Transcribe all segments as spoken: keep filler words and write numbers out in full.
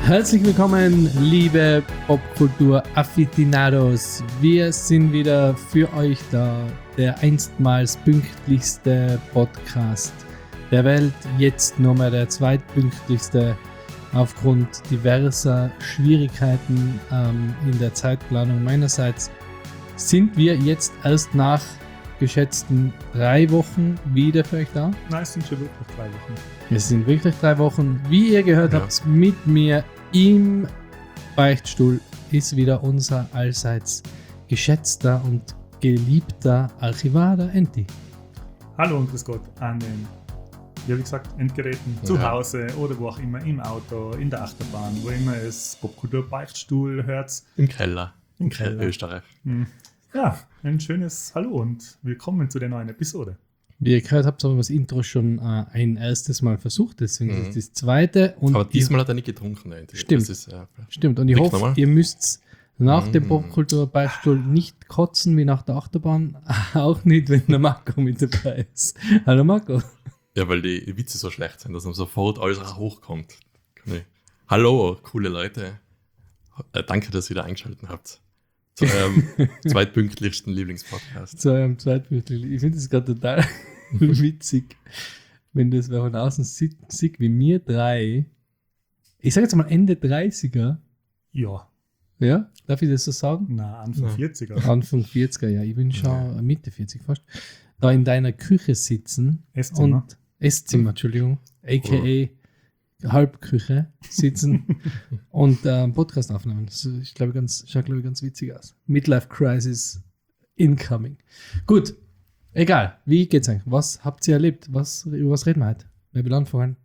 Herzlich willkommen, liebe Popkultur-Aficionados. Wir sind wieder für euch da, der einstmals pünktlichste Podcast der Welt, jetzt nur mal der zweitpünktlichste aufgrund diverser Schwierigkeiten ähm, in der Zeitplanung meinerseits. Sind wir jetzt erst nach geschätzten drei Wochen wieder für euch da? Nein, es sind schon wirklich drei Wochen. Es sind wirklich drei Wochen. Wie ihr gehört Ja. habt, mit mir im Beichtstuhl ist wieder unser allseits geschätzter und geliebter Archivar, der Enti. Hallo und grüß Gott an den, ja wie gesagt, Endgeräten, zu Ja. Hause oder wo auch immer, im Auto, in der Achterbahn, wo immer es Popkultur-Beichtstuhl hört. Im Keller. Im In Keller. Österreich. Hm. Ja, ein schönes Hallo und willkommen zu der neuen Episode. Wie ihr gehört habt, haben wir das Intro schon äh, ein erstes Mal versucht, deswegen Mhm. ist das das zweite. Und Aber ich- diesmal hat er nicht getrunken. Nein. Das Stimmt. ist, äh, Stimmt, und ich Trink hoffe, nochmal. ihr müsst nach dem Mhm. Popkultur-Beichtstuhl nicht kotzen wie nach der Achterbahn, auch nicht, wenn der Marco mit dabei ist. Hallo Marco. ja, weil die Witze so schlecht sind, dass ihm sofort alles hochkommt. Kann ich- Hallo, coole Leute. Äh, danke, dass ihr da eingeschaltet habt. Zu eurem zweitpünktlichsten Lieblingspodcast. Zu eurem Zweitbüchlein. Ich finde es gerade total witzig, wenn das wer von außen sieht, sieht, wie wir drei, ich sage jetzt mal Ende dreißiger, Ja, ja, darf ich das so sagen? na, Anfang Ja. vierziger. Anfang vierziger, ja, ich bin schon Mitte vierzig fast, da in deiner Küche sitzen Esszimmer. und Esszimmer, Entschuldigung, aka Halbküche sitzen und äh, einen Podcast aufnehmen. Das ist, glaube ich, ganz, schaut, glaube ich, ganz witzig aus. Midlife Crisis incoming. Gut, egal. Wie geht's eigentlich? Was habt ihr erlebt? Was, über was reden wir heute? Wer will anfangen?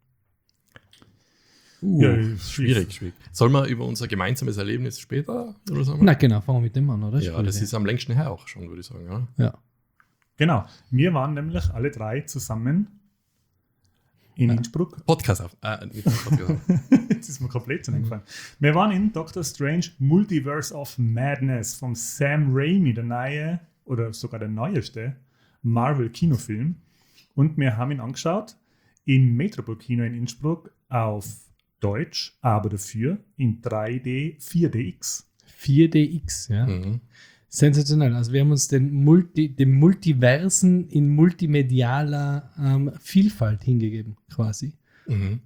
Uh, Ja, schwierig, schwierig. Sollen wir über unser gemeinsames Erlebnis später oder so? Na genau, fangen wir mit dem an, oder? ja, das ist am längsten her auch schon, würde ich sagen. Ja? Ja. Genau, wir waren nämlich alle drei zusammen in Ja. Innsbruck. Podcast auf. Äh, nicht Podcast auf. Jetzt ist mir komplett schon eingefallen. Wir waren in Doctor Strange Multiverse of Madness von Sam Raimi, der neue oder sogar der neueste Marvel-Kinofilm. Und wir haben ihn angeschaut im Metropol-Kino in Innsbruck auf Deutsch, aber dafür in drei D, vier D X. vier D X, ja. Mhm. Sensationell. Also wir haben uns den, Multi, dem Multiversen in multimedialer ähm, Vielfalt hingegeben, quasi. Mhm.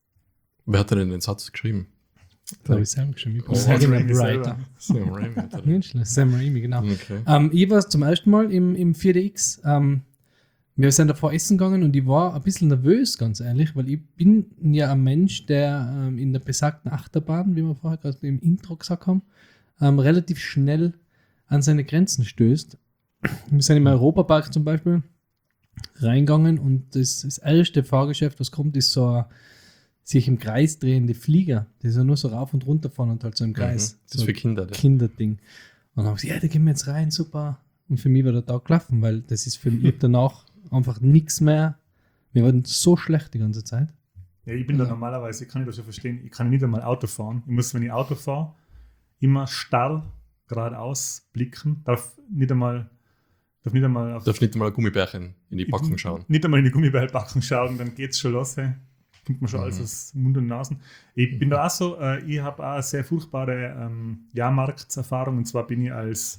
Wer hat denn den Satz geschrieben? Da habe ich selber geschrieben. Ich bin Oh, sehr Sam genau Raimi Writer. selber. Sam Raimi hat er den. Nicht schlecht. Sam Raimi, genau. Okay. Ähm, ich war zum ersten Mal im, im vier D X. Ähm, wir sind davor essen gegangen und ich war ein bisschen nervös, ganz ehrlich, weil ich bin ja ein Mensch, der ähm, in der besagten Achterbahn, wie wir vorher gerade im Intro gesagt haben, ähm, relativ schnell an seine Grenzen stößt. Wir sind im Europapark zum Beispiel reingegangen und das, das erste Fahrgeschäft, was kommt, ist so ein sich im Kreis drehende Flieger. Die ist ja nur so rauf und runter fahren und halt so im Kreis. Mhm. Das ist so für Kinder. Das. Kinderding. Und dann habe ich gesagt, ja, da gehen wir jetzt rein, super. Und für mich war der Tag gelaufen, weil das ist für mich danach einfach nichts mehr. Wir waren so schlecht die ganze Zeit. Ja, ich bin da Ja. normalerweise, ich kann ich das schon verstehen, ich kann nicht einmal Auto fahren. Ich muss, wenn ich Auto fahre, immer starr geradeaus blicken, darf nicht einmal, darf nicht einmal auf Darf nicht mal ein Gummibärchen in die Packung schauen. Nicht einmal in die Gummibärpackung schauen, dann geht's schon los. Hey. Kommt man schon Mhm. alles aus Mund und Nasen. Ich bin da auch so, äh, ich habe auch eine sehr furchtbare ähm, Jahrmarktserfahrung. Und zwar bin ich als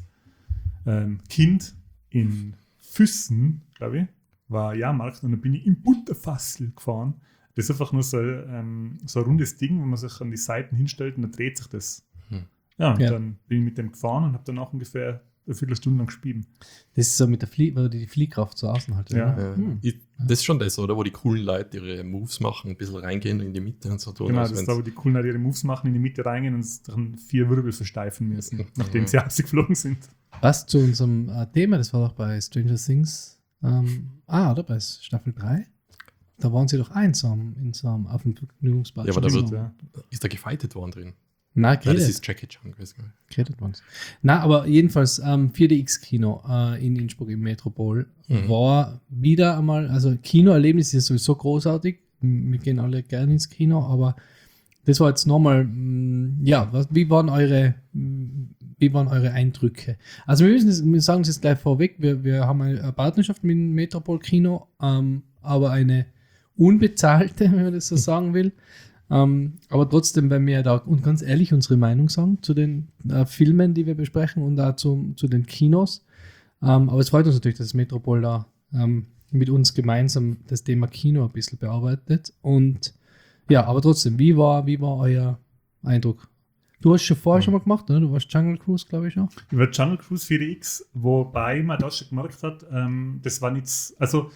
ähm, Kind in Füssen, glaube ich, war Jahrmarkt und dann bin ich im Butterfassel gefahren. Das ist einfach nur so, ähm, so ein rundes Ding, wo man sich an die Seiten hinstellt und dann dreht sich das. Mhm. Ja, und Ja. dann bin ich mit dem gefahren und habe dann auch ungefähr eine Viertelstunde lang gespielt. Das ist so mit der Flie wo die, die Fliehkraft so außen halt. Ja. oder? Ja. Hm. Ich, das ist schon das, oder? Wo die coolen Leute ihre Moves machen, ein bisschen reingehen in die Mitte und so tun. Genau, als das ist wenn's- da, wo die coolen Leute ihre Moves machen, in die Mitte reingehen und sich dann vier Wirbel versteifen müssen, nachdem Mhm. sie ausgeflogen sind. Was zu unserem äh, Thema, das war doch bei Stranger Things. Ähm, ah, oder bei Staffel drei? Da waren sie doch einsam in so einem, auf dem Vergnügungspark. Ja, aber da Stimmt. wird- Ist da gefightet worden drin? Na, Nein, das geredet. ist Jackie Chan gewesen. glaub ich. Geredet worden. Na, aber jedenfalls ähm, vier D X-Kino äh, in Innsbruck im Metropol Mhm. war wieder einmal, also Kinoerlebnis ist sowieso großartig. M- Wir gehen alle gerne ins Kino, aber das war jetzt nochmal, mh, ja, was, wie waren eure, mh, wie waren eure Eindrücke? Also wir müssen, das, wir sagen es jetzt gleich vorweg, wir, wir haben eine Partnerschaft mit dem Metropol Kino, ähm, aber eine unbezahlte, wenn man das so sagen will. Ähm, aber trotzdem, wenn wir da und ganz ehrlich unsere Meinung sagen zu den äh, Filmen, die wir besprechen und auch zu, zu den Kinos. Ähm, aber es freut uns natürlich, dass Metropol da ähm, mit uns gemeinsam das Thema Kino ein bisschen bearbeitet. Und ja, aber trotzdem, wie war, wie war euer Eindruck? Du hast schon vorher Ja. schon mal gemacht, oder? Du warst Jungle Cruise, glaube ich, noch. Über Jungle Cruise vier D X, wobei man da schon gemerkt hat, ähm, das war nichts, also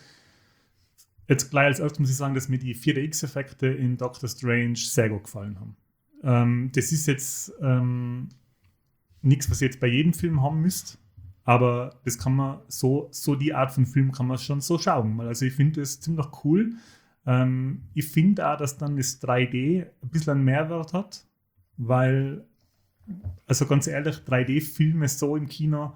jetzt gleich als erstes muss ich sagen, dass mir die vier D X-Effekte in Doctor Strange sehr gut gefallen haben. Ähm, das ist jetzt ähm, nichts, was ihr jetzt bei jedem Film haben müsst, aber das kann man so, so die Art von Film kann man schon so schauen. Also ich finde das ziemlich cool. Ähm, ich finde auch, dass dann das drei D ein bisschen einen Mehrwert hat, weil, also ganz ehrlich, drei D-Filme so im Kino,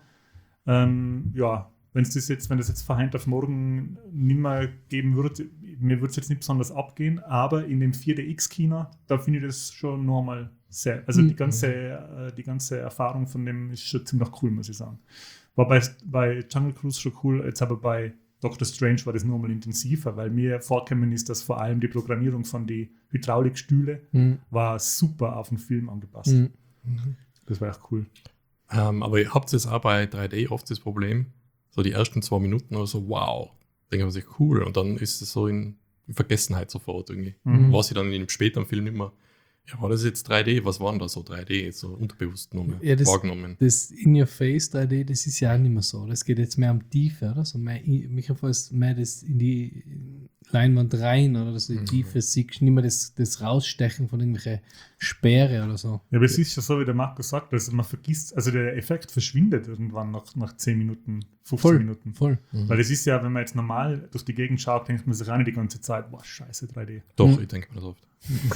ähm, ja, wenn es das jetzt, wenn das jetzt von heute auf morgen nicht mehr geben würde, mir würde es jetzt nicht besonders abgehen, aber in dem vier D X-Kino, da finde ich das schon normal sehr, also Mhm. die ganze, äh, die ganze Erfahrung von dem ist schon ziemlich cool, muss ich sagen. War bei, bei Jungle Cruise schon cool, jetzt aber bei Doctor Strange war das nochmal intensiver, weil mir vorgekommen ist, dass vor allem die Programmierung von den Hydraulikstühle Mhm. war super auf den Film angepasst. Mhm. Das war echt cool. Ähm, aber ihr habt es auch bei drei D oft das Problem, so die ersten zwei Minuten oder so, wow, denkt man sich cool. Und dann ist es so in Vergessenheit sofort irgendwie. Mhm. Was ich dann in dem späteren Film immer, ja, war das jetzt drei D? Was waren da so drei D? So unterbewusst noch Ja, das- wahrgenommen. Das In-Your-Face drei D, das ist ja auch nicht mehr so. Das geht jetzt mehr um Tiefe, oder? So mehr, Mikrofon ist mehr das in die Leinwand rein, oder dass du die Mhm. Tiefe siehst, nicht mehr das, das Rausstechen von irgendwelchen Sperre oder so. Ja, aber es ist schon so, wie der Marco sagt, also man vergisst, also der Effekt verschwindet irgendwann nach, nach zehn Minuten, fünfzehn Voll, Minuten. voll. Mhm. Weil es ist ja, wenn man jetzt normal durch die Gegend schaut, denkt man sich auch nicht die ganze Zeit, boah, scheiße, drei D. Doch, Mhm. ich denke mir das oft.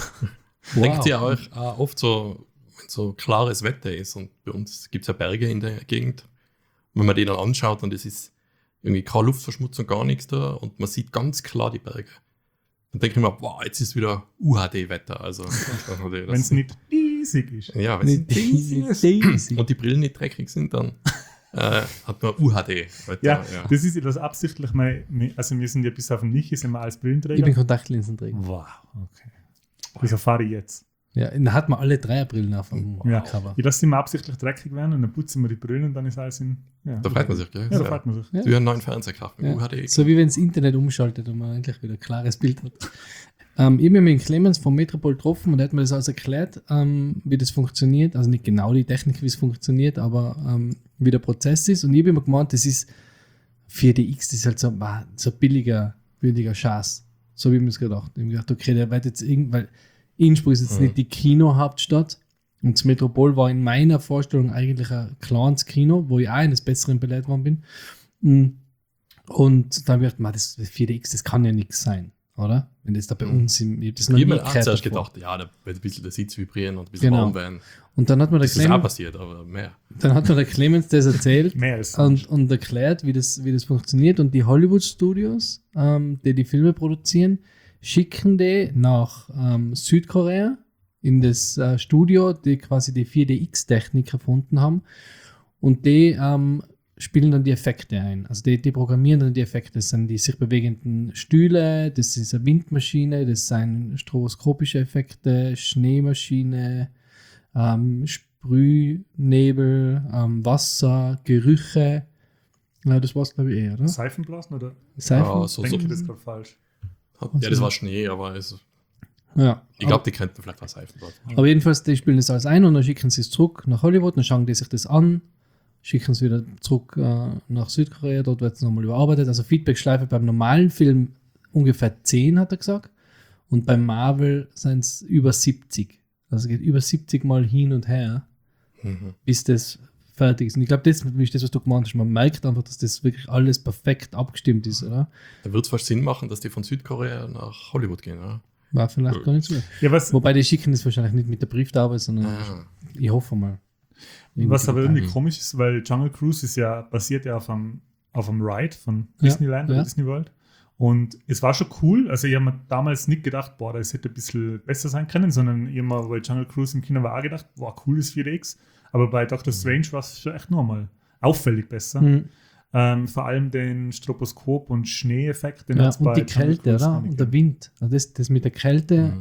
Wow. Denkt ihr euch auch oft so, wenn so klares Wetter ist und bei uns gibt es ja Berge in der Gegend, wenn man die dann anschaut und es ist irgendwie keine Luftverschmutzung, gar nichts da und man sieht ganz klar die Berge. Dann denke ich mir, wow, jetzt ist wieder U H D-Wetter. Also, Wenn es nicht riesig ist. Ja, wenn es Nicht nicht Daisy. und die Brillen nicht dreckig sind, dann äh, hat man U H D-Wetter. Ja, das ist etwas absichtlich, mein, also wir sind ja bis auf den Nichi, sind wir als Ich bin Brillenträger. Kontaktlinsenträger. Wow, okay. Das erfahre ich jetzt. Ja, dann hat man alle drei Brillen auf dem Ja. Cover. Ich lasse sie mal absichtlich dreckig werden und dann putzen wir die Brillen und dann ist alles in. Ja, Da freut man sich, gell? Ja, da freut man sich. Ja. Du hast einen neuen Fernseher gekauft mit Ja. U H D. So wie wenn das Internet umschaltet und man endlich wieder ein klares Bild hat. Ähm, ich habe mich mit dem Clemens vom Metropol getroffen und er hat mir das alles erklärt, ähm, wie das funktioniert. Also nicht genau die Technik, wie es funktioniert, aber ähm, wie der Prozess ist. Und ich habe immer gemeint, das ist vier D X, das ist halt so, wow, so billiger, billiger Schatz. So wie ich mir das gedacht. Ich habe gedacht, okay, der wird jetzt irgendwie, weil Innsbruck ist jetzt Mhm. nicht die Kinohauptstadt. Und das Metropol war in meiner Vorstellung eigentlich ein kleines Kino, wo ich auch eines Besseren belehrt worden bin. Mm. Und dann habe ich gedacht, man, das vier D X, das kann ja nichts sein, oder? Wenn das da bei Mhm. uns im, ich hab das noch Ich nie habe mir auch gehört zuerst davor. gedacht, ja, da wird ein bisschen der Sitz vibrieren und ein bisschen Genau. warm werden. Und dann hat mir der Das ist auch Clemens, passiert, aber mehr. dann hat mir der Clemens das erzählt Mehr als und, und erklärt, wie das, wie das funktioniert. Und die Hollywood-Studios, ähm, die die Filme produzieren, schicken die nach ähm, Südkorea in das äh, Studio, die quasi die vier D X-Technik erfunden haben. Und die ähm, spielen dann die Effekte ein. Also die, die programmieren dann die Effekte. Das sind die sich bewegenden Stühle, das ist eine Windmaschine, das sind stroboskopische Effekte, Schneemaschine, ähm, Sprühnebel, ähm, Wasser, Gerüche. Ja, das war es, glaube ich, eh, oder? Seifenblasen oder Seifen? Ja, so, denke so. ich das gerade falsch? Ja, das war Schnee, aber es, Ja. ich glaube, die könnten vielleicht auch Seifen dort. Aber jedenfalls, die spielen das alles ein und dann schicken sie es zurück nach Hollywood, dann schauen die sich das an, schicken es wieder zurück äh, nach Südkorea, dort wird es nochmal überarbeitet. Also Feedback-Schleife beim normalen Film ungefähr zehn, hat er gesagt. Und beim Marvel sind es über siebzig. Also geht über siebzig Mal hin und her, Mhm. bis das fertig ist. Und ich glaube, das ist das, was du gemeint hast. Man merkt einfach, dass das wirklich alles perfekt abgestimmt ist, oder? Da wird es fast Sinn machen, dass die von Südkorea nach Hollywood gehen, oder? War vielleicht gar nicht so. Ja, was, Wobei die schicken das wahrscheinlich nicht mit der Brieftaube, sondern Ah. ich hoffe mal. was aber irgendwie Mhm. komisch ist, weil Jungle Cruise ist ja basiert ja auf einem, auf einem Ride von Ja, Disneyland oder ja. Disney World. Und es war schon cool. Also ich habe mir damals nicht gedacht, boah, das hätte ein bisschen besser sein können, sondern ich habe mir bei Jungle Cruise im Kino war auch gedacht, boah, cool ist vier D X. Aber bei Doctor Strange war es schon echt nochmal auffällig besser. Mhm. Ähm, vor allem den Stroboskop- und Schneeeffekt. Den Ja, hat's bei und die Jungle Kälte, Cruise oder? noch nicht Und der gegeben. Wind. Also das, das mit der Kälte, Mhm.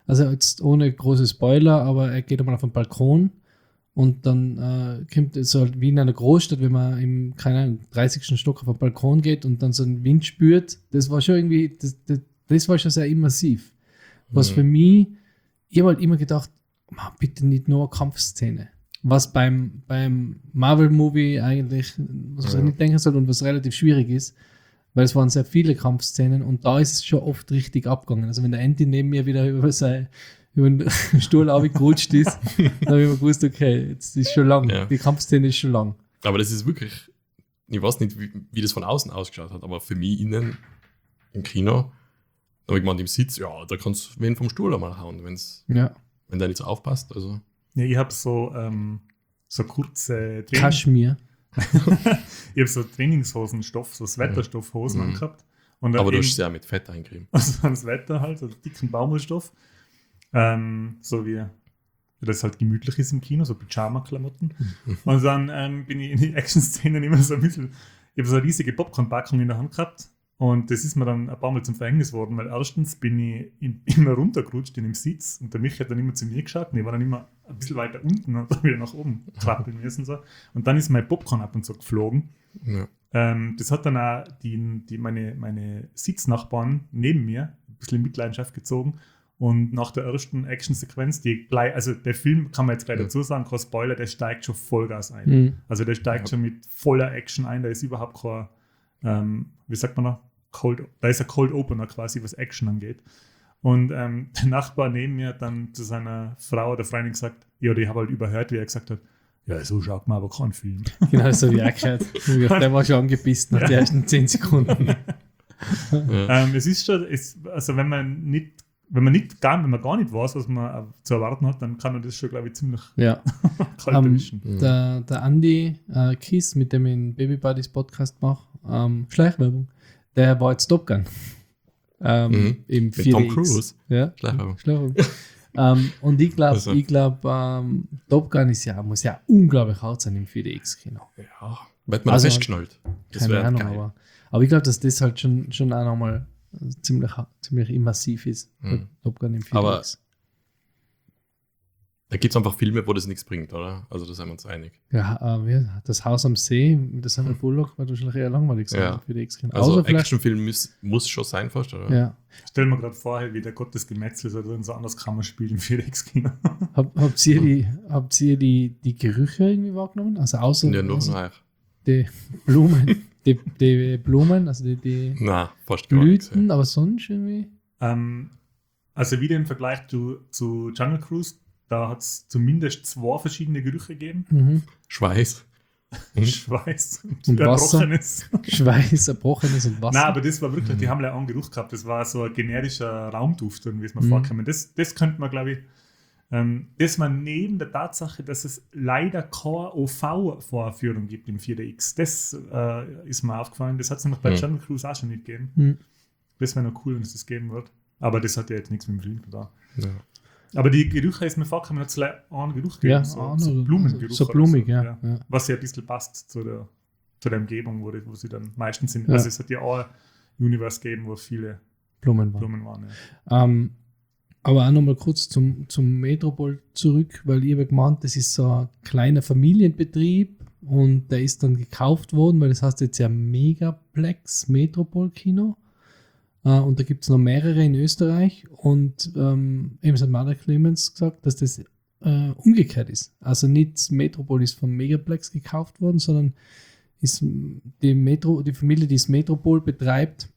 Also jetzt ohne große Spoiler, aber er geht einmal auf den Balkon und dann äh, kommt es so wie in einer Großstadt, wenn man im, keine Ahnung, dreißigsten Stock auf den Balkon geht und dann so einen Wind spürt. Das war schon irgendwie, das, das, das war schon sehr immersiv. Was Mhm. für mich, ich habe halt immer gedacht, man, bitte nicht nur eine Kampfszene. Was beim, beim Marvel-Movie eigentlich, was man Ja. nicht denken soll und was relativ schwierig ist, weil es waren sehr viele Kampfszenen und da ist es schon oft richtig abgegangen. Also wenn der Andy neben mir wieder über, sein, über den Stuhl abgerutscht ist, dann habe ich mir gewusst, okay, jetzt ist schon lang. Ja. Die Kampfszene ist schon lang. Aber das ist wirklich, ich weiß nicht, wie, wie das von außen ausgeschaut hat, aber für mich innen im Kino, da habe ich gemeint, im Sitz, ja, da kannst du wen vom Stuhl einmal hauen, wenn's, Ja. wenn der nicht so aufpasst. Also. Ja, ich habe so, ähm, so kurze Training- Kaschmir. ich habe so Trainingshosenstoff, so Sweaterstoffhosen Mhm. angehabt. Und Aber du eben- hast sehr mit Fett eingerieben. also ans Wetter halt, so dicken Baumwollstoff. Ähm, so wie wie das halt gemütlich ist im Kino, so Pyjama-Klamotten. Und dann ähm, bin ich in die Action-Szenen immer so ein bisschen, ich habe so eine riesige Popcorn-Packung in der Hand gehabt und das ist mir dann ein paar Mal zum Verhängnis worden, weil erstens bin ich im- immer runtergerutscht in dem Sitz und der Michi hat dann immer zu mir geschaut und ich war dann immer ein bisschen weiter unten und dann wieder nach oben trappeln müssen. So. Und dann ist mein Popcorn ab und zu geflogen. Ja. Ähm, das hat dann auch die, die meine, meine Sitznachbarn neben mir ein bisschen in Mitleidenschaft gezogen. Und nach der ersten Actionsequenz, die gleich, also der Film, kann man jetzt gleich Ja. dazu sagen, kein Spoiler, der steigt schon Vollgas ein. Mhm. Also der steigt Ja. schon mit voller Action ein, da ist überhaupt kein, ähm, wie sagt man noch, Cold, da ist ein Cold Opener quasi, was Action angeht. Und ähm, der Nachbar neben mir hat dann zu seiner Frau oder Freundin gesagt, ja, die habe halt überhört, wie er gesagt hat, ja, so schaut man aber keinen Film. Genau so wie er gehört. Der war schon angepisst nach den ersten zehn Sekunden. Ja. Ähm, es ist schon, es, also wenn man nicht, wenn man nicht gar, wenn man gar nicht weiß, was man äh, zu erwarten hat, dann kann man das schon, glaube ich, ziemlich Ja. kalt Ähm, erwischen. Mhm. Der, der Andi äh, Kiss, mit dem ich einen Baby Buddies Podcast mache, ähm, Schleichwerbung, der war jetzt Top Gun. Ähm, Mhm. Im Mit vier D X. Tom Cruise. Ja, Schleichwerbung. Schleichwerbung. ähm, und ich glaube, Also. ich glaub, ähm, Top Gun ist ja, muss ja unglaublich hart sein im vier D X-Kino. Ja. Wird man Also- festgeschnallt. Das Keine wäre Ahnung, geil. aber, aber ich glaube, dass das halt schon, schon auch nochmal ziemlich, ziemlich immersiv ist. Mhm. Top Gun im vier D X. Da gibt es einfach Filme, wo das nichts bringt, oder? Also da sind wir uns einig. Ja, äh, wie- das Haus am See mit der Sandra Bullock war wahrscheinlich eher langweilig sein Ja. im vier D X-Kino. Also Außer vielleicht, Actionfilm muss, muss schon sein fast, oder? ja. Stell mir gerade vor, wie der Gott des Gemetzels oder so anders kann man spielen im vier D X-Kino. Hab, habt ihr, die, habt ihr die, die Gerüche irgendwie wahrgenommen? Also außer, Ja, nur außer von euch. die Blumen, die, die Blumen, also die, die Na, fast gar nichts. Blüten, aber sonst irgendwie. ähm, also wieder im Vergleich zu, zu Jungle Cruise, da hat es zumindest zwei verschiedene Gerüche gegeben. Mhm. Schweiß. Und? Schweiß Und Wasser. Erbrochenes. Schweiß, Erbrochenes und Wasser. Nein, aber das war wirklich, die Mhm. haben ja auch einen Geruch gehabt. Das war so ein generischer Raumduft, wie es mir Mhm. vorkam. Das, das könnte man, glaube ich, ähm, das war neben der Tatsache, dass es leider keine O V-Vorführung gibt im vier D X. Das äh, ist mir aufgefallen. Das hat es nämlich bei Mhm. Jungle Cruise auch schon nicht gegeben. Mhm. Das wäre noch cool, wenn es das geben wird. Aber das hat ja jetzt nichts mit dem Film da. Ja. Aber die Gerüche ist mir vorgekommen, hat es einen Geruch gegeben. Ja, so, auch so noch- Blumengeruch. so oder blumig, so, ja, ja. Was ja ein bisschen passt zu der, zu der Umgebung, wo, die, wo sie dann meistens sind. Ja. Also es hat ja auch ein Universe gegeben, wo viele Blumen waren. Blumen waren. Ja. Ähm, aber auch nochmal kurz zum, zum Metropol zurück, weil ich habe gemeint, das ist so ein kleiner Familienbetrieb und der ist dann gekauft worden, weil das heißt jetzt ja Megaplex Metropol Kino. Äh, und da gibt es noch mehrere in Österreich und ähm, eben hat Martha Clemens gesagt, dass das äh, umgekehrt ist. Also nicht Metropol ist vom Megaplex gekauft worden, sondern ist die, Metro, die Familie, die das Metropol betreibt,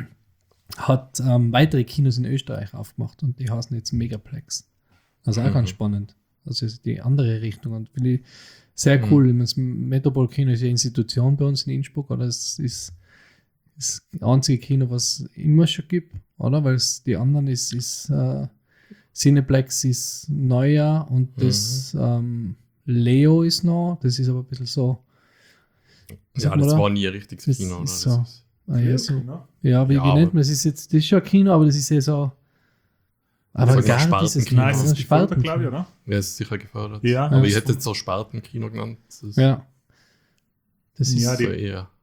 hat ähm, weitere Kinos in Österreich aufgemacht und die heißen jetzt Megaplex. Also auch Mhm. ganz spannend. Also ist die andere Richtung und finde ich sehr Mhm. cool. Ich meine, das Metropol-Kino ist ja Institution bei uns in Innsbruck, oder es ist das einzige Kino, was es immer schon gibt, oder? Weil es die anderen ist, ist äh, Cineplex ist neuer und das ähm, Leo ist noch, das ist aber ein bisschen so. Ja, Sagt man das da? war nie ein richtiges Das Kino. Oder? ist Das so. ist, Ah, ja, so. Genau. Ja, wie, Ja, wie aber- nennt man es? Das ist jetzt, das ist schon ein Kino, aber das ist ja so. Aber Sag mal, gar ist es Spartenkino. Nein, es ist ein gefördert, Spartenkino. glaube ich, oder? ja, ist sicher gefördert. Ja, aber das ich hätte von- jetzt so Spartenkino genannt. Das ist Ja. Das ist Ja, so die- eher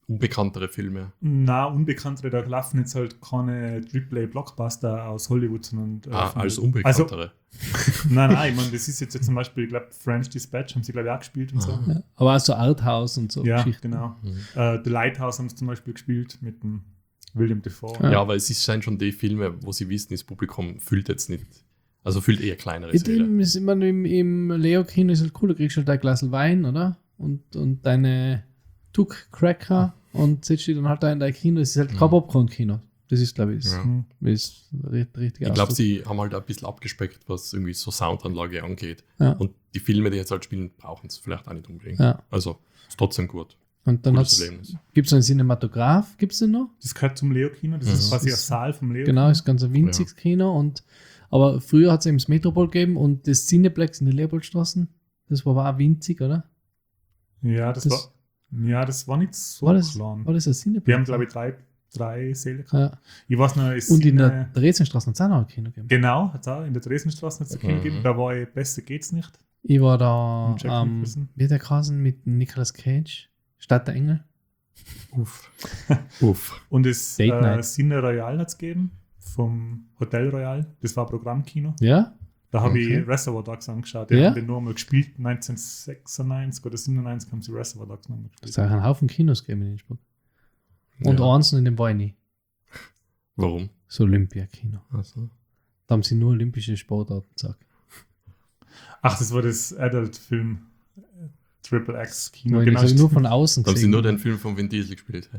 unbekanntere Filme. Na, unbekanntere, da laufen jetzt halt keine Triple-A-Blockbuster aus Hollywood, sondern. Äh, Ah, von- als unbekanntere. Also, nein, nein, ich meine, das ist jetzt ja zum Beispiel, ich glaube, French Dispatch haben sie, glaube ich, auch gespielt und so. Ah. Ja. Aber auch so Arthouse und so Ja, Geschichten. genau. Mhm. Äh, The Lighthouse haben sie zum Beispiel gespielt mit dem William Dafoe. Ja. Ja, aber es ist scheint schon die Filme, wo sie wissen, das Publikum fühlt jetzt nicht. Also fühlt eher kleinere In Säle. dem ist immer im, im Leo-Kino ist halt cool, du kriegst halt ein Glas Wein, oder? Und, und deine Tuck-Cracker und setzt dich dann halt da in dein Kino. Das ist halt kein Mhm. Popcorn-Kino. Das ist, glaube ich, das Ja. Mhm. ist richtig, richtig Ich glaube, sie haben halt ein bisschen abgespeckt, was irgendwie so Soundanlage angeht. Ja. Und die Filme, die jetzt halt spielen, brauchen es vielleicht auch nicht unbedingt. Ja. Also ist trotzdem gut. Und dann Gutes gibt Erlebnis. es einen Cinematograph, gibt es den noch? Das gehört zum Leo-Kino, das Mhm. ist quasi ein Das ist- Saal vom Leo. Genau, ist ganz ein winziges Kino. Und, aber früher hat es eben das Metropol gegeben und das Cineplex in der Leopoldstraßen, das war aber auch winzig, oder? Ja, das, Das- war, ja, das war nicht so War das, klein. war das ein Cineplex? Wir haben, glaube ich, drei, drei Säle gehabt. Ja. Ich weiß noch, es Und in Cine- der Dresdenstraße hat es auch noch ein Kino gegeben. Genau, hat es auch in der Dresdenstraße hat's ein Kino Mhm. gegeben. Da war ich, besser geht's nicht. Ich war da, Mit Jack ähm, Nicholson. wie der Kasen mit Nicolas Cage, Stadt der Engel. Uff. Uff. Und das Date äh, Night. Cine Royal hat es gegeben, vom Hotel Royal. Das war Programmkino. Ja? Da habe Okay. ich Reservoir Dogs angeschaut. Die Ja? haben den nur mal gespielt. neunzehnhundertsechsundneunzig oder siebenundneunzig haben sie Reservoir Dogs nochmal Es gespielt. hat einen Haufen Kinos gegeben in Innsbruck. Und Ja. eins, in dem war ich nie. Warum? Das Olympia-Kino. Also. Da haben sie nur olympische Sportarten gesagt. Ach, das war das Adult-Film. äh, Triple X Kino. Weil Genau, ich stimmt, nur von außen Da haben sie gesehen. nur den Film von Vin Diesel gespielt.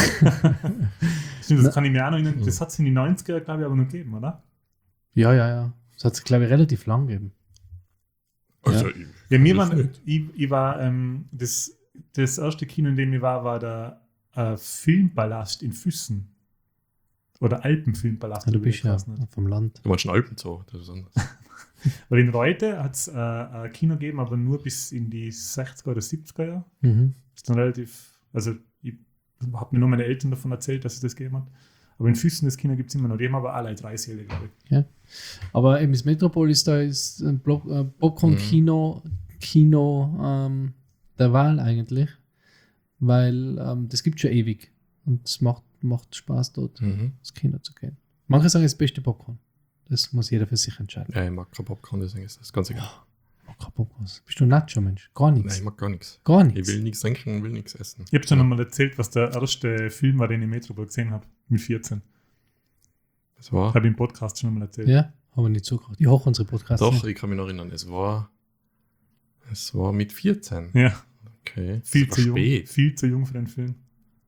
stimmt, das kann ich mir auch noch erinnern. Mhm. Das hat es in die neunziger, glaube ich, aber noch gegeben, oder? Ja, ja, ja. Das hat es, glaube ich, relativ lang gegeben. Also, Ja. ich- Ja, mir das war, nicht. ich, ich war ähm, das, das erste Kino, in dem ich war, war der äh, Filmpalast in Füssen. Oder Alpenfilmpalast. Ja, du oder wie bist der ja geheißen hat. vom Land. Du meinst schon Alpenzoo. Das ist anders. Weil in Reute hat es äh, ein Kino gegeben, aber nur bis in die sechziger oder siebziger Jahre. Mhm. Ist dann relativ, also ich habe mir nur meine Eltern davon erzählt, dass es das gegeben hat. Aber in Füssen das Kino gibt es immer noch. Die haben aber alle drei Säle, glaube ich. Aber eben das Metropol ist da ist ein Block- äh, Popcorn-Kino Kino, ähm, der Wahl eigentlich. Weil ähm, das gibt schon ewig. Und es macht, macht Spaß, dort Mhm. ins Kino zu gehen. Manche sagen, es ist das beste Popcorn. Das muss jeder für sich entscheiden. Ja, ich mag kein Popcorn, deswegen ist das ganz egal. Oh, kein Popcorn. Bist du ein Nacho-Mensch? Gar Nein, nichts. ich mag gar nichts. Gar Ich nichts. will nichts trinken und will nichts essen. Ich habe schon einmal erzählt, was der erste Film war, den ich im Metropol gesehen habe. Mit vierzehn. Das war. Habe ich im Podcast schon einmal erzählt. Ja, haben wir nicht zugehört. Ich hoch unsere Podcasts. Doch, nicht. ich kann mich noch erinnern. Es war. Es war mit vierzehn. Ja, Okay. viel Das zu war jung. spät. Viel zu jung für den Film.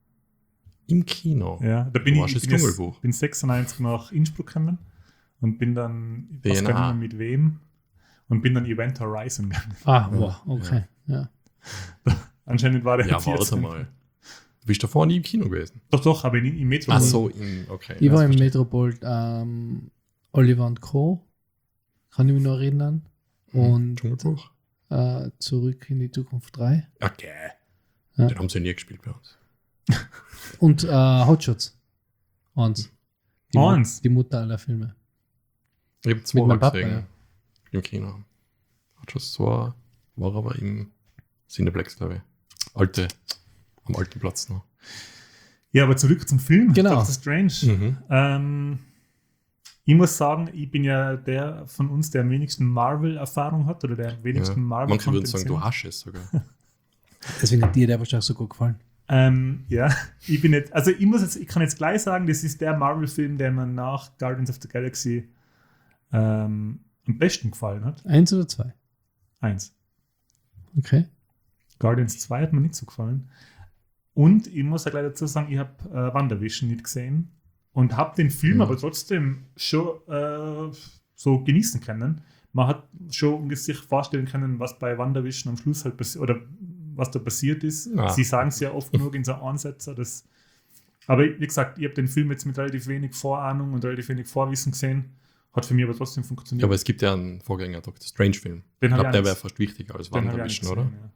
Im Kino. Ja, da bin Du ich, warst ich das bin, Dschungelbuch. jetzt, bin sechsundneunzig nach Innsbruck gekommen und bin dann, ich weiß B N A. gar nicht mehr mit wem, und bin dann Event Horizon gegangen. Ah, wow, okay. Ja. Anscheinend war der Ja, warte vierzehn. mal. Du bist davor nie im Kino gewesen. Doch, doch, aber in, im Metro. Ach so, in, okay. Ich war das im verstehe Metropol ähm, Oliver und Co. Kann ich mich noch erinnern. Mhm. Und Dschungelbuch? äh, Zurück in die Zukunft drei. Okay. Ja. Den haben sie nie gespielt bei uns. Und äh, Hotshots. Eins. Die, Eins? Mut- die Mutter aller Filme. Ich habe zwei Mit meinem Papa, gesehen. ja. Im Kino. Just war, war aber im Cineplex, glaube ich. Alte, am alten Platz noch. Ja, aber zurück zum Film. Genau. Doctor Strange. Mhm. Ähm, ich muss sagen, ich bin ja der von uns, der am wenigsten Marvel-Erfahrung hat oder der am Ja. wenigsten Marvel Manche würden sagen, du hast es sogar. Deswegen hat dir der wahrscheinlich so gut gefallen. Ähm, ja, ich bin jetzt, also ich muss jetzt, ich kann jetzt gleich sagen, das ist der Marvel-Film, der mir nach Guardians of the Galaxy ähm, am besten gefallen hat. Eins oder zwei? Eins. Okay. Guardians zwei hat mir nicht so gefallen. Und ich muss ja gleich dazu sagen, ich habe äh, WandaVision nicht gesehen und habe den Film Mhm. aber trotzdem schon äh, so genießen können. Man hat schon sich vorstellen können, was bei WandaVision am Schluss halt passiert oder was da passiert ist. Ja. Sie sagen es ja oft genug in so Ansätzen, dass. Aber wie gesagt, ich habe den Film jetzt mit relativ wenig Vorahnung und relativ wenig Vorwissen gesehen. Hat für mich aber trotzdem funktioniert. Ja, aber es gibt ja einen Vorgänger, Doctor Strange-Film. Den Ich hab glaube, ich der auch wäre nicht- fast wichtiger als Den hab ich auch nicht WandaVision, oder? gesehen, ja.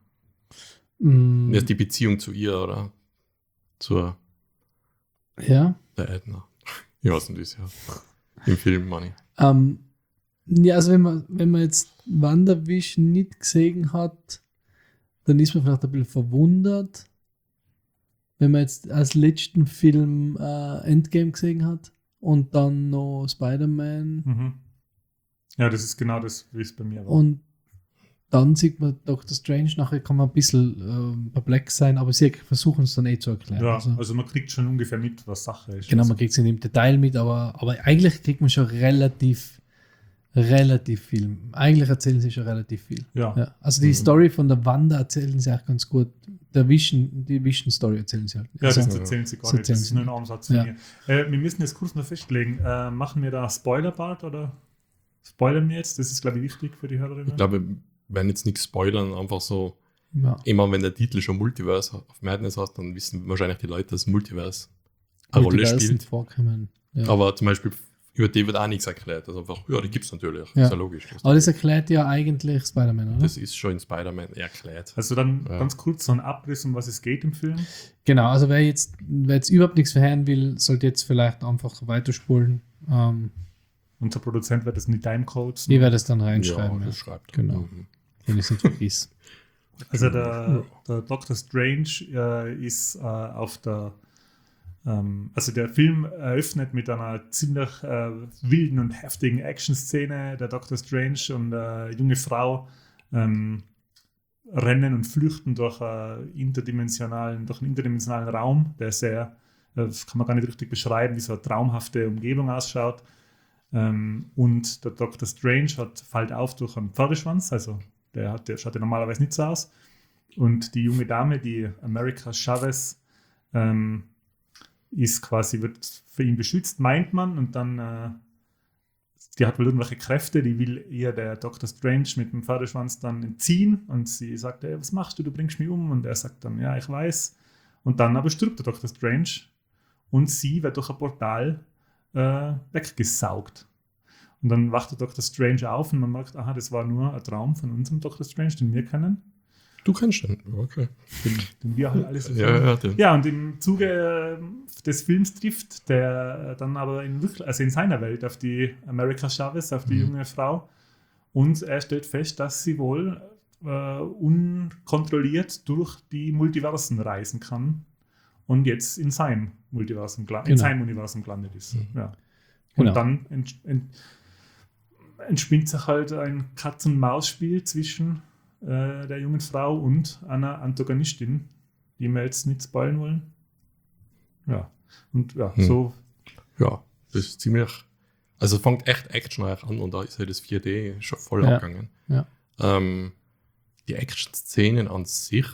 Mm, Ja, die Beziehung zu ihr, oder? Zur ja. der Edna. Ich weiß nicht, wie es ja. Im Film, Money. Ähm, ja, also wenn man, wenn man jetzt WandaVision nicht gesehen hat, dann ist man vielleicht ein bisschen verwundert, wenn man jetzt als letzten Film äh, Endgame gesehen hat und dann noch Spider-Man Mhm. Ja, das ist genau das, wie es bei mir war. und dann sieht man Doctor Strange, nachher kann man ein bisschen ähm, perplex sein, aber sie versuchen es dann eh zu erklären. ja, also, also man kriegt schon ungefähr mit, was Sache ist. genau, Also, man kriegt es nicht im Detail mit, aber, aber eigentlich kriegt man schon relativ, relativ viel. Eigentlich erzählen sie schon relativ viel. ja. Ja, also die Mhm. Story von der Wanda erzählen sie auch ganz gut. Der Vision, die Vision-Story erzählen sie halt. Ja, Also, das erzählen sie gar das nicht. Das erzählen ist sie nur ein nicht. Ansatz von Ja. mir. Äh, wir müssen jetzt kurz noch festlegen, äh, machen wir da Spoiler-Part oder spoilern wir jetzt? Das ist, glaube ich, wichtig für die Hörerinnen. Ich glaube, wir werden jetzt nichts spoilern, einfach so, ja. immer wenn der Titel schon Multiverse of Madness hat, dann wissen wahrscheinlich die Leute, dass Multiverse eine Rolle Multiversen spielt. vorkommen. Ja. Aber zum Beispiel über die wird auch nichts erklärt. Also einfach, ja, die gibt es natürlich. Ja. Ist ja logisch. Das, Aber das erklärt ja eigentlich Spider-Man, oder? das ist schon in Spider-Man erklärt. Also dann Ja. ganz kurz so ein Abriss, um was es geht im Film. Genau, also wer jetzt, wer jetzt überhaupt nichts verhören will, sollte jetzt vielleicht einfach weiterspulen. Ähm, Unser Produzent wird das in die Timecodes. ich werde es dann reinschreiben, ja, das schreibt. Genau. Mhm. wenn ich es nicht vergiss. Also der, der Doctor Strange äh, ist äh, auf der ähm, also der Film eröffnet mit einer ziemlich äh, wilden und heftigen Action-Szene. Der Doctor Strange und eine junge Frau ähm, rennen und flüchten durch, äh, interdimensionalen, durch einen interdimensionalen Raum, der sehr, äh, das kann man gar nicht richtig beschreiben, wie so eine traumhafte Umgebung ausschaut. Ähm, und der Doctor Strange hat, fällt auf durch einen Pferdeschwanz, also der, hat, der schaut ja normalerweise nicht so aus. Und die junge Dame, die America Chavez, ähm, ist quasi, wird für ihn beschützt, meint man, und dann, äh, die hat wohl irgendwelche Kräfte, die will ihr der Doctor Strange mit dem Pferdeschwanz dann entziehen, und sie sagt, hey, was machst du, du bringst mich um, und er sagt dann, ja, ich weiß, und dann aber stirbt der Doctor Strange, und sie wird durch ein Portal äh, weggesaugt. Und dann wacht der Doctor Strange auf und man merkt, aha, das war nur ein Traum von unserem Doctor Strange, den wir kennen. Du kennst den, okay. Den, den wir halt alles Ja, ja, den. ja, und im Zuge äh, des Films trifft der dann aber in, wirklich- also in seiner Welt auf die America Chavez, auf die Mhm. junge Frau. Und er stellt fest, dass sie wohl äh, unkontrolliert durch die Multiversen reisen kann und jetzt in seinem Multiversum, gla- in Genau. seinem Universum gelandet ist. Mhm. Ja. Und Genau. dann ent, ent, entspinnt sich halt ein Katz-und-Maus-Spiel zwischen äh, der jungen Frau und einer Antagonistin, die wir jetzt nicht spoilen wollen. Ja. Und ja, Hm. so. Ja, das ist ziemlich. Also es fängt echt actionreich an und da ist ja das vier D schon voll Ja. abgegangen. Ja. Ähm, die Action-Szenen an sich,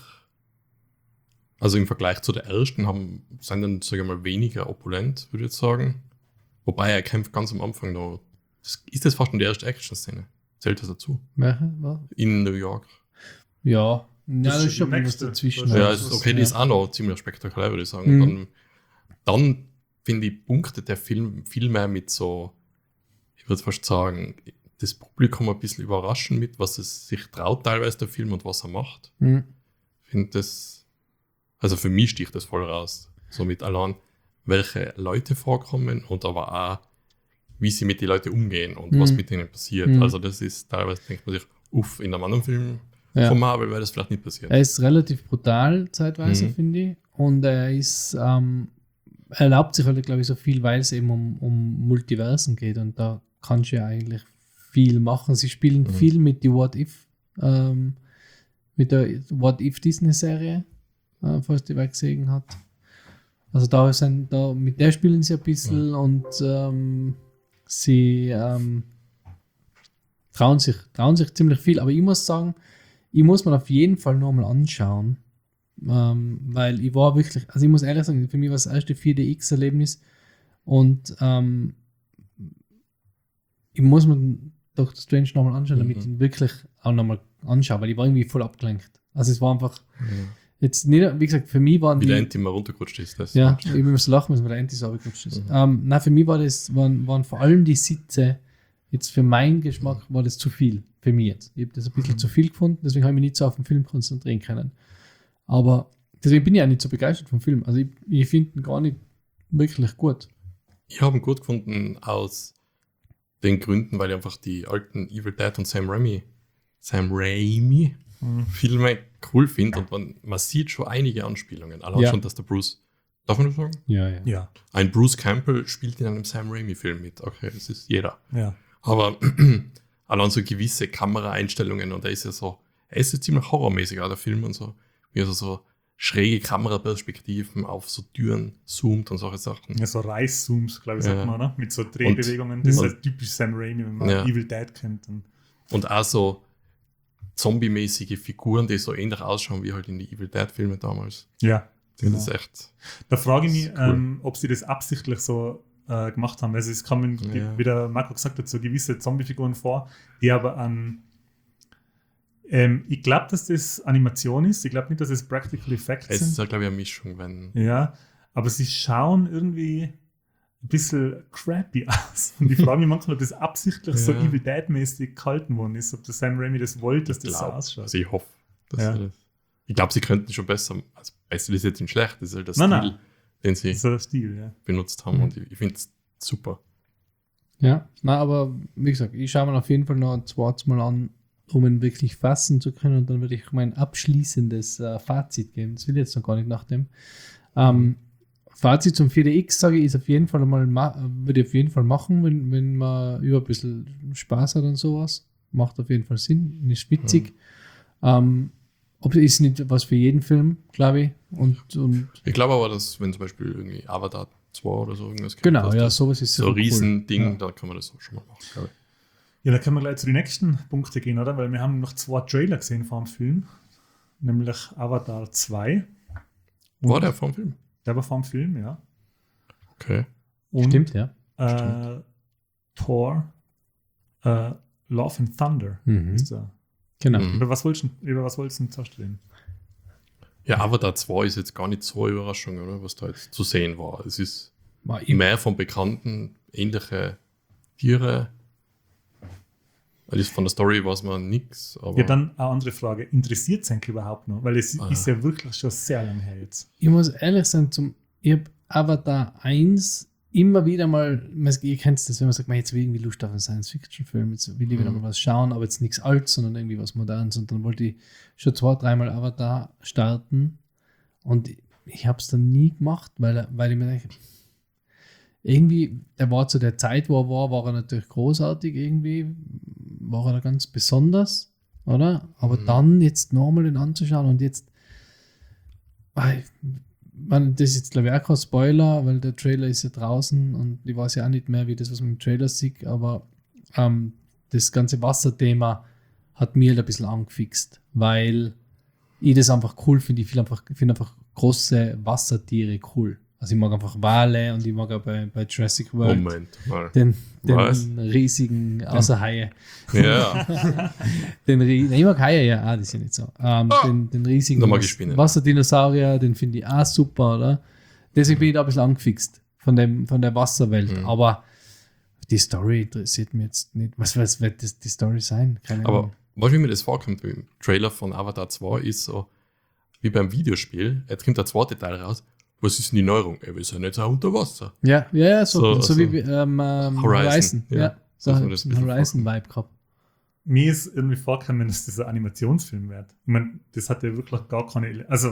also im Vergleich zu der ersten, haben, sind dann, sage ich mal, weniger opulent, würde ich jetzt sagen. Wobei er kämpft ganz am Anfang noch. Das, ist das fast schon die erste Action-Szene? Zählt das dazu? Welche? Was? In New York. Ja, ja, Das das ist ist schon die was nächste. dazwischen. Das Ja, ist ist, das- okay, die ja. ist auch noch ziemlich spektakulär, würde ich sagen. Mhm. Dann, dann finde ich, punktet der Film viel mehr mit so, ich würde fast sagen, das Publikum ein bisschen überraschen mit, was es sich traut, teilweise der Film und was er macht. Mhm. Ich finde das, also für mich sticht das voll raus. So mit allein, welche Leute vorkommen und aber auch, wie sie mit den Leuten umgehen und Mhm. was mit ihnen passiert. Mhm. Also das ist, teilweise denkt man sich, uff, in einem anderen Film Ja. von Marvel wäre das vielleicht nicht passiert. Er ist relativ brutal zeitweise, Mhm. finde ich. Und er ist, ähm, er erlaubt sich halt, glaube ich, so viel, weil es eben um, um Multiversen geht. Und da kannst du ja eigentlich viel machen. Sie spielen Mhm. viel mit die What If, ähm, mit der What If Disney-Serie, äh, falls die wer gesehen hat. Also da sind, da, mit der spielen sie ein bisschen und ähm, sie ähm, trauen sich, trauen sich ziemlich viel. Aber ich muss sagen, ich muss mir auf jeden Fall nochmal anschauen, ähm, weil ich war wirklich, also ich muss ehrlich sagen, für mich war das erste vier D X-Erlebnis und ähm, ich muss mir Doctor Strange nochmal anschauen, damit Mhm. ich ihn wirklich auch nochmal anschaue, weil ich war irgendwie voll abgelenkt. Also es war einfach, Ja. jetzt nicht, wie gesagt, für mich waren Wie die, der Anti mal runtergerutscht ist. Das ja, ich muss lachen müssen, weil der Anti so abgerutscht ist. Mhm. Ähm, nein, für mich war das, waren, waren vor allem die Sitze, jetzt für meinen Geschmack war das zu viel, für mich jetzt. Ich habe das ein bisschen Mhm. zu viel gefunden, deswegen habe ich mich nicht so auf den Film konzentrieren können. Aber deswegen bin ich auch nicht so begeistert vom Film. Also ich, ich finde ihn gar nicht wirklich gut. Ich habe ihn gut gefunden aus den Gründen, weil ich einfach die alten Evil Dead und Sam Raimi, Sam Raimi Mhm. Filme cool finde und man, man sieht schon einige Anspielungen. Allein Ja. schon, dass der Bruce, darf man das sagen? Ja, ja. Ja, Ein Bruce Campbell spielt in einem Sam Raimi-Film mit. Okay, das ist jeder. ja. Aber allein so gewisse Kameraeinstellungen und er ist ja so, er ist ja ziemlich horrormäßig, auch der Film und so, wie er so, so schräge Kameraperspektiven auf so Türen zoomt und solche Sachen. Ja, so Reißzooms, glaube ich, sagt Ja. man, oder? Mit so Drehbewegungen. Das ist halt typisch Sam Raimi, wenn man Ja. Evil Dead kennt. Und Und auch so zombie-mäßige Figuren, die so ähnlich ausschauen wie halt in die Evil Dead-Filme damals. ja, Das genau. ist echt. Da frage ich mich, Das ist cool. ähm, ob sie das absichtlich so äh, gemacht haben. Also es kommen, Ja. wie der Marco gesagt hat, so gewisse Zombie-Figuren vor, die aber an ähm, ich glaube, dass das Animation ist. Ich glaube nicht, dass es Practical Effects Es ist sind. ja, glaube ich, eine Mischung, wenn. Ja, aber sie schauen irgendwie ein bisschen crappy aus. Und ich frage mich manchmal, ob das absichtlich so Ja. Evil Dead-mäßig gehalten worden ist, ob der Sam Raimi das wollte, dass das so glaub, ausschaut. Also ich hoffe, dass Ja. sie das. Ich glaube, sie könnten schon besser. Also besser ist jetzt nicht schlecht, das ist halt der Nein, Stil, nein. den sie Das ist so der Stil, ja. benutzt haben. Mhm. Und ich, ich finde es super. Ja, na, aber wie gesagt, ich schaue mir auf jeden Fall noch ein zweites Mal an, um ihn wirklich fassen zu können. Und dann würde ich mein abschließendes äh, Fazit geben. Das will ich jetzt noch gar nicht nach dem. Ähm, Fazit zum vier D X, sage ich, ist auf jeden Fall mal, ma- würde ich auf jeden Fall machen, wenn, wenn man über ein bisschen Spaß hat und sowas. Macht auf jeden Fall Sinn, ist witzig. Ähm, ob ist nicht was für jeden Film, glaube ich. Und, und Ich glaube aber, dass, wenn zum Beispiel irgendwie Avatar zwei oder so irgendwas gibt, genau, dass ja, das sowas ist so ein cool. Riesending, Ja. da kann man das auch schon mal machen, glaube ich. Ja, da können wir gleich zu den nächsten Punkten gehen, oder? Weil wir haben noch zwei Trailer gesehen vor dem Film. Nämlich Avatar zwei. War Und- der vom Film? Der war vor dem Film, ja. Okay. Und, Stimmt, ja. Äh, Thor, äh, Love and Thunder Mhm. ist der. Genau. Mhm. Über was wolltest du über was wolltest du denn zuerst reden? Ja, Avatar zwei ist jetzt gar nicht so eine Überraschung, oder? Was da jetzt zu sehen war. Es ist War ich, mehr von Bekannten, ähnliche Tiere. Das ist von der Story weiß man nichts, aber Ja, dann eine andere Frage. Interessiert es eigentlich überhaupt noch? Weil es Ah. ist ja wirklich schon sehr lange her jetzt. ich muss ehrlich sein, zum, ich habe Avatar eins immer wieder mal, ihr kennt das, wenn man sagt, man jetzt will irgendwie Lust auf einen Science-Fiction-Film, jetzt will ich wieder Mhm. mal was schauen, aber jetzt nichts Altes, sondern irgendwie was Modernes. Und dann wollte ich schon zwei, dreimal Avatar starten und ich habe es dann nie gemacht, weil, er- weil ich mir denke, irgendwie, der war zu der Zeit, wo er war, war er natürlich großartig irgendwie, war er ganz besonders, oder? Aber Mhm. dann jetzt nochmal den anzuschauen und jetzt, weil, man, das ist jetzt glaube ich auch kein Spoiler, weil der Trailer ist ja draußen und ich weiß ja auch nicht mehr, wie das, was man im Trailer sieht, aber ähm, das ganze Wasserthema hat mir halt ein bisschen angefixt, weil ich das einfach cool finde. Ich finde einfach, ich find einfach große Wassertiere cool. Also ich mag einfach Wale und ich mag auch bei, bei Jurassic World Moment mal. den, Was? den riesigen, außer Haie, Ja, den Rie- Nein, ich mag Haie, ja, ah, das ist ja nicht so. Ähm, Ah, den, den riesigen da mag ich Spinnen. Wasserdinosaurier, den finde ich auch super, oder? Deswegen bin ich da ein bisschen angefixt von, dem, von der Wasserwelt. Mhm. Aber die Story interessiert mich jetzt nicht. Was, was wird das, die Story sein? Keine aber Ahnung. was wie mir das vorkommt im Trailer von Avatar zwei ist so, wie beim Videospiel, jetzt kommt der zweite Teil raus, was ist denn die Neuerung? Ey, wir sind jetzt auch unter Wasser. Ja, ja, ja, so, So- so, so wie ähm, ähm, Horizon, Horizon. ja. Ja, so Dass hat man das ein ein bisschen Horizon-Vibe gehabt. Mir ist irgendwie vorgekommen, dass das ein Animationsfilm wird. Ich meine, das hat ja wirklich gar keine. Ele also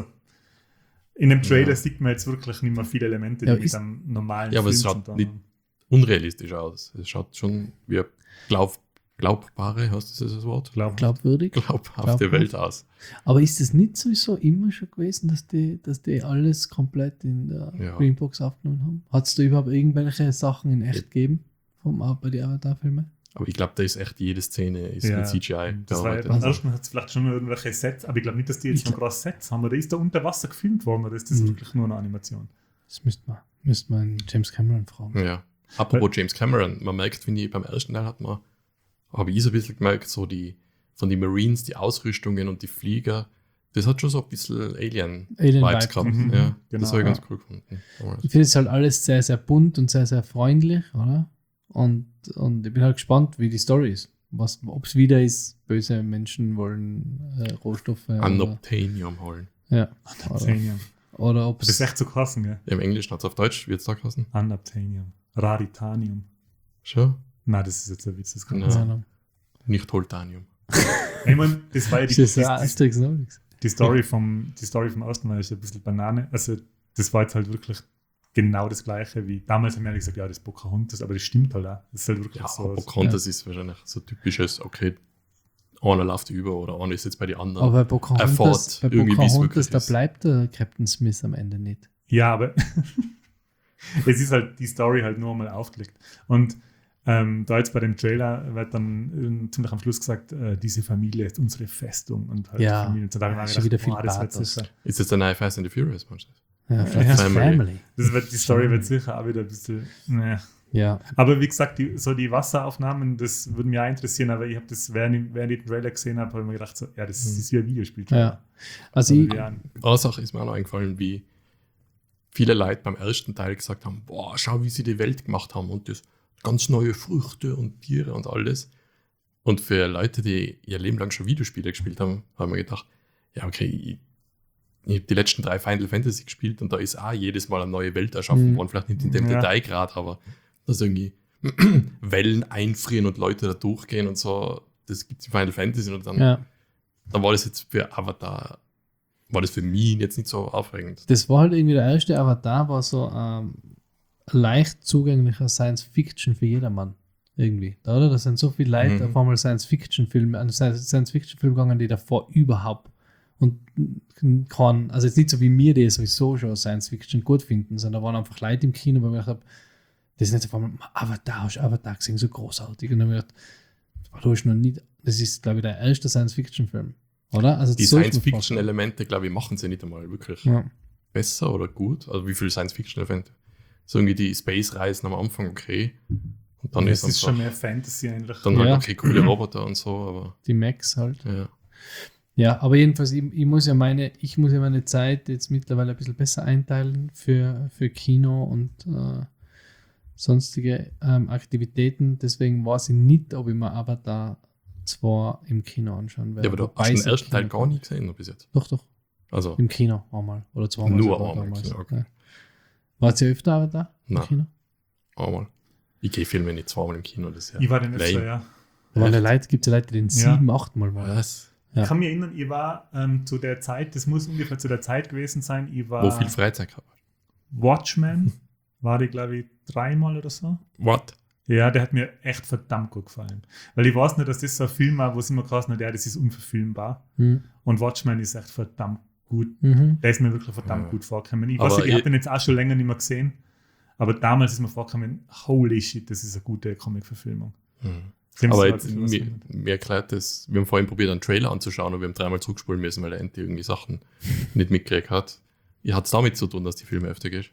in dem Trailer Ja. sieht man jetzt wirklich nicht mehr viele Elemente, die Ja, mit ist- einem normalen Ja, aber es Film schaut zu tun nicht- haben. Unrealistisch aus. Es schaut schon wie eine glaub, glaubbare, heißt das das Wort? Glaub, Glaubwürdig. Glaubhafte Glaubhaft. Welt aus. Aber ist das nicht sowieso immer schon gewesen, dass die, dass die alles komplett in der Ja. Greenbox aufgenommen haben? Hat es da überhaupt irgendwelche Sachen in echt gegeben vom, bei den Avatar-Filmen? Aber ich glaube, da ist echt jede Szene ist Ja, mit C G I das war ja, gearbeitet. beim ersten hat es vielleicht schon noch irgendwelche Sets, aber ich glaube nicht, dass die jetzt Ich noch groß Sets haben. Oder ist da unter Wasser gefilmt worden oder ist das Mhm. wirklich nur eine Animation? Das müsste man, müsste man James Cameron fragen. Ja. Apropos James Cameron, man merkt, finde ich, beim ersten Teil hat man, habe ich so ein bisschen gemerkt, so die von den Marines, die Ausrüstungen und die Flieger, das hat schon so ein bisschen Alien-Vibes Alien-Vibe. gehabt. Mhm. Ja, Genau, das habe ich ja. ganz cool gefunden. Ich finde es halt alles sehr, sehr bunt und sehr, sehr freundlich, oder? Und, und ich bin halt gespannt, wie die Story ist. Ob es wieder ist, böse Menschen wollen äh, Rohstoffe. Oder, Unobtainium holen. ja, oder, Unobtainium. oder ob Das ist es. echt so krass, gell? Im Englischen hat es auf Deutsch, wird es da heißen? Unobtainium. Raritanium. Schon? Nein, das ist jetzt ein Witz. Das kann Ja. nicht Keine sein. Ahnung. Nicht Holtanium. Ich meine, das war ja die, Das ist die, ja die, Asterix und Obelix. die Story vom, die Story vom ersten Mal ist ein bisschen Banane. Also, das war jetzt halt wirklich genau das Gleiche wie damals haben wir gesagt, ja, das ist Pocahontas, aber das stimmt halt auch. Das ist halt wirklich Ja, so. Pocahontas ja. ist wahrscheinlich so typisches, okay, einer läuft über oder einer ist jetzt bei den anderen. Aber bei Pocahontas, bei irgendwie, wie's Pocahontas wirklich da ist. bleibt der Captain Smith am Ende nicht. Ja, aber es ist halt die Story halt nur mal aufgelegt. Und ähm, da jetzt bei dem Trailer wird dann äh, ziemlich am Schluss gesagt, äh, diese Familie ist unsere Festung und halt Ja, die Familie. Und so da habe ich mir schon wieder gedacht, viel boah, das wird Pathos. sicher. Ist das der neue Fast and the Furious, meinst du? Ja, Ja, Fast Family. Family. Das wird, die Story wird sicher auch wieder ein bisschen. Ne. Ja, Aber wie gesagt, die, so die Wasseraufnahmen, das würde mich auch interessieren, aber ich habe das, während ich, während ich den Trailer gesehen habe, habe ich mir gedacht, so, ja, das Mhm. ist wie ein Videospiel. ja. Also Aber ich, ja, Eine Sache ist mir auch noch eingefallen, wie viele Leute beim ersten Teil gesagt haben, boah, schau, wie sie die Welt gemacht haben und das ganz neue Früchte und Tiere und alles. Und für Leute, die ihr Leben lang schon Videospiele gespielt haben, haben wir gedacht, ja, okay, ich, ich habe die letzten drei Final Fantasy gespielt und da ist auch jedes Mal eine neue Welt erschaffen Mhm. worden, vielleicht nicht in dem Ja. Detailgrad, aber dass irgendwie Wellen einfrieren und Leute da durchgehen und so, das gibt es in Final Fantasy und dann, ja, dann war das jetzt für Avatar, war das für mich jetzt nicht so aufregend. das war halt irgendwie der erste Avatar, war so ähm, leicht zugänglicher Science-Fiction für jedermann. Irgendwie, oder? Da sind so viele Leute Mhm. auf einmal Science-Fiction-Filme, an Science-Fiction-Film gegangen, die davor überhaupt und kann, also jetzt nicht so wie mir, die sowieso schon Science-Fiction gut finden, sondern da waren einfach Leute im Kino, wo ich gedacht habe, das ist nicht auf einmal Avatar, hast du Avatar gesehen, so großartig. Und dann habe ich gedacht, du hast noch nicht, das ist, glaube ich, der erste Science-Fiction-Film, oder? Also Die so ist mir vorgestellt. Science-Fiction-Elemente, glaube ich, machen sie nicht einmal wirklich Ja. besser oder gut. Also wie viele Science-Fiction-Elemente? So irgendwie die Space-Reisen am Anfang, okay. Und dann das ist ist schon einfach, mehr Fantasy eigentlich. dann halt, Ja. okay, coole Roboter und so, aber Die Max halt. ja. Ja, aber jedenfalls, ich, ich muss ja meine, ich muss ja meine Zeit jetzt mittlerweile ein bisschen besser einteilen für, für Kino und äh, sonstige ähm, Aktivitäten. Deswegen weiß ich nicht, ob ich mir Avatar zwei im Kino anschauen werde. Ja, aber du Wobei hast den es im ersten Teil Kino gar kommt. nie gesehen, noch bis jetzt. Doch, doch. Also, Im Kino einmal. Oder zweimal. Nur sogar einmal im damals. Kino, okay. Ja. Wart ihr öfter Avatar im Nein. Kino? einmal. Ich gehe Filme nicht zweimal im Kino, das ist ja Ich war den lame. öfter, ja. Da waren ja Echt? Leute, gibt es ja Leute, die den Ja. sieben, achtmal waren. Was? Ja. Ich kann mich erinnern, ich war ähm, zu der Zeit, das muss ungefähr zu der Zeit gewesen sein, ich war Wo viel Freizeit gehabt? Watchmen, war ich glaube ich dreimal oder so. What? Ja, der hat mir echt verdammt gut gefallen. Weil ich weiß nicht, dass das so ein Film war, wo es immer krass hat, ja, das ist unverfilmbar. Mhm. Und Watchmen ist echt verdammt gut. Mhm. Der ist mir wirklich verdammt Ja. gut vorgekommen. Ich Aber weiß nicht, ich ich- habe den jetzt auch schon länger nicht mehr gesehen. Aber damals ist mir vorgekommen, holy shit, das ist eine gute Comic-Verfilmung. Hm. Dem Aber so jetzt, hat sich was mir, geändert. mir erklärt das, wir haben vorhin probiert, einen Trailer anzuschauen und wir haben dreimal zurückspulen müssen, weil der Ente irgendwie Sachen nicht mitgekriegt hat. Ihr hat es damit zu tun, dass die Filme öfter geht.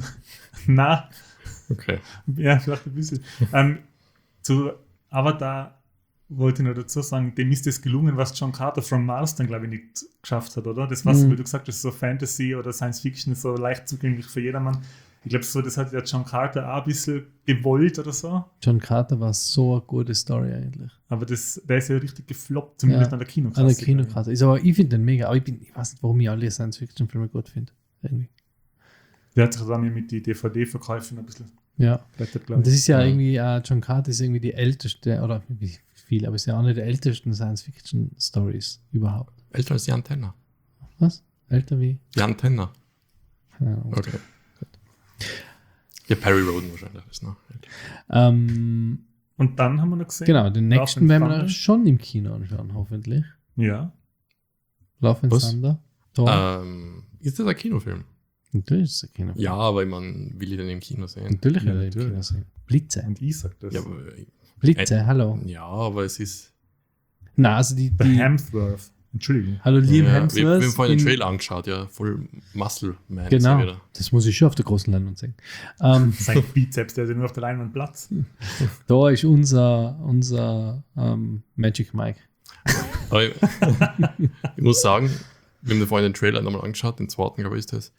Na, Okay. ja, vielleicht ein bisschen. ähm, zu Avatar wollte ich noch dazu sagen, dem ist das gelungen, was John Carter from Mars dann, glaube ich, nicht geschafft hat, oder? Das, was Mhm. wie du gesagt hast, so Fantasy oder Science Fiction, so leicht zugänglich für jedermann. Ich glaube, so, das hat ja John Carter auch ein bisschen gewollt oder so. John Carter war so eine gute Story eigentlich. Aber das, der ist ja richtig gefloppt, zumindest Ja, an der Kinokasse. An der Kinokarte. Ist aber, ich finde den mega, aber ich, bin, ich weiß nicht, warum ich alle Science-Fiction-Filme gut finde. Irgendwie. Der hat sich dann mit den D V D-Verkäufen ein bisschen Ja. rettet, glaube Und das ich. ist ja Ja. irgendwie, äh, John Carter ist irgendwie die älteste, oder wie viel, aber ist ja eine der ältesten Science-Fiction-Stories überhaupt. Älter als die Antenne. Was? Älter wie? Die Antenne. Keine Ahnung. Okay. Ja, Perry Roden wahrscheinlich ist noch älter. Ähm, Und dann haben wir noch gesehen. genau, den Love nächsten and werden wir Thunder. schon im Kino anschauen, hoffentlich. Ja. Love and Was? Thunder. Thor. Ähm, ist das ein Kinofilm? Natürlich ist es ein Kinofilm. Ja, aber ich meine, will ich den im Kino sehen? Natürlich Ja, will er im natürlich. Kino sehen. Blitze. Und ich sag das. Ja, aber, Blitze, hallo. ja, aber es ist. Na, also die, The die Hemsworth. Entschuldigung. hallo Liam ja, Hemsworth. wir, wir haben vorhin den in- Trailer angeschaut, ja, voll Muscle Man. Genau, So wieder. das muss ich schon auf der großen Leinwand sehen. Ähm, Sein Bizeps, der hat ja nur auf der Leinwand Platz. da ist unser, unser ähm, Magic Mike. Aber ich, ich muss sagen, wir haben da vorhin den Trailer nochmal angeschaut, den zweiten, glaube ich, ist das.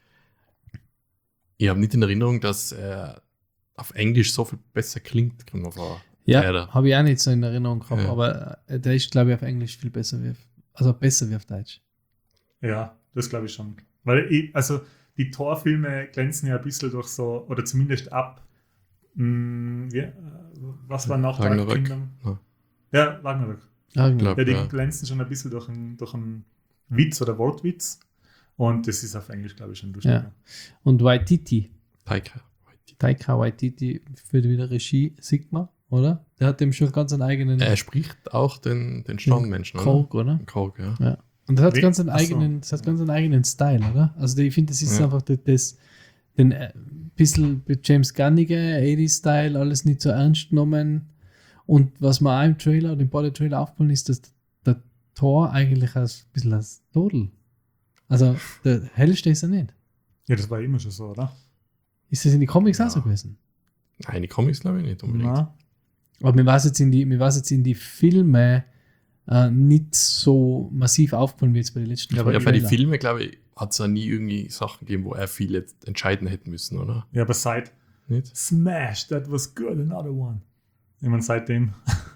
Ich habe nicht in Erinnerung, dass er auf Englisch so viel besser klingt, kann man vor. Ja, Leider. habe ich auch nicht so in Erinnerung gehabt, Ja. aber äh, der ist, glaube ich, auf Englisch viel besser wie auf, also besser wie auf Deutsch. Ja, das glaube ich schon. Weil ich, also die Torfilme glänzen ja ein bisschen durch so, oder zumindest ab. Mh, wie, äh, was war noch Ragnarök. Dark Kingdom? Ja. Ja, Ragnarök. Ah, Ich glaub, Ja, die ja. glänzen schon ein bisschen durch einen, durch einen Witz oder Wortwitz. Und das ist auf Englisch, glaube ich, schon lustiger. Ja. Und Waititi, Taika. Taika Waititi führt wieder Regie, Sigma, oder? Der hat dem schon ganz einen eigenen Er spricht auch den, den Strandmenschen, Kork, oder? Kork, ja. Ja. Und das hat Wie? ganz einen Ach so. eigenen, das hat ganz einen eigenen Style, oder? Also ich finde, das ist Ja. einfach das, das den äh, bisschen James Gunnige, achtziger-Style, alles nicht so ernst genommen. Und was mir auch im Trailer, dem Body-Trailer aufgefallen ist, dass der Thor eigentlich als, ein bisschen als Todel. Also der hellste ist er nicht. Ja, das war immer schon so, oder? Ist das in die Comics Ja. auch so gewesen? Nein, die Comics glaube ich nicht unbedingt. Na, Aber mir war es jetzt in die, mir war es jetzt in die Filme äh, nicht so massiv aufgefallen wie jetzt bei den letzten Ja, aber Ja, zwei bei den Trailern. Filmen, glaube ich, hat es ja nie irgendwie Sachen gegeben, wo er viel jetzt entscheiden hätte müssen, oder? ja, aber seit Nicht? Smash, that was good, another one. Ich meine, seitdem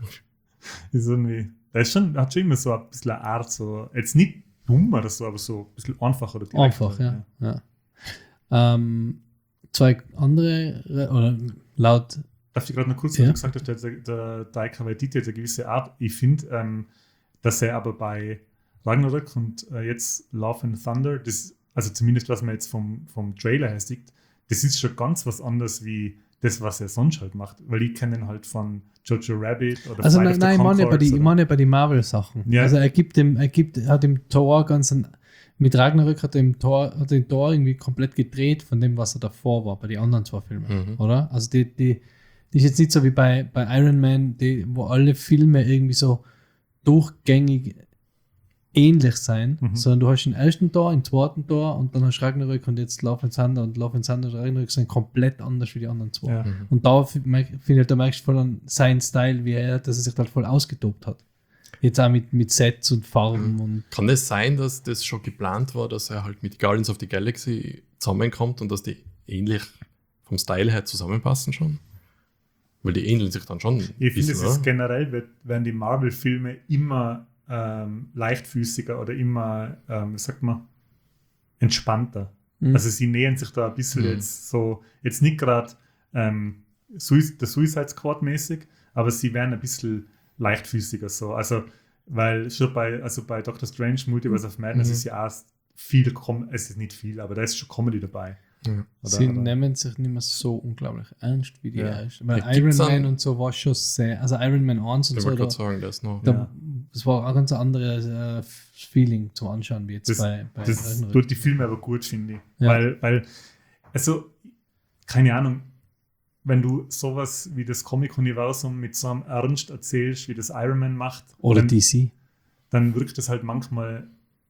ist irgendwie, der ist schon, hat schon immer so ein bisschen eine Art, so, jetzt nicht dumm oder so, aber so ein bisschen einfacher oder direkter. Einfach, ja. ja. Ähm, zwei andere, Re- oder laut, Darf ich gerade noch kurz, Ja. was du gesagt hast, der, der Taika Waititi hat eine gewisse Art. Ich finde, ähm, dass er aber bei Ragnarök und äh, jetzt Love and Thunder, das, also zumindest was man jetzt vom, vom Trailer her sieht, das ist schon ganz was anderes wie das, was er sonst halt macht. Weil ich kenne ihn halt von Jojo Rabbit oder also Flight nein, of the nein ich meine ja bei Conchords die, ich oder- meine ja bei die Marvel-Sachen. Ja. Also er gibt dem, er gibt, er hat dem Thor ganz ein, mit Ragnarök hat er dem Thor, hat den Thor irgendwie komplett gedreht von dem, was er davor war, bei den anderen zwei Filmen, Mhm. oder? Also die, die, die ist jetzt nicht so wie bei, bei Iron Man, die, wo alle Filme irgendwie so durchgängig ähnlich sein, Mhm. sondern du hast den ersten Tor, den zweiten Tor und dann hast du Ragnarök und jetzt Love and Thunder und Love and Thunder und Ragnarök sind komplett anders wie die anderen zwei. Ja. Mhm. Und da f- merk- finde ich, halt, da merkst du voll an seinen Style, wie er, dass er sich halt voll ausgetobt hat. Jetzt auch mit, mit Sets und Farben Mhm. und Kann es sein, dass das schon geplant war, dass er halt mit Guardians of the Galaxy zusammenkommt und dass die ähnlich vom Style her zusammenpassen schon? Weil die ähneln sich dann schon. ein Ich finde, bisschen, es ist oder? generell, wird- werden die Marvel-Filme immer ähm, leichtfüßiger oder immer, ähm, wie sagt man, entspannter. Mhm. Also sie nähern sich da ein bisschen Mhm. jetzt so, jetzt nicht gerade ähm, Sui- der Suicide Squad mäßig, aber sie werden ein bisschen leichtfüßiger so. Also, weil schon bei, also bei Doctor Strange, Multiverse of Madness Mhm. ist ja auch viel, Com es ist nicht viel, aber da ist schon Comedy dabei. Ja. Oder, sie oder, nehmen sich nicht mehr so unglaublich ernst wie die Ja. ersten. Weil Ja, Iron gibt's Man dann- und so war schon sehr, also Iron Man eins und Ich so, wollte da, gerade sagen, das noch. da, Ja. das war auch ganz ein anderes äh, Feeling zum Anschauen wie jetzt Das- bei, bei Das Ragnarök. tut die Filme aber gut, finde ich. Ja. Weil, weil, also, keine Ahnung, wenn du sowas wie das Comic-Universum mit so einem Ernst erzählst, wie das Iron Man macht, Oder dann, D C. dann wirkt das halt manchmal,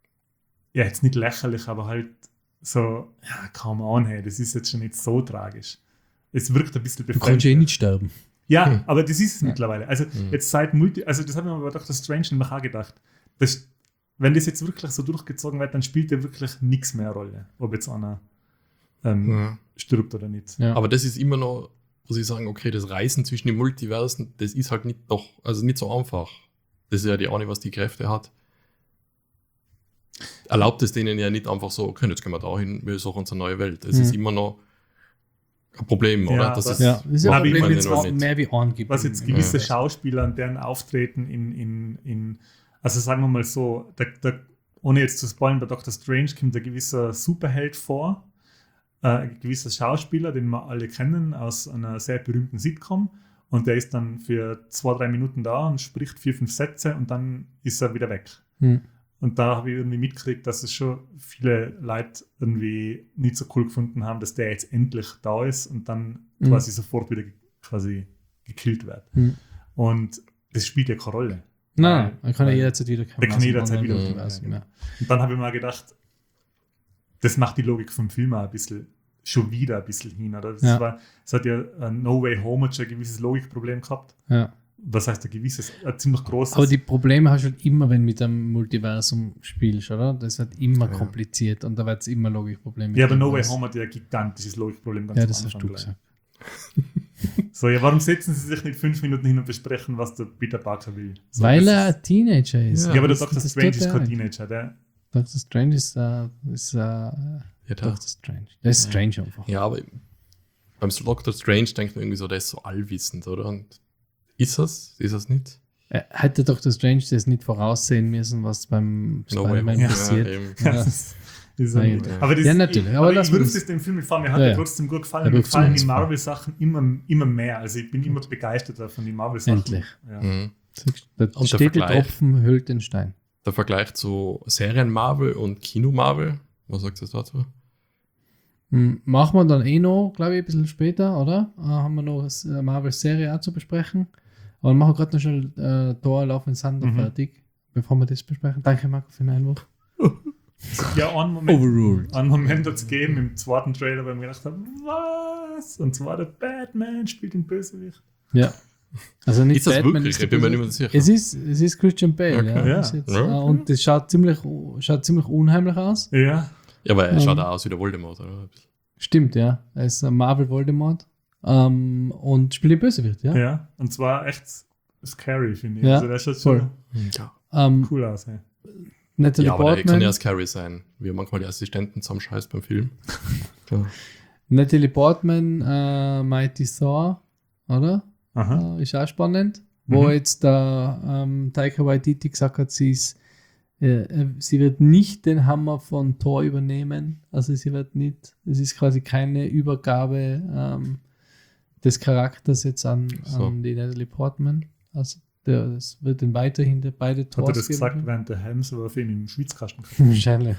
ja, jetzt nicht lächerlich, aber halt so, ja, come on, hey, das ist jetzt schon nicht so tragisch. Es wirkt ein bisschen Du kannst eh nicht sterben. Ja, Hm. aber das ist es Ja. mittlerweile. Also Hm. jetzt seit Multi, also das habe ich mir bei Doctor Strange nämlich auch gedacht. Das, wenn das jetzt wirklich so durchgezogen wird, dann spielt ja wirklich nichts mehr eine Rolle, ob jetzt einer ähm, Ja. stirbt oder nicht. Ja. Aber das ist immer noch, muss ich sagen, okay, das Reisen zwischen den Multiversen, das ist halt nicht doch, also nicht so einfach. Das ist ja die eine, was die Kräfte hat. Erlaubt es denen ja nicht einfach so, okay, jetzt gehen wir da hin, wir suchen uns eine neue Welt. Es Mhm. ist immer noch ein Problem, Ja, oder? aber- Das ist, ja, das ist ja Aber ein ich Problem, meine wenn es jetzt auch was mehr wie einen gibt. Was im- jetzt im gewisse Universum. Schauspieler und deren Auftreten in, in, in, also sagen wir mal so, der, der, ohne jetzt zu spoilern, bei Doctor Strange kommt ein gewisser Superheld vor, äh, ein gewisser Schauspieler, den wir alle kennen aus einer sehr berühmten Sitcom, und der ist dann für zwei, drei Minuten da und spricht vier, fünf Sätze und dann ist er wieder weg. Hm. Und da habe ich irgendwie mitgekriegt, dass es schon viele Leute irgendwie nicht so cool gefunden haben, dass der jetzt endlich da ist und dann Mhm. quasi sofort wieder ge- quasi gekillt wird. Hm. Und das spielt ja keine Rolle. Nein, man kann ja Weil- jederzeit wieder kommen. Der kann aus dem jederzeit anderen wieder Universum, kommen, ja. Und dann habe ich mir gedacht, das macht die Logik vom Film auch ein bisschen, schon wieder ein bisschen hin. Oder? Das Ja. war, es hat ja äh, No Way Home hat schon ein gewisses Logikproblem gehabt. Ja. Was heißt ein gewisses? Ein ziemlich großes. Aber die Probleme hast du halt immer, wenn du mit einem Multiversum spielst, oder? Das wird immer Ja. kompliziert und da wird es immer Logikprobleme ja, aber geben. No Way Das- Home hat ja ein gigantisches Logikproblem. Ganz Ja, am das hast Anfang du gleich. gesagt. So, ja, warum setzen sie sich nicht fünf Minuten hin und besprechen, was der Peter Parker will? So, Weil das er ist- ein Teenager ist. Ja, aber der Das- Doctor das Strange tut ist er kein halt. Teenager. Der, Doctor Strange ist, äh, ist äh, ja, da. Doctor Strange. Der ist Ja. strange einfach. ja, aber beim Doctor Strange denkt man irgendwie so, der ist so allwissend, oder? Und ist das? Ist das nicht? Er hätte doch der Strange das nicht voraussehen müssen, was beim No Spider-Man way. passiert. Ja, eben. Ja. Das ist so Nein, gut. ja. Aber das, Ja, natürlich, Ich, aber aber lass ich würde uns- es dem Film gefallen. Mir hat Ja, er ja. trotzdem gut gefallen. Ja, Mir gut, gefallen die super. Marvel-Sachen immer, immer mehr. Also ich bin immer begeisterter von den Marvel-Sachen. Endlich. Ja. Mhm. Da der steht der Vergleich. Tropfen, hüllt den Stein. Der Vergleich zu Serien-Marvel und Kino-Marvel, was sagst du dazu? Hm, machen wir dann eh noch, glaube ich, ein bisschen später, oder? Äh, haben wir noch eine Marvel-Serie auch zu besprechen. Aber dann machen wir gerade noch schnell äh, Thor, Love and Thunder Mhm. fertig, bevor wir das besprechen. Danke, Marco, für den Einwurf. Ja, einen Moment, Overruled. einen Moment hat es gegeben im zweiten Trailer, weil ich mir gedacht habe, was? Und zwar der Batman spielt den Bösewicht. Ja. Also nicht Ist das Batman, wirklich? ist der Ich bin mir Böse- nicht mehr sicher. Es ist, es ist Christian Bale, Okay. ja. Ja. Das ist jetzt, Ja. äh, und das schaut ziemlich, schaut ziemlich unheimlich aus. Ja. Ja, aber er Ähm. schaut auch aus wie der Voldemort, oder? Stimmt, ja. Er ist ein Marvel Voldemort. Ähm, und spielt den Bösewicht, ja. Ja. Und zwar echt scary, finde ich. Ja, Also der schaut voll. schon Ja, Ähm, cool aus. Ey. Natalie ja aber der kann Portman. ja scary sein, wie er manchmal die Assistenten zusammenscheißt beim Film. Ja. Natalie Portman, äh, Mighty Thor, oder? Aha. Äh, ist auch spannend. Wo Mhm. jetzt der ähm, Taika Waititi gesagt hat, sie, ist, äh, äh, sie wird nicht den Hammer von Thor übernehmen. Also sie wird nicht, es ist quasi keine Übergabe ähm, des Charakters jetzt an, So. an die Natalie Portman. Also der, es wird dann weiterhin der, beide Hat Thors er das geben. gesagt, während der Helmswurf ihn im Schwitzkasten kriegt? Wahrscheinlich.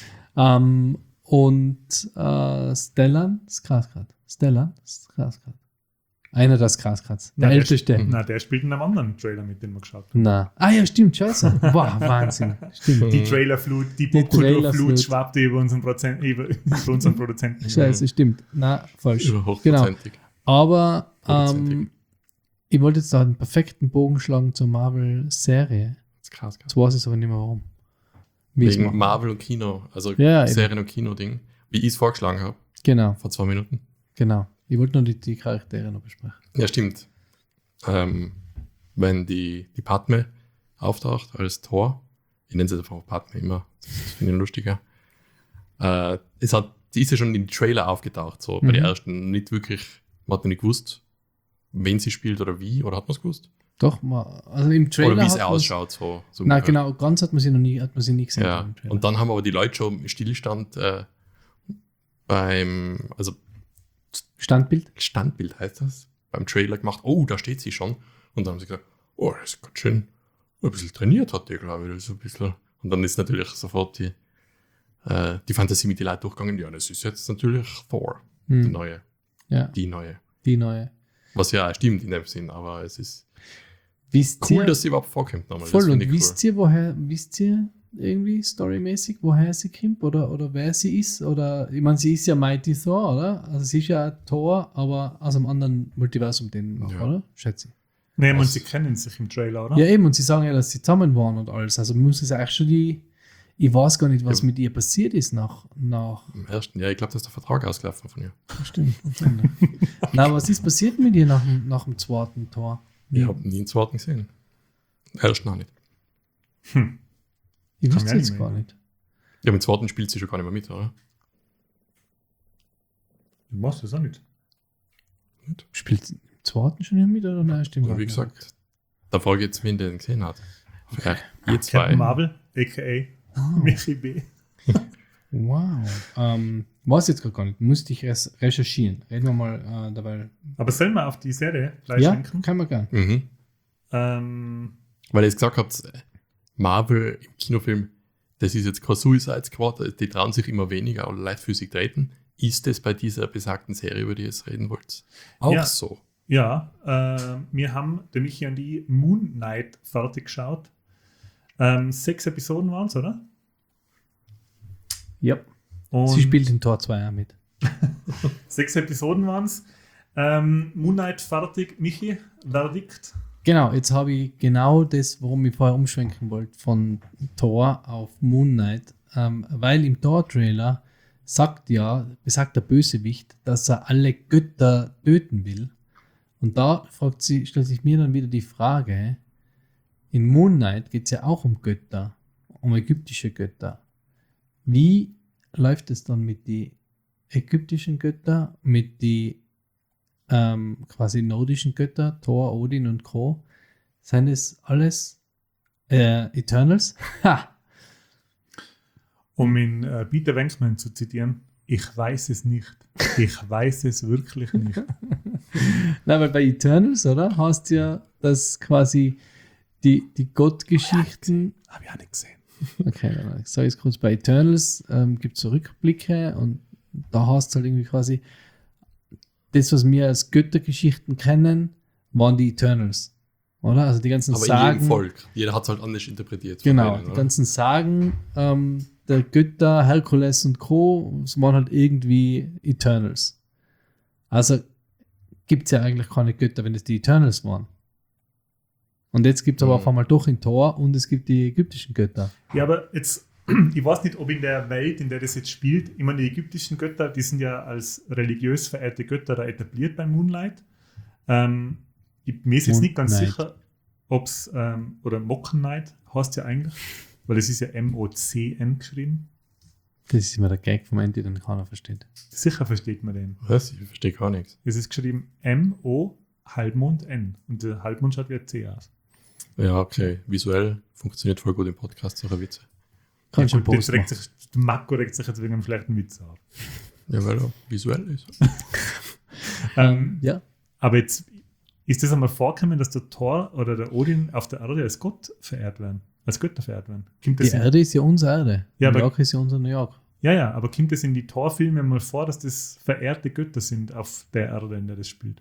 ähm, und äh, Stellan, Skarsgård. Stellan, Skarsgård. Einer das Skarsgård. Der Na, der älteste. Mhm. Na, der spielt in einem anderen Trailer mit, den wir geschaut haben. Na. Ah ja, stimmt, scheiße. Wow, Wahnsinn. Stimmt. Die Mhm. Trailerflut, die Die Popkulturflut Trailerflut. schwappte über unseren, Prozent, über, über unseren Produzenten. Scheiße, stimmt. Na, falsch. Über hochprozentig. Aber Hundertprozentig. ähm, ich wollte jetzt da einen perfekten Bogen schlagen zur Marvel-Serie. Das ist krass, krass. Jetzt weiß ich aber nicht mehr warum. Wie ich's Wegen mache. Marvel und Kino, also Ja, eben. Serien- und Kino-Ding, wie ich es vorgeschlagen habe, Genau, vor zwei Minuten. genau. Ich wollte nur die, die Charaktere noch besprechen. Ja, stimmt. Ähm, wenn die, die Padme auftaucht als Thor, ich nenne sie einfach Padme immer, das finde ich lustiger. Äh, es hat, die ist ja schon im Trailer aufgetaucht, so bei Mhm. den ersten, nicht wirklich, man hat nicht gewusst, wen sie spielt oder wie, oder hat man es gewusst? Doch, mal, also im Trailer. Oder wie hat sie man's- ausschaut, so. so Na ungefähr. genau, ganz hat man sie noch nie, hat man sie nie gesehen. Ja, im Trailer. und dann haben aber die Leute schon im Stillstand äh, beim, also Standbild? Standbild heißt das, beim Trailer gemacht, oh, da steht sie schon. Und dann haben sie gesagt, oh, das ist ganz schön, ein bisschen trainiert hat die, glaube ich, das ist ein bisschen. Und dann ist natürlich sofort die, äh, die Fantasie mit den Leuten durchgegangen, ja, das ist jetzt natürlich Thor, die Hm. neue, Ja, die neue. die neue. Was ja auch stimmt in dem Sinn, aber es ist Wisst cool, ihr, dass sie überhaupt vorkommt nochmal. voll, das und finde ich wisst ihr, woher, wisst ihr irgendwie storymäßig, woher sie kommt oder, oder wer sie ist? Oder, ich meine, sie ist ja Mighty Thor, oder? Also sie ist ja Thor, aber aus einem anderen Multiversum, den noch, Ja. oder? Schätze ich. Nee, und Was? sie kennen sich im Trailer, oder? Ja, eben, und sie sagen ja, dass sie zusammen waren und alles. Also muss es eigentlich schon die. Ich weiß gar nicht, was Ja. mit ihr passiert ist nach. nach Im ersten, ja, ich glaube, da ist der Vertrag ausgelaufen von ihr. stimmt, stimmt. Na, was ist passiert mit ihr nach, dem- nach dem zweiten Tor? Ich habe nie den zweiten gesehen. Ersten auch nicht. Hm. Ich Kann wüsste mir jetzt nicht gar mehr. nicht. Ja, mit dem zweiten spielt sie schon gar nicht mehr mit, oder? Du machst das auch nicht. Spielt sie im zweiten schon nicht mit oder nein? Stimmt Also, gar wie nicht. gesagt, da frage ich jetzt, wen der den gesehen hat. Vielleicht ihr zwei. Captain Marvel, a k a. Ah, Michi B. wow. Ähm, weiß jetzt gerade gar nicht. Musste ich res recherchieren. Reden wir mal äh, dabei. Aber sollen wir auf die Serie gleich Ja, lenken? kann man gern. Mhm. Ähm, Weil ihr jetzt gesagt habt, Marvel im Kinofilm, das ist jetzt kein Suicide Squad, die trauen sich immer weniger oder leichtfüßig treten. Ist es bei dieser besagten Serie, über die ihr jetzt reden wollt, auch Ja. so? ja, äh, wir haben, der Michi und die, Moon Knight fertig geschaut. Ähm, sechs Episoden waren es, oder? Ja. Und Sie spielt in Tor zwei auch mit. Sechs Episoden waren es. Ähm, Moon Knight fertig. Michi, Verdikt. Genau, jetzt habe ich genau das, worum ich vorher umschwenken wollte, von Thor auf Moon Knight. Ähm, weil im Thor-Trailer sagt ja, besagt der Bösewicht, dass er alle Götter töten will. Und da fragt sie, stellt sich mir dann wieder die Frage, in Moon Knight geht es ja auch um Götter, um ägyptische Götter. Wie läuft es dann mit den ägyptischen Göttern, mit den ähm, quasi nordischen Göttern, Thor, Odin und Co.? Seien es alles äh, Eternals? Ha! Um ihn äh, Peter Venkman zu zitieren, ich weiß es nicht. Ich weiß es wirklich nicht. Nein, weil bei Eternals, oder? Hast du ja, dass quasi die, die Gottgeschichten. Habe ich auch nicht gesehen. Okay, dann sage ich es kurz. Bei Eternals ähm, gibt es so Rückblicke und da hast du halt irgendwie quasi das, was wir als Göttergeschichten kennen, waren die Eternals. Oder? Also die ganzen Aber Sagen. in jedem Volk. Jeder hat es halt anders interpretiert. von Genau, denen, die oder? ganzen Sagen ähm, der Götter, Herkules und Co. es waren halt irgendwie Eternals. Also gibt es ja eigentlich keine Götter, wenn es die Eternals waren. Und jetzt gibt es aber Mhm. auf einmal doch in Thor und es gibt die ägyptischen Götter. Ja, aber jetzt, ich weiß nicht, ob in der Welt, in der das jetzt spielt, immer die ägyptischen Götter, die sind ja als religiös verehrte Götter da etabliert bei Moonlight. Ähm, ich, mir ist jetzt nicht ganz Moonlight. sicher, ob es, ähm, oder Mockennight heißt ja eigentlich, weil es ist ja M O C N geschrieben. Das ist immer der Gag vom Ende, den keiner versteht. Sicher versteht man den. Was? Ich verstehe gar nichts. Es ist geschrieben M O Halbmond N und der Halbmond schaut wie ein C aus. Ja, okay. Visuell funktioniert voll gut im Podcast, solche Witze. Kannst du Ja, einen gut, jetzt Post regt machen. sich, der Marco regt sich jetzt wegen einem schlechten Witz auf. Ja, weil er visuell ist. Ähm, Ja, aber jetzt ist das einmal vorgekommen, dass der Thor oder der Odin auf der Erde als Gott verehrt werden, als Götter verehrt werden. Kommt die das in, Erde ist ja unsere Erde. Ja, New aber- York ist ja unser New York. ja, ja, aber kommt es in die Thor-Filme mal vor, dass das verehrte Götter sind auf der Erde, in der das spielt?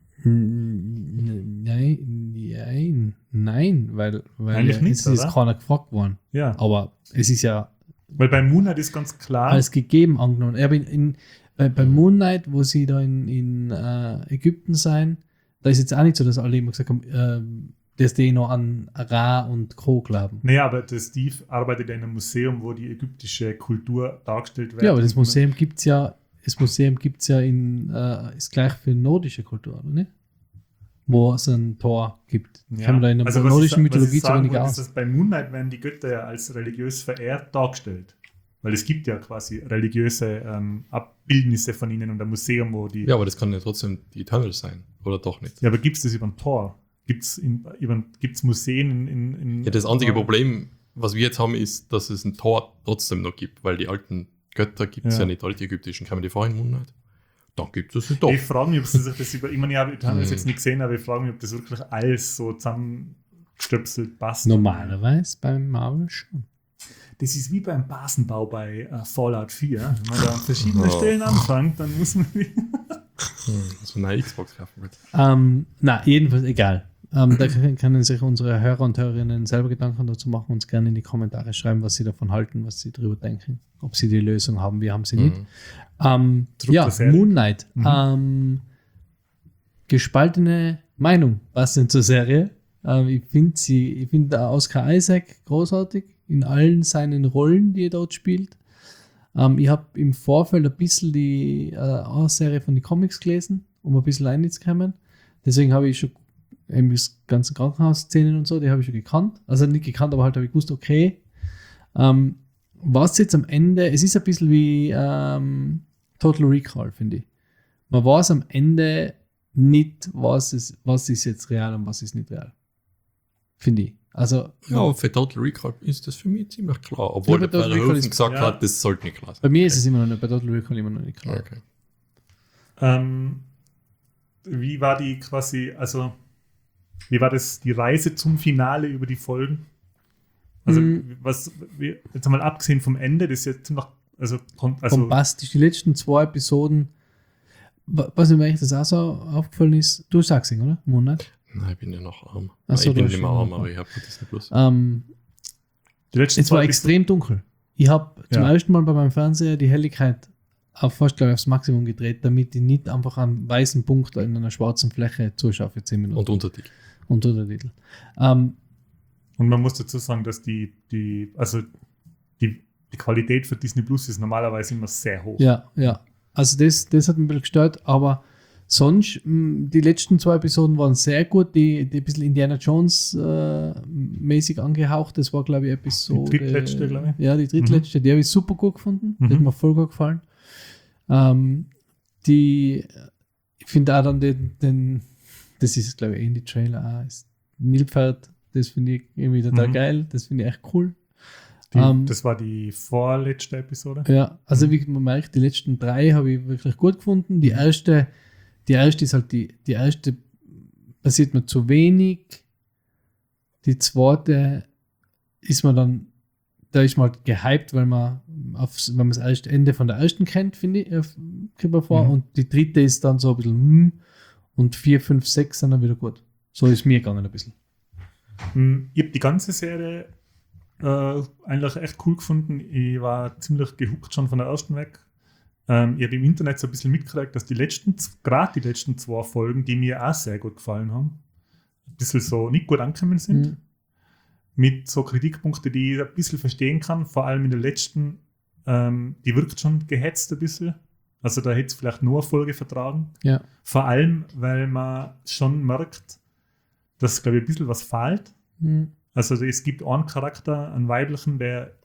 N- Nein, nein, nein, weil, weil Eigentlich nicht, es ist oder? keiner gefragt worden. Ja, Aber es ist ja weil bei Moonlight ist ganz klar, als gegeben angenommen. Aber in, in, bei, bei Moonlight, wo sie da in, in äh, Ägypten sein, da ist jetzt auch nicht so, dass alle immer gesagt haben, ähm, dass die noch an Ra und Co. glauben. naja, aber der Steve arbeitet ja in einem Museum, wo die ägyptische Kultur dargestellt wird. Ja, aber das Und- Museum gibt es ja, das Museum gibt's ja in, äh, ist gleich für nordische Kultur, oder nicht? Wo es ein Tor gibt. Ja. Kann man da in der Also was nordischen ich, sa- was Mythologie ich zu sagen wenig wollte, ist, aus. dass bei Moonlight werden die Götter ja als religiös verehrt dargestellt. Weil es gibt ja quasi religiöse ähm, Abbildnisse von ihnen und ein Museum, wo die. Ja, aber das kann ja trotzdem die Eternals sein. Oder doch nicht? Ja, aber gibt es das über ein Tor? Gibt es Museen in, in, in Ja, das einzige Problem, was wir jetzt haben, ist, dass es ein Tor trotzdem noch gibt, weil die alten Götter gibt es Ja. ja. nicht, alle die ägyptischen. Kann man die vorhin Moonlight? Dann gibt es sie doch. Ich frage mich, ob sie sich das über. Ich meine, ich habe ich habe das Hm. jetzt nicht gesehen, aber ich frage mich, ob das wirklich alles so zusammengestöpselt passt. Normalerweise beim Marvel schon. Das ist wie beim Basenbau bei äh, Fallout vier. Wenn man da an verschiedenen Oh. Stellen anfängt, dann muss man. Hm, dass man eine Xbox kaufen will. Ähm, na, jedenfalls egal. Ähm, da können, können sich unsere Hörer und Hörerinnen selber Gedanken dazu machen, uns gerne in die Kommentare schreiben, was sie davon halten, was sie darüber denken, ob sie die Lösung haben. Wir haben sie nicht. Mhm. Ähm, Druck ja, der Serie. Moonlight. Mhm. Ähm, gespaltene Meinung, was denn zur Serie? Ähm, ich finde sie, ich finde Oscar Isaac großartig in allen seinen Rollen, die er dort spielt. Ähm, ich habe im Vorfeld ein bisschen die äh, Serie von den Comics gelesen, um ein bisschen reinzukommen. Deswegen habe ich schon eben die ganzen Krankenhausszenen und so, die habe ich schon gekannt. Also nicht gekannt, aber halt habe ich gewusst, okay. Ähm, was jetzt am Ende, es ist ein bisschen wie ähm, Total Recall, finde ich. Man weiß am Ende nicht, was ist, was ist jetzt real und was ist nicht real. Finde ich. Also Ja, für Total Recall ist das für mich ziemlich klar. Obwohl Ja, bei der Total Recall Verhoeven ist- gesagt ja. hat, das sollte nicht klar bei sein. mir ist es immer noch nicht, bei Total Recall immer noch nicht klar. Okay. Ähm, wie war die quasi, also wie war das die Reise zum Finale über die Folgen? Also Mhm. was, wie, jetzt einmal abgesehen vom Ende, das ist jetzt noch, also, kon- also Bombastisch. Die letzten zwei Episoden, wa- was mir eigentlich das auch so aufgefallen ist, du sagst ihn, oder? Monat. Nein, ich bin ja noch arm. Ach so, ich du bin hast nicht mehr schon arm, noch- aber ich habe Disney Plus. Ähm, die letzten es war zwei extrem dunkel. Ich habe zum Ja. ersten Mal bei meinem Fernseher die Helligkeit auf fast, glaube ich, aufs Maximum gedreht, damit ich nicht einfach einen weißen Punkt in einer schwarzen Fläche zuschaue für zehn Minuten. Und Untertitel. Und Untertitel. Ähm, Und man muss dazu sagen, dass die, die also die, die Qualität für Disney Plus ist normalerweise immer sehr hoch. ja, ja. Also das, das hat mich ein bisschen gestört, aber sonst, mh, die letzten zwei Episoden waren sehr gut, die, die ein bisschen Indiana Jones äh, mäßig angehaucht. Das war, glaube ich, Episode. Die drittletzte, glaube ich. Ja, die drittletzte, die habe ich super gut gefunden. Die Mhm. hat mir voll gut gefallen. Ähm, die, ich finde auch dann den, den, das ist, glaube ich, eh in die Trailer auch, ist Nilpferd, das finde ich irgendwie total Mhm. geil, das finde ich echt cool. Die, Ähm, das war die vorletzte Episode. Ja, also Mhm. wie man merkt, die letzten drei habe ich wirklich gut gefunden. Die erste, die erste ist halt die, die erste passiert mir zu wenig. Die zweite ist man dann, da ist man halt gehypt, weil man aufs, wenn man das erste Ende von der ersten kennt, finde ich, äh, kommt mir vor. Mhm. Und die dritte ist dann so ein bisschen, hm, und vier, fünf, sechs sind dann wieder gut. So ist mir gegangen ein bisschen. Hm, Ich habe die ganze Serie äh, eigentlich echt cool gefunden. Ich war ziemlich gehuckt schon von der ersten weg. Ähm, ich habe im Internet so ein bisschen mitgekriegt, dass die letzten, gerade die letzten zwei Folgen, die mir auch sehr gut gefallen haben, ein bisschen so nicht gut angekommen sind. Mhm. Mit so Kritikpunkten, die ich ein bisschen verstehen kann. Vor allem in der letzten, ähm, die wirkt schon gehetzt ein bisschen. Also da hätte es vielleicht nur eine Folge vertragen. Ja. Vor allem, weil man schon merkt, dass, glaube ich, ein bisschen was fehlt. Mhm. Also es gibt einen Charakter, einen weiblichen, der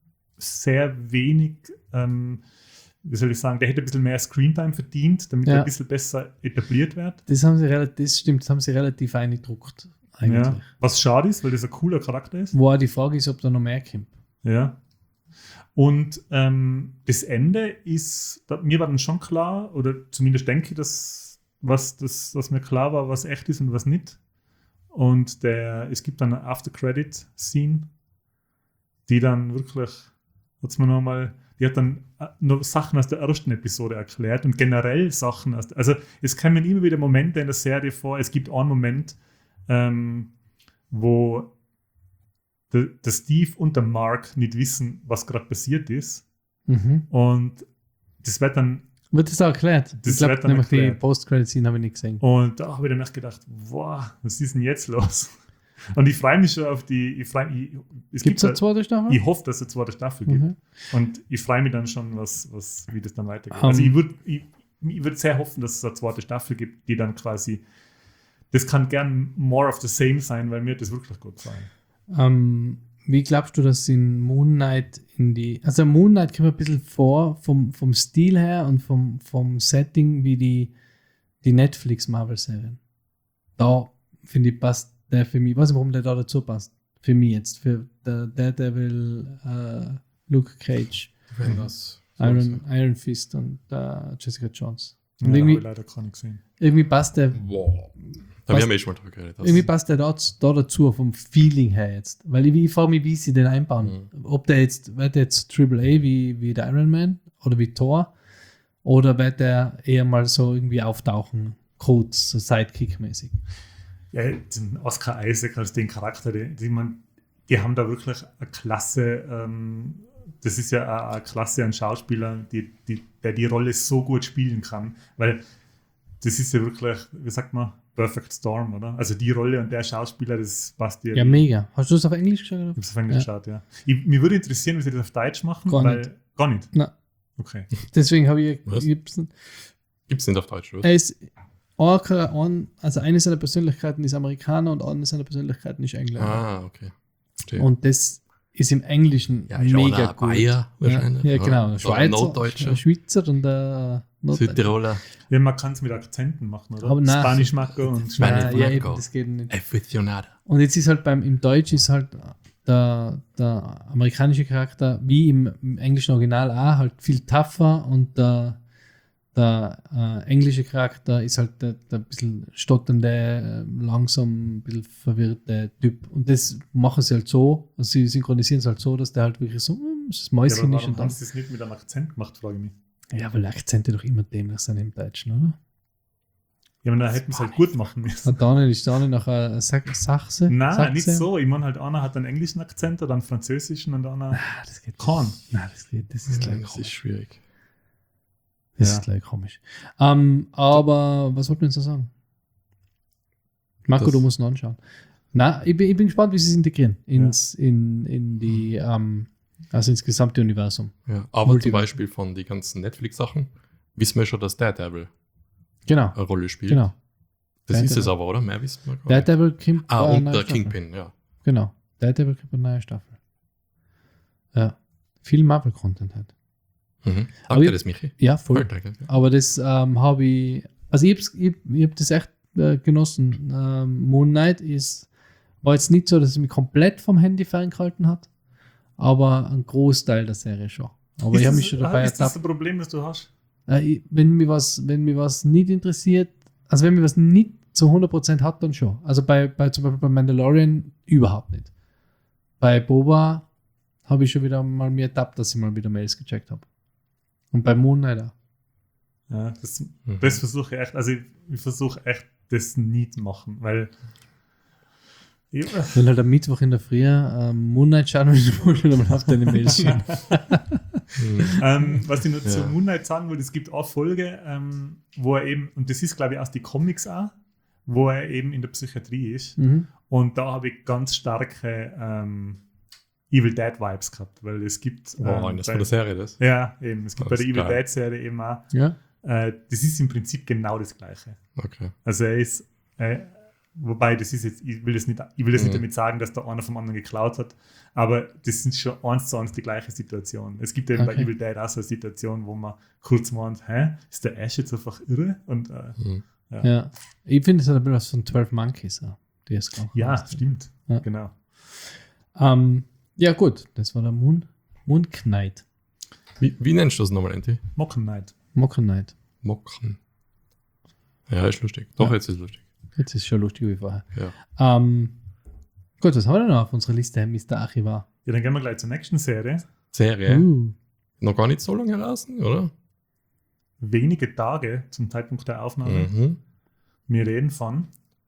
sehr wenig, ähm, wie soll ich sagen, der hätte ein bisschen mehr Screentime verdient, damit Ja. er ein bisschen besser etabliert wird. Das haben sie relativ, das stimmt, das haben sie relativ eingedruckt, eigentlich. Ja. Was schade ist, weil das ein cooler Charakter ist. Wo auch die Frage ist, ob da noch mehr kommt. Ja. Und ähm, das Ende ist, da, mir war dann schon klar, oder zumindest denke ich, dass was, das, was mir klar war, was echt ist und was nicht. Und der, es gibt dann eine After-Credit-Scene, die dann wirklich, hat's mir noch mal, die hat dann äh, noch Sachen aus der ersten Episode erklärt und generell Sachen aus, also es kommen immer wieder Momente in der Serie vor, es gibt einen Moment, ähm, wo der, der Steve und der Mark nicht wissen, was gerade passiert ist. Mhm. Und das wird dann, Wird das auch erklärt? Das ich glaube, wird dann nämlich die erklärt. Post-Credit-Scene habe ich nicht gesehen. und da habe ich dann echt gedacht, wow, was ist denn jetzt los? Und ich freue mich schon auf die, ich freu, ich, es Gibt es eine da- zweite Staffel? ich hoffe, dass es eine zweite Staffel gibt. Mhm. Und ich freue mich dann schon, was, was, wie das dann weitergeht. Um, also ich würde ich, ich würd sehr hoffen, dass es eine zweite Staffel gibt, die dann quasi, das kann gern more of the same sein, weil mir das wirklich gut gefallen. Ähm, wie glaubst du, dass in Moon Knight in die. Also Moon Knight kommt mir ein bisschen vor, vom, vom Stil her und vom, vom Setting, wie die, die Netflix-Marvel-Serien. Da, finde ich, passt der für mich. Ich weiß nicht, warum der da dazu passt. Für mich jetzt. Für der Daredevil, äh, Luke Cage, Wenn das Iron, Iron Fist und äh, Jessica Jones. Ja, Und da habe ich irgendwie, leider gar nicht gesehen. irgendwie passt der. Wow. Da Was- haben wir eh schon mal drüber geredet. Das- Irgendwie passt der da, da dazu, vom Feeling her jetzt. Weil ich, ich frage mich, wie sie den einbauen. Ob der jetzt, wird der jetzt Triple A wie, wie der Iron Man oder wie Thor, oder wird der eher mal so irgendwie auftauchen, kurz, so Sidekick-mäßig. Ja, den Oscar Isaac als den Charakter, die, die, man, die haben da wirklich eine Klasse, ähm, das ist ja eine, eine Klasse an Schauspielern, die, die, der die Rolle so gut spielen kann, weil das ist ja wirklich, wie sagt man, Perfect Storm, oder? Also die Rolle und der Schauspieler, das passt dir. Ja, mega. Hast du das auf Englisch geschaut? Ich habe es auf Englisch Ja. geschaut, ja. Ich, mich würde interessieren, wie sie das auf Deutsch machen, Gar weil. nicht. Gar nicht? Nein. Okay. Deswegen habe ich, Was? ich hab's- Gibt es nicht auf Deutsch, oder? er ist ein, ein, also eine seiner Persönlichkeiten ist Amerikaner und eine seiner Persönlichkeiten ist Engländer. Ah, okay. Verstehe. Und das ist im Englischen ja, ist mega auch gut. ein Bayer wahrscheinlich. Ja, ja genau. Oder Schweizer, ein Norddeutscher, ein Schweizer und ein Norddeutscher. Südtiroler. Ja, man kann es mit Akzenten machen, oder? Aber nein. Spanisch Marco und Spanisch. Nein, ja, Marco. eben, das geht nicht. Aficionado. Und jetzt ist halt beim, im Deutsch ist halt der, der amerikanische Charakter, wie im, im englischen Original auch, halt viel tougher und der, der äh, englische Charakter ist halt der, der ein bisschen stotternde, äh, langsam, ein bisschen verwirrte Typ. Und das machen sie halt so, also sie synchronisieren es halt so, dass der halt wirklich so, hm, das Ja, aber Mäuschen ist warum und haben dann. sie das nicht mit einem Akzent gemacht, frage ich mich. Ja, weil Akzente doch immer dämlich sind im Deutschen, oder? Ja, aber dann hätten sie halt gut machen müssen. Und dann ist da noch ein Sa Sachse. Nein, Sachse. nicht so. Ich meine halt, einer hat einen englischen Akzent oder einen französischen und einer Ah, das geht keinen. Nein, das geht, das ist gleich Das ist komisch. schwierig. Das Ja. ist gleich komisch. Ähm, aber was wollten wir jetzt noch sagen? Marco, Das- du musst ihn anschauen. Na, ich bin, ich bin gespannt, wie sie es integrieren ins, in, in die, ähm, also ins gesamte Universum. Ja. Aber Multiverse. zum Beispiel von den ganzen Netflix-Sachen wissen wir schon, dass Daredevil Genau, eine Rolle spielt. genau. Das ist Daredevil. es aber, oder? Mehr wissen wir gar nicht. Daredevil kommt Ah, eine und neue der Staffel. Kingpin, ja. Genau, Daredevil kommt eine neue Staffel. Ja, viel Marvel-Content halt. Mhm. Aber Sagt ihr ich- das, Michi? Ja, voll. Voll, danke. Aber das ähm, habe ich, also ich habe ich, ich hab das echt äh, genossen. Ähm, Moon Knight ist War jetzt nicht so, dass es mich komplett vom Handy ferngehalten hat, aber ein Großteil der Serie schon. Aber ist ich habe das, mich schon dabei ist das ertappt. ein Problem, das du hast? Äh, ich- wenn mich was, wenn mich was nicht interessiert, also wenn mich was nicht zu hundert Prozent hat, dann schon. Also bei, bei zum Beispiel bei Mandalorian überhaupt nicht. Bei Boba habe ich schon wieder mal mir ertappt, dass ich mal wieder Mails gecheckt habe. Und bei Moon Knight auch. Ja, das, Mhm. das versuche ich echt, also ich, ich versuche echt, das nie zu machen, weil ich, Wenn halt am Mittwoch in der Früh ähm, Moon Knight schauen und dann mal auf deine Mails schicken. Mhm. ähm, was ich noch Ja. zu Moon Knight sagen wollte, es gibt auch Folge, ähm, wo er eben, und das ist glaube ich aus die Comics auch, wo er eben in der Psychiatrie ist. Mhm. Und da habe ich ganz starke ähm, Evil Dead Vibes gehabt, weil es gibt Wow, ähm, das bei- von der Serie, das. ja, eben, es gibt Das bei der ist Evil geil. Dead Serie eben auch, Ja. äh, das ist im Prinzip genau das Gleiche. Okay. Also er ist, äh, wobei das ist jetzt, ich will das nicht, ich will das nicht Mhm. damit sagen, dass da einer vom anderen geklaut hat, aber das sind schon eins zu eins die gleiche Situation. Es gibt eben bei Okay. Evil Dead auch so eine Situation, wo man kurz meint, hä, ist der Ash jetzt einfach irre? Und äh, Mhm. ja, ja, Ja. Ich finde, es hat ein bisschen was von zwölf Monkeys. Auch, die es auch stimmt, Ja. genau. Ähm, ja, gut, das war der Moon, Moon Knight. Wie, wie nennst du das nochmal, Enti? Mocken Knight. Mocker Knight. Mocken. Ja, ist lustig. Doch, Ja. jetzt ist es lustig. Jetzt ist schon lustig wie vorher. Ja. Ähm, gut, was haben wir denn noch auf unserer Liste, Mister Archivar? Ja, dann gehen wir gleich zur nächsten Serie. Serie. Uh, Noch gar nicht so lange heraus, oder? Wenige Tage zum Zeitpunkt der Aufnahme. Mhm. Wir reden von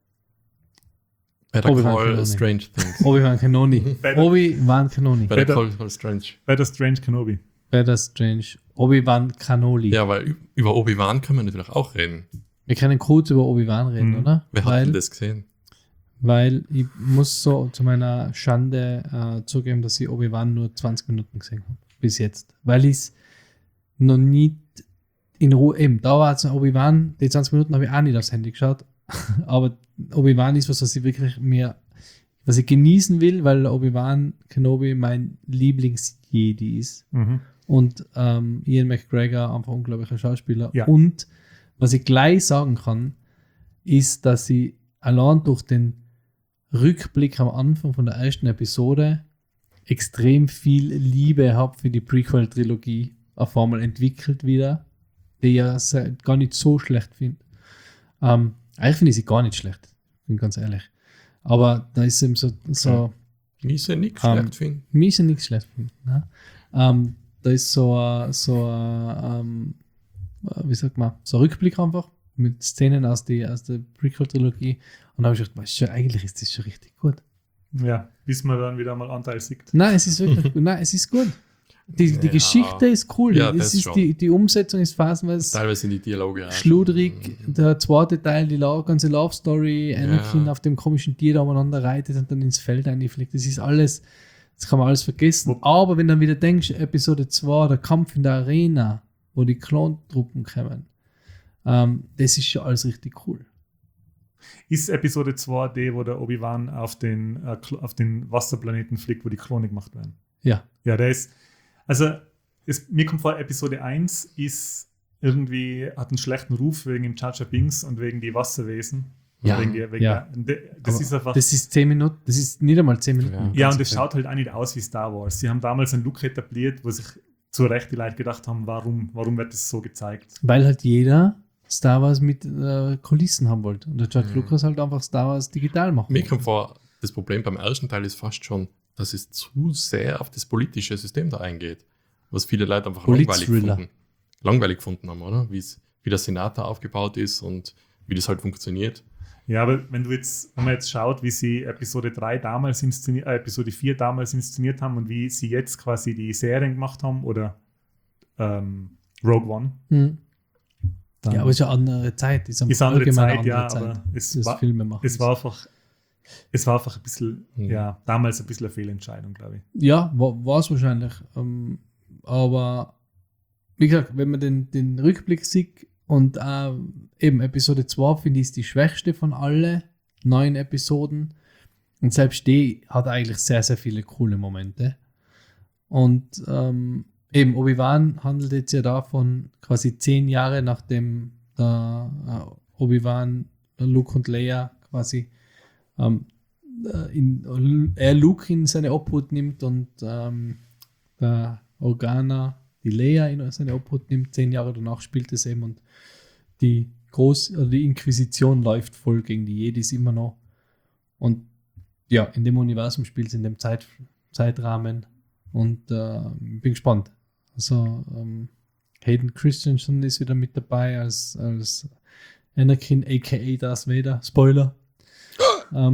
Better Obi-Wan Call Kenobi. Strange Things. Obi-Wan Kenobi. Better- Obi-Wan Kenobi. Better Better- Call, Call Strange. Better Strange Kenobi. Better Strange. Obi-Wan Kenobi. Ja, weil ü- über Obi-Wan können wir natürlich auch reden. Wir können kurz über Obi-Wan reden, Mhm. oder? Wer hat weil, denn das gesehen? weil ich muss so zu meiner Schande äh, zugeben, dass ich Obi-Wan nur zwanzig Minuten gesehen habe. Bis jetzt. Weil ich es noch nicht in Ruhe, eben, da war es Obi-Wan, die zwanzig Minuten habe ich auch nicht aufs Handy geschaut. Aber Obi-Wan ist was, was ich wirklich mir, was ich genießen will, weil Obi-Wan Kenobi mein Lieblings-Jedi ist. Mhm. Und ähm, Ian McGregor, einfach unglaublicher Schauspieler. Ja. Und was ich gleich sagen kann, ist, dass ich allein durch den Rückblick am Anfang von der ersten Episode extrem viel Liebe habe für die Prequel-Trilogie auf einmal entwickelt wieder, die ich ja sehr, gar nicht so schlecht finde. Ähm, eigentlich finde ich sie gar nicht schlecht, bin ganz ehrlich. Aber da ist eben so, so Wie ist er nicht Ähm, schlecht finden? mir ist ja nichts schlecht finden. Ne? Ähm, da ist so ein, so ein, ähm, wie sagt man, so ein Rückblick einfach mit Szenen aus, die, aus der Prequel-Trilogie. Und da habe ich gedacht, boah, ist schon, eigentlich ist das schon richtig gut. Ja, bis man dann wieder mal Anteil sieht. Nein, es ist wirklich gut. Nein, es ist gut. Die, die Ja. Geschichte ist cool. Ja, es das ist schon. die, die Umsetzung ist phasenweise Teilweise sind die Dialoge auch schludrig. schon- Der zweite Teil, die la- ganze Love Story, Anakin Ja. auf dem komischen Tier da umeinander reitet und dann ins Feld einfliegt. Das ist alles, das kann man alles vergessen. Wo- Aber wenn du dann wieder denkst, Episode zwei, der Kampf in der Arena, wo die Klontruppen kommen, ähm, das ist schon alles richtig cool. Ist Episode zwei die, wo der Obi-Wan auf den, äh, Klo- auf den Wasserplaneten fliegt, wo die Klone gemacht werden? Ja. Ja, der ist, also es, mir kommt vor, Episode eins ist irgendwie, hat einen schlechten Ruf wegen dem Jar Jar Binks und wegen die Wasserwesen. Ja, Wegen die, wegen ja. der, das Aber ist einfach, Das ist zehn Minuten, das ist nicht einmal zehn Minuten. Ja. im ja, ganzen und es Film. schaut halt auch nicht aus wie Star Wars. Sie haben damals einen Look etabliert, wo sich zu Recht die Leute gedacht haben, warum, warum wird das so gezeigt? Weil halt jeder Star Wars mit äh, Kulissen haben wollte. Und der George Mhm. Lucas halt einfach Star Wars digital machen Mir wollte. kommt vor, das Problem beim ersten Teil ist fast schon, dass es zu sehr auf das politische System da eingeht. Was viele Leute einfach langweilig Polit-Thriller. gefunden, langweilig gefunden haben, oder? Wie's, wie der Senat da aufgebaut ist und wie das halt funktioniert. Ja, aber wenn du jetzt, wenn man jetzt schaut, wie sie Episode drei damals inszeniert, äh, Episode vier damals inszeniert haben und wie sie jetzt quasi die Serien gemacht haben oder ähm, Rogue One. Mhm. dann Ja, aber es ist eine andere Zeit. Ist, ist eine andere allgemein Zeit, eine ja, andere aber Zeit, es das war, Filme machen. es war einfach, es war einfach ein bisschen, Mhm. ja, damals ein bisschen eine Fehlentscheidung, glaube ich. Ja, war es wahrscheinlich. Ähm, aber wie gesagt, wenn man den, den Rückblick sieht und äh, eben Episode zwei, finde ich, ist die schwächste von allen neun Episoden. Und selbst die hat eigentlich sehr, sehr viele coole Momente. Und ähm, eben Obi-Wan handelt jetzt ja davon, quasi zehn Jahre nachdem der äh, Obi-Wan, der Luke und Leia quasi ähm, äh, in, er Luke in seine Obhut nimmt und ähm, der Organa die Leia in seine Obhut nimmt. Zehn Jahre danach spielt es eben und die Groß oder die Inquisition läuft voll gegen die Jedis immer noch. Und ja, in dem Universum spielt es in dem Zeit, Zeitrahmen und äh, bin gespannt. Also ähm, Hayden Christensen ist wieder mit dabei als, als Anakin, aka Darth Vader. Spoiler. ähm,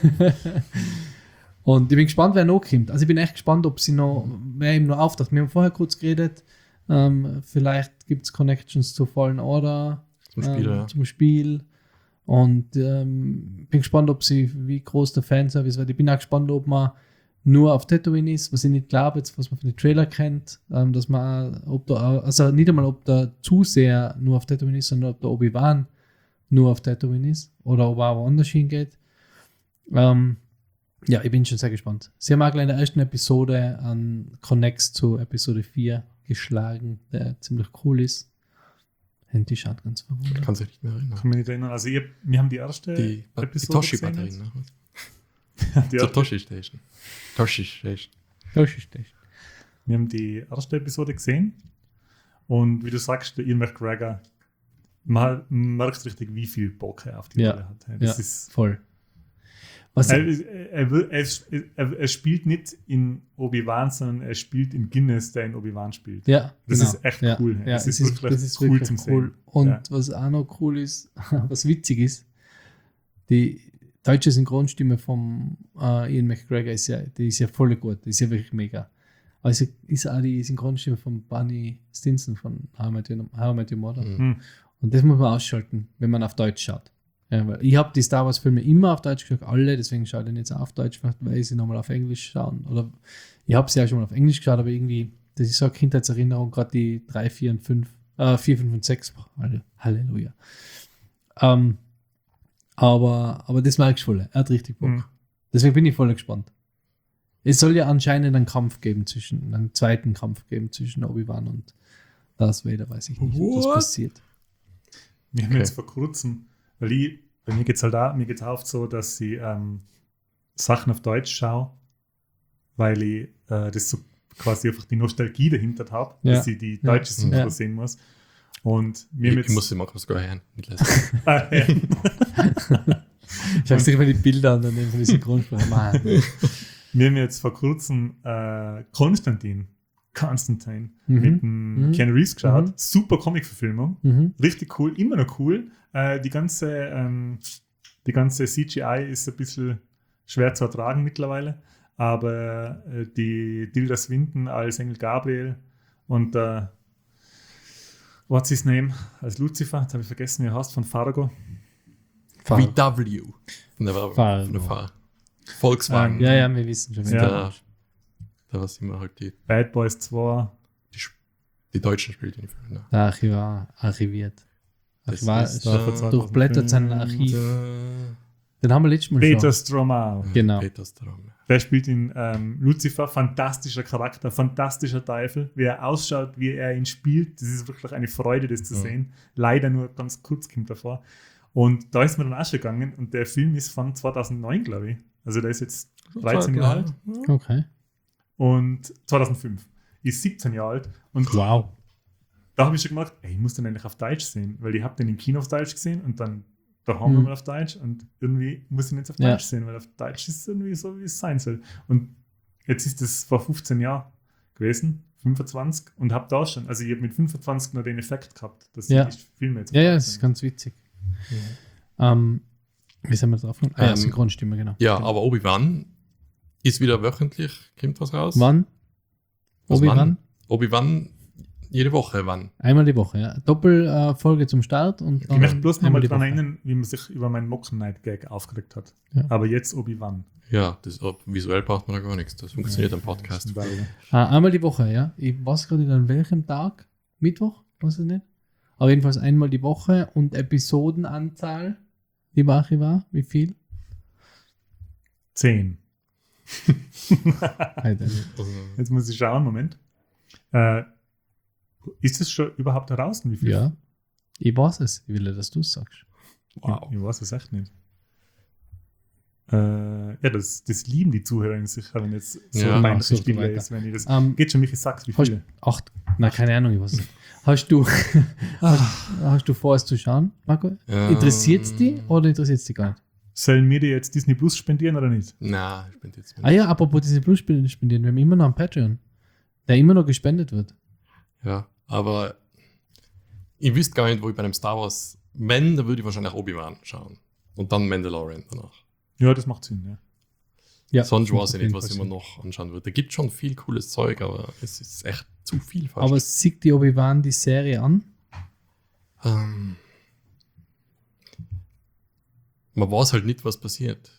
und ich bin gespannt, wer noch kommt. Also ich bin echt gespannt, ob sie noch, wer ihm noch auftaucht. Wir haben vorher kurz geredet, ähm, vielleicht gibt es Connections zu Fallen Order, Zum Spiel, ähm, ja. zum Spiel. Und ähm, bin gespannt, ob sie, wie groß der Fanservice wird. Ich bin auch gespannt, ob man nur auf Tatooine ist, was ich nicht glaube, jetzt, was man von den Trailer kennt, ähm, dass man, ob da, also nicht einmal, ob der Zuseher nur auf Tatooine ist, sondern ob der Obi-Wan nur auf Tatooine ist oder ob er auch woanders hingeht. Ähm, ja, ich bin schon sehr gespannt. Sie haben auch gleich in der ersten Episode an Connects zu Episode vier geschlagen, der ziemlich cool ist. Handy schaut ganz verwundert. Kann sich nicht mehr erinnern. Kann mich nicht erinnern. Also, ich, wir haben die erste Die, die Episode Toshi-Batterien. gesehen Ne? jetzt. Die Zur erste, Toshi-Station. Toshi-Station. Das ist das. wir haben die erste Episode gesehen. Und wie du sagst, der Ian McGregor, man merkt richtig, wie viel Bock er auf die Ja. Rolle hat. Das Ja, ist, voll. Was er, er, will- er, er, er spielt nicht in Obi-Wan, sondern er spielt in Guinness, der in Obi-Wan spielt. Ja, Das genau. ist echt ja, cool. Ja, Das es ist ist, wirklich das ist cool wirklich zum cool. Sehen. Und Ja. was auch noch cool ist, was witzig ist, die deutsche Synchronstimme vom äh, Ian McGregor ist ja, die ist ja voll gut, die ist ja wirklich mega. Also ist auch die Synchronstimme von Barney Stinson von How I Met Your, How I Met Your Mother. Mhm. Hm. Und das muss man ausschalten, wenn man auf Deutsch schaut. Ja, weil ich habe die Star Wars Filme immer auf Deutsch geschaut, alle, deswegen schaue ich den jetzt auch auf Deutsch, vielleicht weil ich sie nochmal auf Englisch schauen. Oder ich habe sie ja schon mal auf Englisch geschaut, aber irgendwie, das ist so eine Kindheitserinnerung, gerade die drei, vier und fünf, äh, vier, fünf und sechs. Halleluja. Ähm, aber, aber das mag ich voll. Er hat richtig Bock. Mhm. Deswegen bin ich voll gespannt. Es soll ja anscheinend einen Kampf geben zwischen, einen zweiten Kampf geben zwischen Obi-Wan und Darth Vader, weiß ich nicht, ob das What? passiert. Wir haben Okay. jetzt vor kurzem, weil ich, bei mir geht es halt auch, mir geht's auch oft so, dass ich ähm, Sachen auf Deutsch schaue, weil ich äh, das so quasi einfach die Nostalgie dahinter habe, Ja. dass ich die deutsche Ja. Synchro Ja. sehen muss. Und wir Ich, haben ich jetzt, muss sie mal kurz hören. Nicht lesen. Ah, ja. Ich habe sicher mal die Bilder an daneben von den Synchronsprecher. Mann. wir haben jetzt vor kurzem äh, Konstantin, Constantine, Mhm. mit dem Mhm. Ken Reeves geschaut. Mhm. Super Comic-Verfilmung. Mhm. Richtig cool, immer noch cool. Äh, die, ganze, ähm, die ganze C G I ist ein bisschen schwer zu ertragen mittlerweile, aber äh, die Tilda Swinton als Engel Gabriel und äh, what's his name als Lucifer, jetzt habe ich vergessen, wie er heißt, von Fargo. V W. Von der, Fargo. Von der Fahr Volkswagen. Ähm, Ja, ja, wir wissen schon. Ja. Da, da was immer halt die, Bad Boys zwei. die, Sp- die Deutschen spielt in den Filmen. Ne? Der Archivar, archiviert. Das Archivar ist ist da von äh, durchblättert sein Archiv. Äh, Den haben wir letztes Mal Peter schon. Stromae. Genau. Peter Strom. Der spielt in ähm, Lucifer, fantastischer Charakter, fantastischer Teufel. Wie er ausschaut, wie er ihn spielt, das ist wirklich eine Freude, das zu Ja. sehen. Leider nur ganz kurz kommt davor. Und da ist mir dann auch schon gegangen und der Film ist von zweitausendneun, glaube ich. Also der ist jetzt dreizehn Jahre alt. Okay. Und zweitausendfünf ist siebzehn Jahre alt. Und Wow. da habe ich schon gedacht, ey, ich muss den eigentlich auf Deutsch sehen, weil ich habe den im Kino auf Deutsch gesehen und dann daheim Mhm. mal auf Deutsch und irgendwie muss ich ihn jetzt auf Ja. Deutsch sehen, weil auf Deutsch ist es irgendwie so, wie es sein soll. Und jetzt ist es vor fünfzehn Jahren gewesen, fünfundzwanzig, und habe da schon, also ich habe mit fünfundzwanzig noch den Effekt gehabt, dass Ja. ich Filme jetzt auf Ja, ja, Deutsch das ist sehen. ganz witzig. Ähm, wie sind wir drauf? Ah, ja, Ähm, Synchronstimme, genau. Ja, Stimmt. aber Obi-Wan ist wieder wöchentlich, kommt was raus. Wann? Was Obi-Wan? wann? Obi-Wan jede Woche, wann? Einmal die Woche, ja. Doppelfolge äh, Folge zum Start und Ich möchte bloß noch mal einmal die daran Woche. erinnern, wie man sich über meinen Mocken-Night-Gag aufgeregt hat. Ja. Aber jetzt Obi-Wan. Ja, das, ob- visuell braucht man da gar nichts. Das funktioniert am Podcast. Ah, einmal die Woche, ja. Ich weiß gerade nicht an welchem Tag. Mittwoch? Weiß ich nicht. Aber jedenfalls einmal die Woche und Episodenanzahl. Lieber Archivar, wie viel? Zehn. Alter, Also, Jetzt muss ich schauen, Moment. Äh, ist es schon überhaupt heraus? Wie viel? ja. Ich weiß es. Ich will ja, dass du es sagst. wow. Ich weiß es echt nicht. Äh, ja, das, das lieben die Zuhörer sicher, wenn jetzt so Ja, mein so Spiel weiter. ist, wenn ich das. Ähm, geht schon, Michi, sagst wie Hast, viele? acht, na keine Ahnung, ich weiß nicht. Hast du, hast, hast du vor, es zu schauen, Marco? Ähm, Interessiert es dich oder interessiert es dich gar nicht? Sollen wir dir jetzt Disney Plus spendieren oder nicht? Nein, ich bin jetzt Ah ja, apropos Disney Plus spielen, spendieren, wir haben immer noch einen Patreon, der immer noch gespendet wird. Ja, aber ich wüsste gar nicht, wo ich bei einem Star Wars, wenn, dann würde ich wahrscheinlich Obi-Wan schauen. Und dann Mandalorian danach. Ja, das macht Sinn, ja. Ja, Sonst weiß auf ich jeden nicht, was Fall ich mir Sinn. noch anschauen würde. Da gibt schon viel cooles Zeug, aber es ist echt zu viel fast. Aber sieht die Obi-Wan die Serie an? ähm, man weiß halt nicht, was passiert.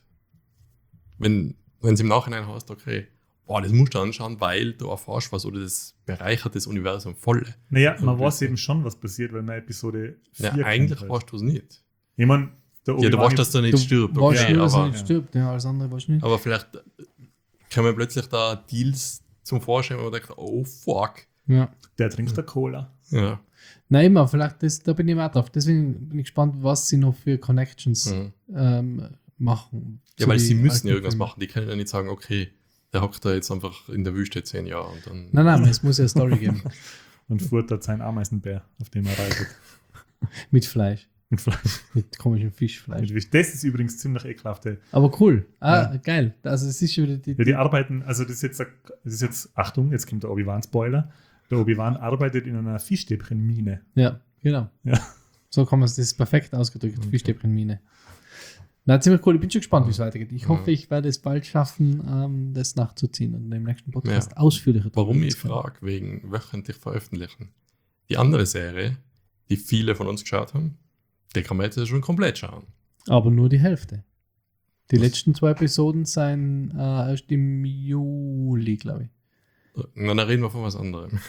Wenn wenn es im Nachhinein heißt, okay, boah, das musst du anschauen, weil du erfährst was oder das bereichert das Universum voll. Naja, So man blöd. weiß eben schon, was passiert, wenn man Episode vier Ja, eigentlich kennt, halt. weißt du es nicht. Ich meine, der Ja, du Obi-Wan weißt, dass er nicht Du stirbt, weißt okay, nur, dass er aber, nicht stirbt, ja, alles andere weißt du nicht. aber vielleicht kommen plötzlich da Deals zum Vorschein, wo man denkt, oh fuck. Ja. der trinkt der Cola. Ja. Nein, immer, vielleicht, das, da bin ich mehr drauf. Deswegen bin ich gespannt, was sie noch für Connections Mhm. ähm, machen. Ja, zu weil die sie müssen alten ja irgendwas Filme. machen. Die können ja nicht sagen, okay, der hockt da jetzt einfach in der Wüste zehn Jahre und dann. Nein, nein, es muss ja eine Story geben. Und futtert seinen Ameisenbär, auf dem er reitet. Mit Fleisch. Mit Fleisch. Mit komischem Fischfleisch. Mit Fisch. Das ist übrigens ziemlich ekelhaft. ey. Aber cool. Ah, Ja. geil. Also es ist schon wieder die. Ja, die arbeiten, also das ist jetzt, ein- das ist jetzt Achtung, jetzt kommt der Obi-Wan-Spoiler. Der Obi-Wan arbeitet in einer Fischstäbchenmine. Ja, genau. Ja. So kann man es, das ist perfekt ausgedrückt. Okay. Fischstäbchenmine. Na, ziemlich cool. Ich bin schon gespannt, wie es weitergeht. Ich Ja. hoffe, ich werde es bald schaffen, ähm, das nachzuziehen und im nächsten Podcast Ja. ausführlicher Warum darüber ich zu sprechen. frage, wegen wöchentlich veröffentlichen. Die andere Serie, die viele von uns geschaut haben, die kann man jetzt schon komplett schauen. Aber nur die Hälfte. Die Was? letzten zwei Episoden sind äh, erst im Juli, glaube ich. Und dann reden wir von was anderem.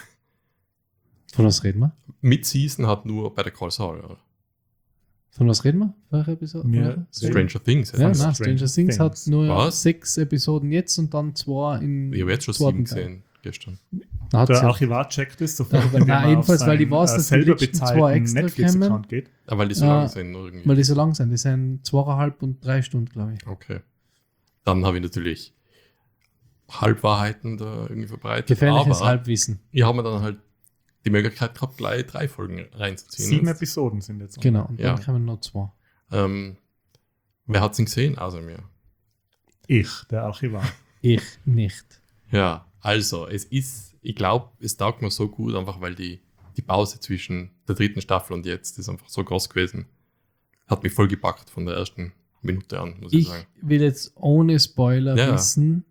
Von was reden wir? Mid-Season hat nur bei der Call Saul. Oder? Von was reden wir? Welche Episode? Mir- Welche? Stranger Things. Ja, Ja, nein, Stranger Stranger Things, Things. hat nur Was? sechs Episoden jetzt und dann zwei in. ich habe jetzt schon zweiten sieben Teil. gesehen gestern. Da hat Der sie- Archivar checkt es sofort, Ja, wenn na, er jedenfalls, auf weil die seinen, weiß, äh, dass die selber letzten zwei bezahlten extra Netflix-Account geht. Aber weil die so Ja, lang sind, irgendwie. weil die so lang sind. Die sind zweieinhalb und drei Stunden, glaube ich. Okay. Dann habe ich natürlich Halbwahrheiten da irgendwie verbreitet. Gefährliches aber Halbwissen. ich habe mir dann halt die Möglichkeit gehabt, gleich drei Folgen reinzuziehen. Sieben Jetzt. Episoden sind jetzt. Genau, und Ja. dann kommen noch zwei. Ähm, wer hat es gesehen außer mir? Ich, der Archivar. Ich nicht. Ja, also, es ist, ich glaube, es taugt mir so gut, einfach weil die, die Pause zwischen der dritten Staffel und jetzt ist einfach so groß gewesen. Hat mich voll gepackt von der ersten Minute an, muss ich, Ich sagen. will jetzt ohne Spoiler Ja. wissen,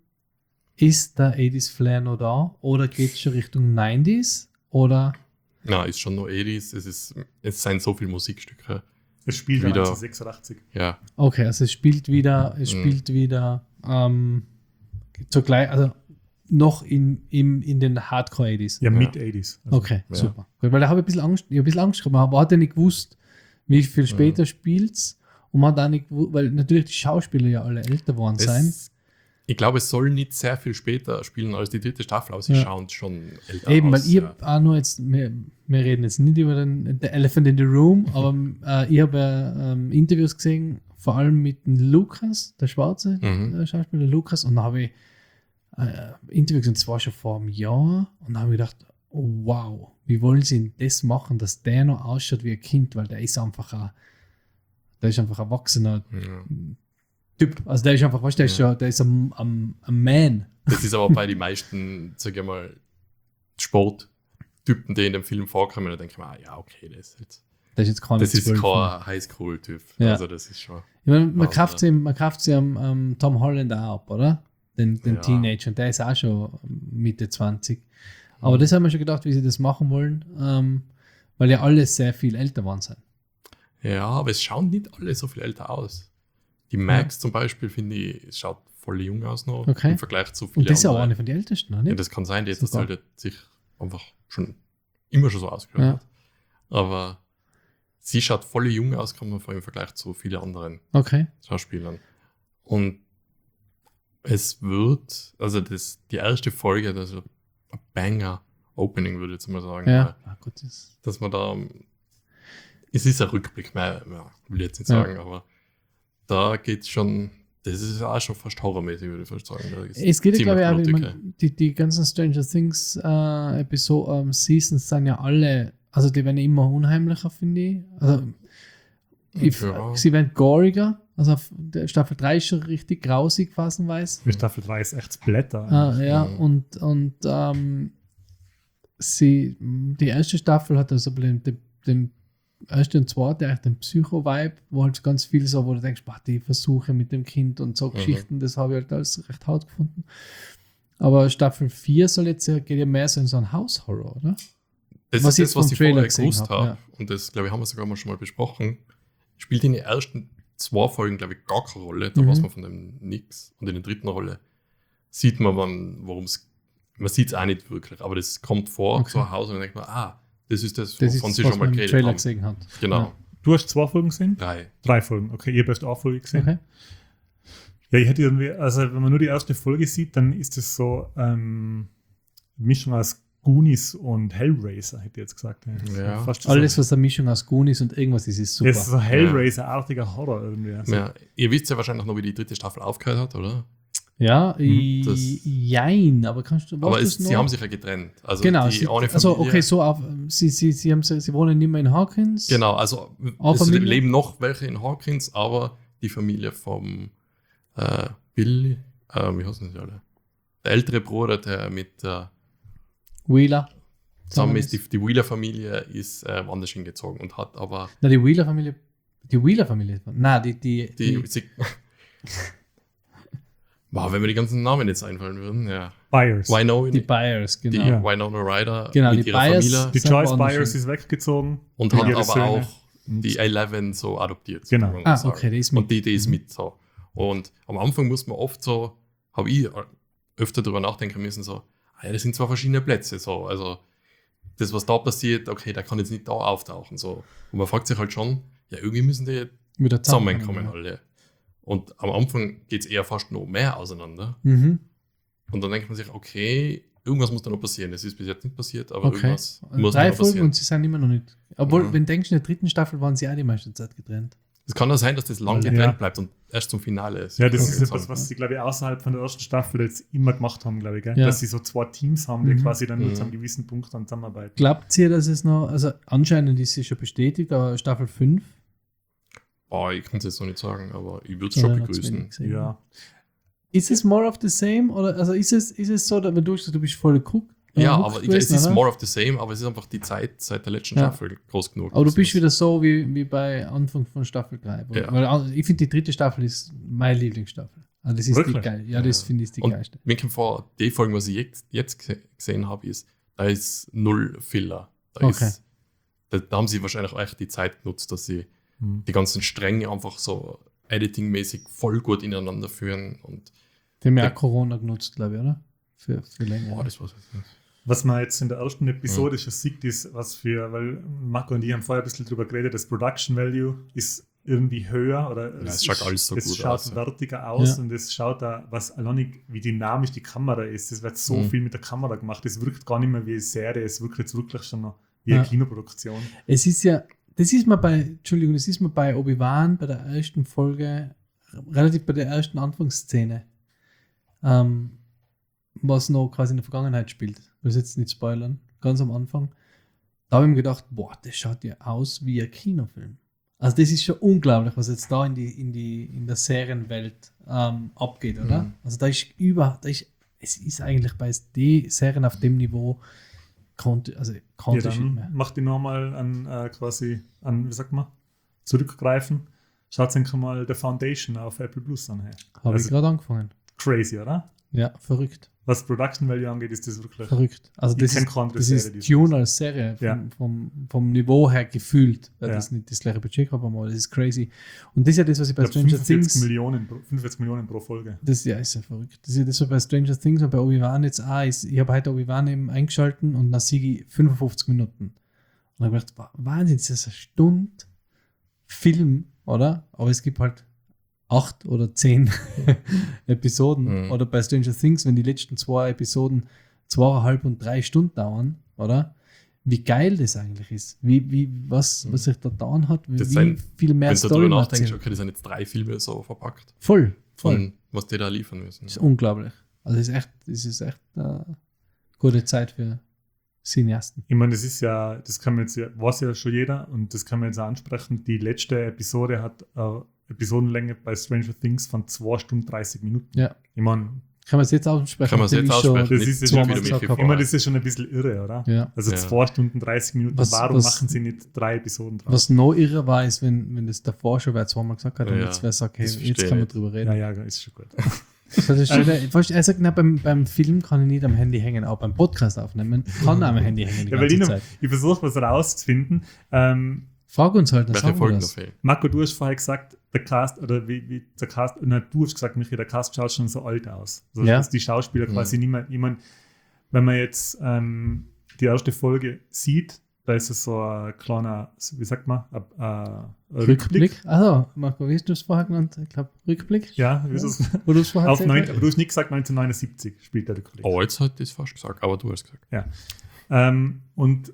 ist der achtziger Flair noch da oder geht es schon Richtung neunziger oder Na, ist schon nur Edis, es ist, es sind so viele Musikstücke. Es spielt Wieder- neunzehnhundertsechsundachtzig. Ja, okay, also es spielt wieder, es Mhm. spielt wieder ähm, zur gleich, also noch in, im, in den Hardcore achtziger. Ja, Ja. mit achtziger. Also, Okay, ja. super. Gut, weil da habe ich ein bisschen Angst, ich habe ein bisschen Angst gehabt, aber hatte nicht gewusst, wie viel später spielt's und man hat auch nicht gewusst, weil natürlich die Schauspieler ja alle älter geworden sein. es, ich glaube, es soll nicht sehr viel später spielen als die dritte Staffel, aber sie Ja. schauen schon älter Eben, weil aus. ich ja. habe auch nur jetzt, wir, wir reden jetzt nicht über den the Elephant in the Room, aber äh, ich habe äh, ähm, Interviews gesehen, vor allem mit dem Lukas, der Schwarze, Mhm. der Schauspieler Lukas, und da habe ich äh, Interviews gesehen, das war schon vor einem Jahr, und da habe ich gedacht, oh, wow, wie wollen sie denn das machen, dass der noch ausschaut wie ein Kind, weil der ist einfach ein, der ist einfach ein erwachsener Ja. Typ, also der ist einfach, weißt du, der ist, Ja. schon, der ist ein, ein, ein Man. Das ist aber bei den meisten, sag ich mal, Sporttypen, die in dem Film vorkommen, da denke ich mir, ah, ja, okay, das ist jetzt. Der ist jetzt keine Das ist zwölf. kein Highschool-Typ. Ja. Also, das ist schon. Ich meine, man Also- kauft sie, man kauft sie am, am Tom Holland auch ab, oder? Den, den Ja. Teenager, und der ist auch schon Mitte zwanzig. Aber das haben wir schon gedacht, wie sie das machen wollen, ähm, weil ja alle sehr viel älter waren sein. Ja, aber es schauen nicht alle so viel älter aus. Die Max zum Beispiel, finde ich, es schaut voll jung aus noch Okay. im Vergleich zu vielen Und das ist ja auch anderen. eine von den Ältesten, oder? Ja, nicht? das kann sein, die hat das Sogar. halt sich einfach schon immer schon so ausgehört. Ja. hat. Aber sie schaut voll jung aus, kann man vor allem im Vergleich zu vielen anderen Okay. Schauspielern. Und es wird, also das, die erste Folge, das ist ein Banger-Opening, würde ich jetzt mal sagen. Ja. weil- Ah, gut, das, Dass man da, es ist ein Rückblick, mehr, ja, will ich jetzt nicht Ja. sagen, aber da geht es schon Das ist ja auch schon fast horrormäßig, würde ich fast sagen. Das ist Es geht ja, ziemlich glaube ich, auch, ich blutig, mein, die, die ganzen Stranger Things äh, Episode, ähm, Seasons sind ja alle, also die werden ja immer unheimlicher, finde ich. Also, ich Ja. sie werden goriger. Also auf der Staffel drei ist schon richtig grausig, phasenweise. Für Staffel drei ist echt Blätter. Ah, ja, Mhm. und, und ähm, sie, die erste Staffel hat also den, den, den ersten und zweiten, eigentlich den Psycho-Vibe, wo halt ganz viel so, wo du denkst, boah, die Versuche mit dem Kind und so Mhm. Geschichten, das habe ich halt alles recht hart gefunden. Aber Staffel vier soll jetzt ja, geht ja mehr so in so einen House-Horror, oder? Das Was ist ich das, jetzt was vom ich Trailer vorher gesehen gewusst hab, habe. ja. Und das, glaube ich, haben wir sogar mal schon mal besprochen. Spielt in den ersten zwei Folgen, glaube ich, gar keine Rolle. Da Mhm. weiß man von dem nix. Und in der dritten Rolle sieht man, worum es. Man sieht es auch nicht wirklich, aber das kommt vor, Okay. so ein Haus, und dann denkt man, ah, das ist das, Das wovon ist, sie was schon mal man im geredet Trailer haben. gesehen hat. Genau. Du hast zwei Folgen gesehen? Drei. Drei Folgen. Okay, ihr habt erst eine Folge gesehen. Okay. Ja, ich hätte irgendwie, also wenn man nur die erste Folge sieht, dann ist es so ähm, Mischung aus Goonies und Hellraiser, hätte ich jetzt gesagt. Ja, das ist Ja. fast Alles, so, was eine Mischung aus Goonies und irgendwas ist, ist super. das ist so Hellraiser-artiger Horror irgendwie. Also, Ja, ihr wisst ja wahrscheinlich noch, wie die dritte Staffel aufgehört hat, oder? Ja, Mhm, das- i- jein, aber kannst du, Aber weißt es, du's sie noch? haben sich ja getrennt. Also Genau, die sie, eine also Familie- okay, so auf, sie, sie, sie, haben, sie wohnen nicht mehr in Hawkins. Genau, also Auch es Familie? leben noch welche in Hawkins, aber die Familie vom äh, Billy, äh, wie heißen sie alle? Der ältere Bruder, der mit der Wheeler. zusammen ist, die, die Wheeler-Familie ist äh, woanders hingezogen und hat aber Na, die Wheeler-Familie. Die Wheeler-Familie. Nein, die, die, die. die sie, wow, wenn mir die ganzen Namen jetzt einfallen würden, ja. Byers. Winona, die die, Byers, genau. Ja. Winona Ryder Genau, mit die ihrer Byers- Familie Die Sind Joyce woanders Byers hin. ist weggezogen. und mit hat ihren aber Söhnen. auch die Eleven so adoptiert. Genau. kann man Ah, sagen. okay, die ist mit. Und die, die ist mit so. Und am Anfang muss man oft so, habe ich öfter darüber nachdenken müssen, so, ah ja, das sind zwei verschiedene Plätze. So. Also das, was da passiert, okay, der kann jetzt nicht da auftauchen. So. Und man fragt sich halt schon, ja, irgendwie müssen die Wieder zusammenkommen alle. Und am Anfang geht es eher fast noch mehr auseinander. Mhm. Und dann denkt man sich, okay, irgendwas muss da noch passieren. Das ist bis jetzt nicht passiert, aber Okay. irgendwas muss Drei da noch Folgen passieren. und sie sind immer noch nicht. Obwohl, Mhm. wenn du denkst, in der dritten Staffel waren sie auch die meiste Zeit getrennt. Es kann auch sein, dass das lang Ja. getrennt bleibt und erst zum Finale ist. Ja, das ist Zusammen. etwas, was sie, glaube ich, außerhalb von der ersten Staffel jetzt immer gemacht haben, glaube ich. Gell? Ja. Dass sie so zwei Teams haben, die Mhm. quasi dann nur Mhm. zu einem gewissen Punkt dann zusammenarbeiten. Glaubt ihr, dass es noch, also anscheinend ist sie schon bestätigt, aber Staffel fünf? Oh, ich kann es jetzt noch nicht sagen, aber ich würde es Ja, schon noch zu begrüßen. wenig gesehen. Ja. Ist es more of the same? Oder also ist es, ist es so, dass wenn du sagst, du bist voll Cook? Ja, Hook aber ich, gewesen, es ist oder? more of the same, aber es ist einfach die Zeit seit der letzten Ja. Staffel groß genug. Aber du dass bist es- wieder so wie, wie bei Anfang von Staffel drei. Weil, Ja. weil also ich finde, die dritte Staffel ist meine Lieblingsstaffel. Also das ist Wirklich? die geil. Ja, das Ja. finde ich die Und geilste. mir kommt vor, die Folgen, was ich jetzt, jetzt gese- gesehen habe, ist, da ist null Filler. Da, Okay. ist, da, da haben sie wahrscheinlich auch echt die Zeit genutzt, dass sie Mhm. die ganzen Stränge einfach so editingmäßig voll gut ineinander führen. Und Die haben ja Ja. auch Corona genutzt, glaube ich, oder? Für, für länger. boah, das war's jetzt nicht. Was man jetzt in der ersten Episode Mhm. schon sieht, ist, was für, weil Marco und ich haben vorher ein bisschen drüber geredet, das Production Value ist irgendwie höher oder es schaut alles so es gut schaut aus, ja. wertiger aus Ja. und es schaut da, was allein wie dynamisch die Kamera ist. Es wird so Mhm. viel mit der Kamera gemacht. Es wirkt gar nicht mehr wie eine Serie, es wirkt jetzt wirklich schon noch wie Ja. eine Kinoproduktion. Es ist ja, das ist mir bei, Entschuldigung, das ist mir bei Obi-Wan bei der ersten Folge, relativ bei der ersten Anfangsszene, ähm, was noch quasi in der Vergangenheit spielt. Ich will es jetzt nicht spoilern, ganz am Anfang. Da habe ich mir gedacht, boah, das schaut ja aus wie ein Kinofilm. Also das ist schon unglaublich, was jetzt da in die, in die, in der Serienwelt ähm, abgeht, oder? Mhm. Also da ist über, da ist, es ist eigentlich bei die Serien auf dem Niveau, konnte, also Ja, konnte ich nicht mehr. dann macht die nochmal an äh, quasi an, wie sagt man, zurückgreifen. Schaut sich mal The Foundation auf Apple Plus an. Hey. Habe ich Also- gerade angefangen. Crazy, oder? Ja, verrückt. Was Production Value angeht, ist das wirklich. Verrückt. Also Ich das kenn ist, keine andere das Serie, ist die so Dune als Serie vom, Ja. vom, vom Niveau her gefühlt. Weil Ja. das nicht das gleiche Budget gehabt haben, aber das ist crazy. Und das ist ja das, was ich bei Ich glaub, Stranger fünfundvierzig Things... Millionen, pro- fünfundvierzig Millionen pro Folge. Das ja, ist ja verrückt. Das ist ja das, was bei Stranger Things und bei Obi-Wan jetzt auch ist. Ich habe heute Obi-Wan eben eingeschalten und dann sehe ich fünfundfünfzig Minuten. Und dann habe ich gedacht, wa- Wahnsinn, das ist eine Stunde Film, oder? Aber es gibt halt acht oder zehn Episoden. Mhm. Oder bei Stranger Things, wenn die letzten zwei Episoden zweieinhalb und drei Stunden dauern, oder? Wie geil das eigentlich ist. Wie, wie, was, was sich da getan hat, wie, Das wie sind- viel mehr Wenn du Story darüber man nachdenkst, erzählt. okay, das sind jetzt drei Filme so verpackt. Voll, von Voll. was die da liefern müssen. Das ist unglaublich. Also es ist echt, es ist echt eine gute Zeit für Cineasten. Ich meine, das ist ja, das kann man jetzt ja, weiß ja schon jeder und das kann man jetzt auch ansprechen. Die letzte Episode hat eine Episodenlänge bei Stranger Things von zwei Stunden dreißig Minuten. Ja. Ich meine, Kann man es jetzt aussprechen? Kann man es nachdem jetzt ich schon aussprechen? das Nicht ist ja so schon wieder wieder gesagt Michi habe. ich meine, vorbei. das ist schon ein bisschen irre, oder? Ja. Also Ja. zwei Stunden dreißig Minuten, Was- warum was- machen sie nicht drei Episoden draus? Was noch irre war, ist, wenn, wenn das davor schon wer zweimal gesagt hat, und Ja, jetzt wer sagt, hey, das jetzt verstehe kann man ich. drüber Ja, reden. ja, ist schon gut. Das ist schon, der- weißt du, er sagt, na, beim, beim Film kann ich nicht am Handy hängen, auch beim Podcast aufnehmen, kann am Handy hängen die Ja, weil ich, ganze noch, Zeit. ich versuche was rauszufinden. Ähm, Frag uns halt, dann Welche sagen wir Folgen noch das. fehlen? Marco, du hast vorher gesagt, der Cast, oder wie, wie der Cast, nein, du hast gesagt, Michi, der Cast schaut schon so alt aus. Also, Ja. dass die Schauspieler Mhm. quasi nicht mehr, ich meine, wenn man jetzt ähm, die erste Folge sieht, da ist es so ein kleiner, wie sagt man, ein, ein Rückblick. Rückblick. Also, Marco, wie hast du es vorher genannt? Ich glaube, Rückblick. Ja, wie ist es? Wo du es vorher Auf erzählt neun, hast? aber du hast nicht gesagt, neunzehnhundertneunundsiebzig spielt der Rückblick. Oh, jetzt hat das fast gesagt, aber du hast gesagt. Ähm, und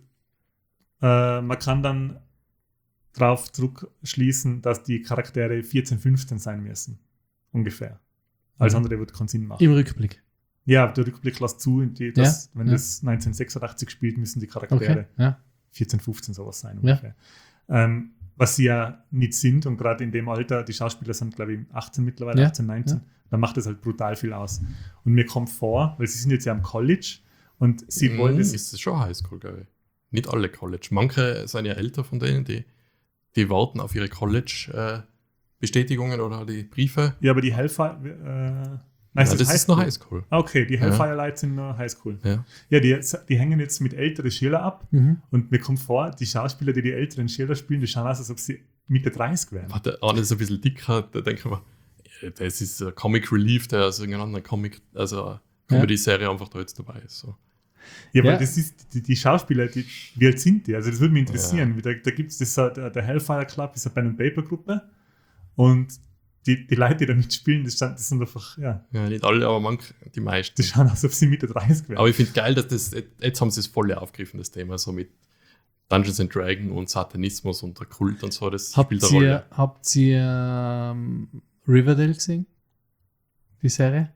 äh, man kann dann darauf zurückschließen, dass die Charaktere vierzehn, fünfzehn sein müssen. Ungefähr. Alles Mhm. andere wird keinen Sinn machen. Im Rückblick. Ja, der Rückblick lässt zu, in die, dass, Ja, wenn ja. das neunzehnhundertsechsundachtzig spielt, müssen die Charaktere Okay, ja. vierzehn, fünfzehn sowas sein Ja. ungefähr. Ähm, was sie ja nicht sind und gerade in dem Alter, die Schauspieler sind glaube ich achtzehn mittlerweile, Ja, achtzehn, neunzehn, dann macht das halt brutal viel aus. Und mir kommt vor, weil sie sind jetzt ja am College und sie Mhm, wollen das, ist das schon Highschool, glaube ich. Nicht alle College. Manche sind ja älter von denen, die, die warten auf ihre College-Bestätigungen oder die Briefe. ja, aber die Hellfire, äh, nein, Ja, es das ist noch Highschool. Highschool. Ah, okay, die Hellfire-Lights sind nur Highschool. Ja. Ja, die, die hängen jetzt mit älteren Schülern ab Mhm. und mir kommt vor, die Schauspieler, die die älteren Schüler spielen, die schauen aus, als ob sie Mitte dreißig wären. War der eine ist ein bisschen dicker, da denke ich mir, ja, das ist ein Comic Relief, der aus irgendeiner anderen Comic, also eine Comedy-Serie einfach da jetzt dabei ist. So. Ja, Ja. weil das ist, die, die Schauspieler, die, wie alt sind die? Also das würde mich interessieren. Da, da gibt es das, äh, der, der Hellfire Club, ist eine Pen and Paper Gruppe und die, die Leute, die da mitspielen, das, sind- das sind einfach, ja, Ja, nicht alle, aber manche, die meisten. die schauen aus, als ob sie Mitte dreißig wären. Aber ich finde geil, dass das, jetzt haben sie es voll aufgegriffen, das Thema, so mit Dungeons and Dragons und Satanismus und der Kult und so, das Habt spielt eine Rolle. ihr, habt ihr ähm, Riverdale gesehen? Die Serie?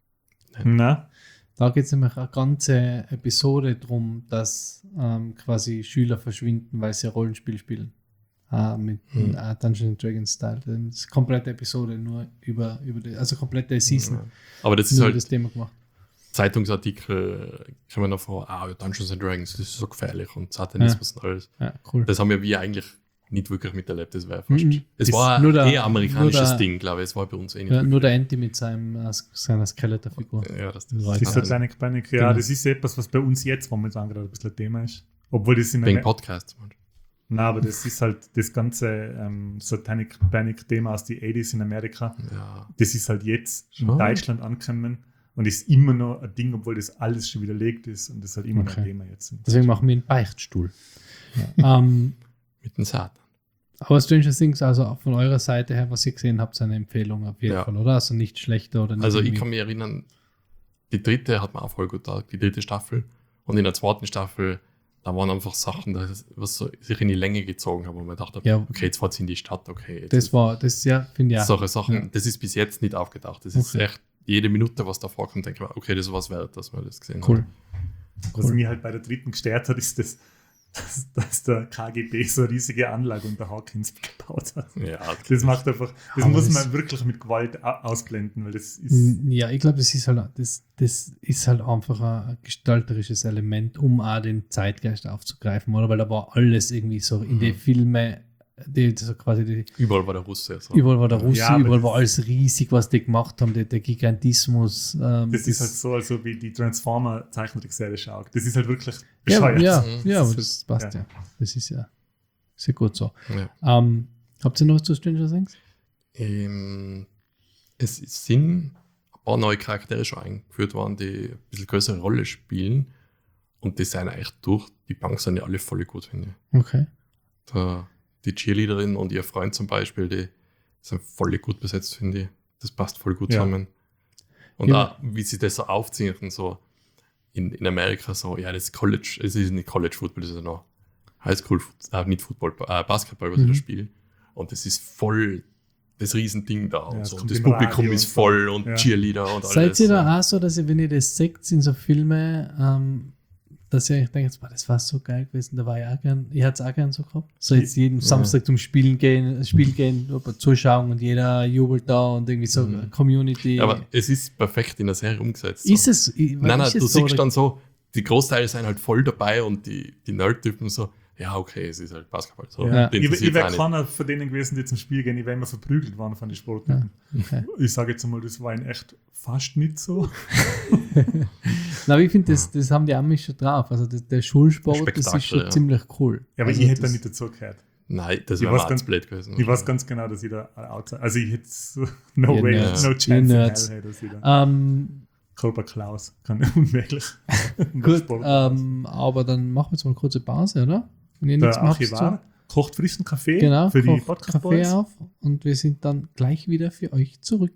Na, Da geht es nämlich eine ganze Episode darum, dass ähm, quasi Schüler verschwinden, weil sie ein Rollenspiel spielen. Äh, mit Hm. äh, Dungeons and Dragons Style. Das ist eine komplette Episode nur über, über die, also komplette Season. Ja. Aber das ist Nur halt das Thema gemacht. Zeitungsartikel, kann man noch vor, ah, Dungeons and Dragons, das ist so gefährlich und Satanismus und alles. Ja, cool. Das haben ja wir eigentlich nicht wirklich miterlebt, das war fast. Mhm. Es Ist war nur der- eher amerikanisches nur der- Ding, glaube ich, es war bei uns eh nicht. Ja, nur wirklich. der Anti mit seinem, äh, seiner Skeletorfigur. Ja, das, Das das, war das ist Ja. Satanic Panic. Ja, Genau. das ist etwas, was bei uns jetzt momentan gerade ein bisschen ein Thema ist. Obwohl das in wegen Amer- Podcasts. Man. Nein, aber das ist halt das ganze ähm, Satanic Panic-Thema aus den achtziger in Amerika. Ja. Das ist halt jetzt in Schon. Deutschland angekommen und ist immer noch ein Ding, obwohl das alles schon widerlegt ist und das ist halt immer noch Okay. ein Thema jetzt. Deswegen machen wir einen Beichtstuhl. ähm, Mit dem Satan. aber Stranger Things, also von eurer Seite her, was ihr gesehen habt, ist eine Empfehlung auf jeden Ja. Fall, oder? Also nicht schlechter oder nicht. Also ich irgendwie- kann mich erinnern, die dritte hat mir auch voll gut getan, die dritte Staffel. Und in der zweiten Staffel, da waren einfach Sachen, das, was so sich in die Länge gezogen haben, wo man dachte, Ja. okay, jetzt fahrt sie in die Stadt, okay. Jetzt Das war, das ja, finde ich ja. solche Sachen, Ja. das ist bis jetzt nicht aufgedacht. Das ist Okay. echt, jede Minute, was da vorkommt, denke ich mir, okay, das ist was wert, dass man das gesehen Cool. hat. Was Cool. mir halt bei der dritten gestört hat, ist, das, dass, dass der K G B so eine riesige Anlage unter Hawkins gebaut hat. Ja, Das macht einfach, das Aber muss das- man wirklich mit Gewalt a- ausblenden, weil das ist. Mm, Ja, ich glaube, das ist halt, das, das ist halt einfach ein gestalterisches Element, um auch den Zeitgeist aufzugreifen, oder? Weil da war alles irgendwie so in Mhm. den Filmen, die so quasi die, Überall war der Russe. So. überall war der Russe, Ja, aber überall das- war alles riesig, was die gemacht haben, der, der Gigantismus. Ähm, Das ist halt so, also wie die Transformer-Zeichentrickserie schaut. Das ist halt wirklich ja, bescheuert. ja, Mhm. ja, aber Das das passt ja. Das ist ja sehr gut so. Ja. Ähm, habt ihr noch was zu Stranger Things? Ähm, es sind ein paar neue Charaktere schon eingeführt worden, die ein bisschen größere Rolle spielen. Und die sind eigentlich durch die Bank sind ja alle voll gut, finde ich. Okay. Da, die Cheerleaderin und ihr Freund zum Beispiel, die sind voll gut besetzt, finde ich. Das passt voll gut Ja. zusammen. Und Ja. auch, wie sie das so aufziehen, so in, in Amerika so, ja, das ist College, es ist nicht College Football, das ist ja noch Highschool, äh, nicht Football, äh, Basketball, was Mhm. sie da spielen. Und das ist voll das Riesending da und Ja, so. es Und kommt das im Publikum Radio ist und so. voll und Ja. Cheerleader und alles. Seid ihr ja. da auch so, dass ihr, wenn ihr das seht in so Filmen, ähm, dass ihr euch denkt, boah, das war so geil gewesen, da war ich auch gern, ich hätte es auch gern so gehabt. So jetzt jeden Ja. Samstag zum Spielen gehen, Spiel gehen, zuschauen und jeder jubelt da und irgendwie so Mhm. Community. Aber es ist perfekt in der Serie umgesetzt. ist so. es, ich- Nein, nein, ist es du so, siehst oder- dann so, die Großteile sind halt voll dabei und die, die Nerd-Typen so, ja, okay, es ist halt Basketball. So, Ja. die Ich, ich interessiert's wäre auch nicht. keiner von denen gewesen, die zum Spiel gehen. Ich wäre immer verprügelt worden von den Sportlern. Okay. Ich sage jetzt einmal, das war in echt fast nicht so. Na, aber ich finde, das, das haben die Amis schon drauf. Also der, der Schulsport, das ist Spektakel, schon ja. ziemlich cool. Ja, aber also ich hätte da das- nicht dazu gehört. Nein, das Ich wäre weiß mal ganz- ganz blöd gewesen. Ich weiß ganz genau, dass ich da outside, also ich hätte so, no Ihr way, Nerds, no ihr chance in hell, Nerds. hey, dass ich da. Ähm, Körper Klaus kann unmöglich. gut, ähm, aber dann machen wir jetzt mal eine kurze Pause, oder? Wenn ihr nichts Der mehr habt Archivar kocht frischen Kaffee zu- genau, für die kocht Podcast Kaffee Boys. auf und wir sind dann gleich wieder für euch zurück.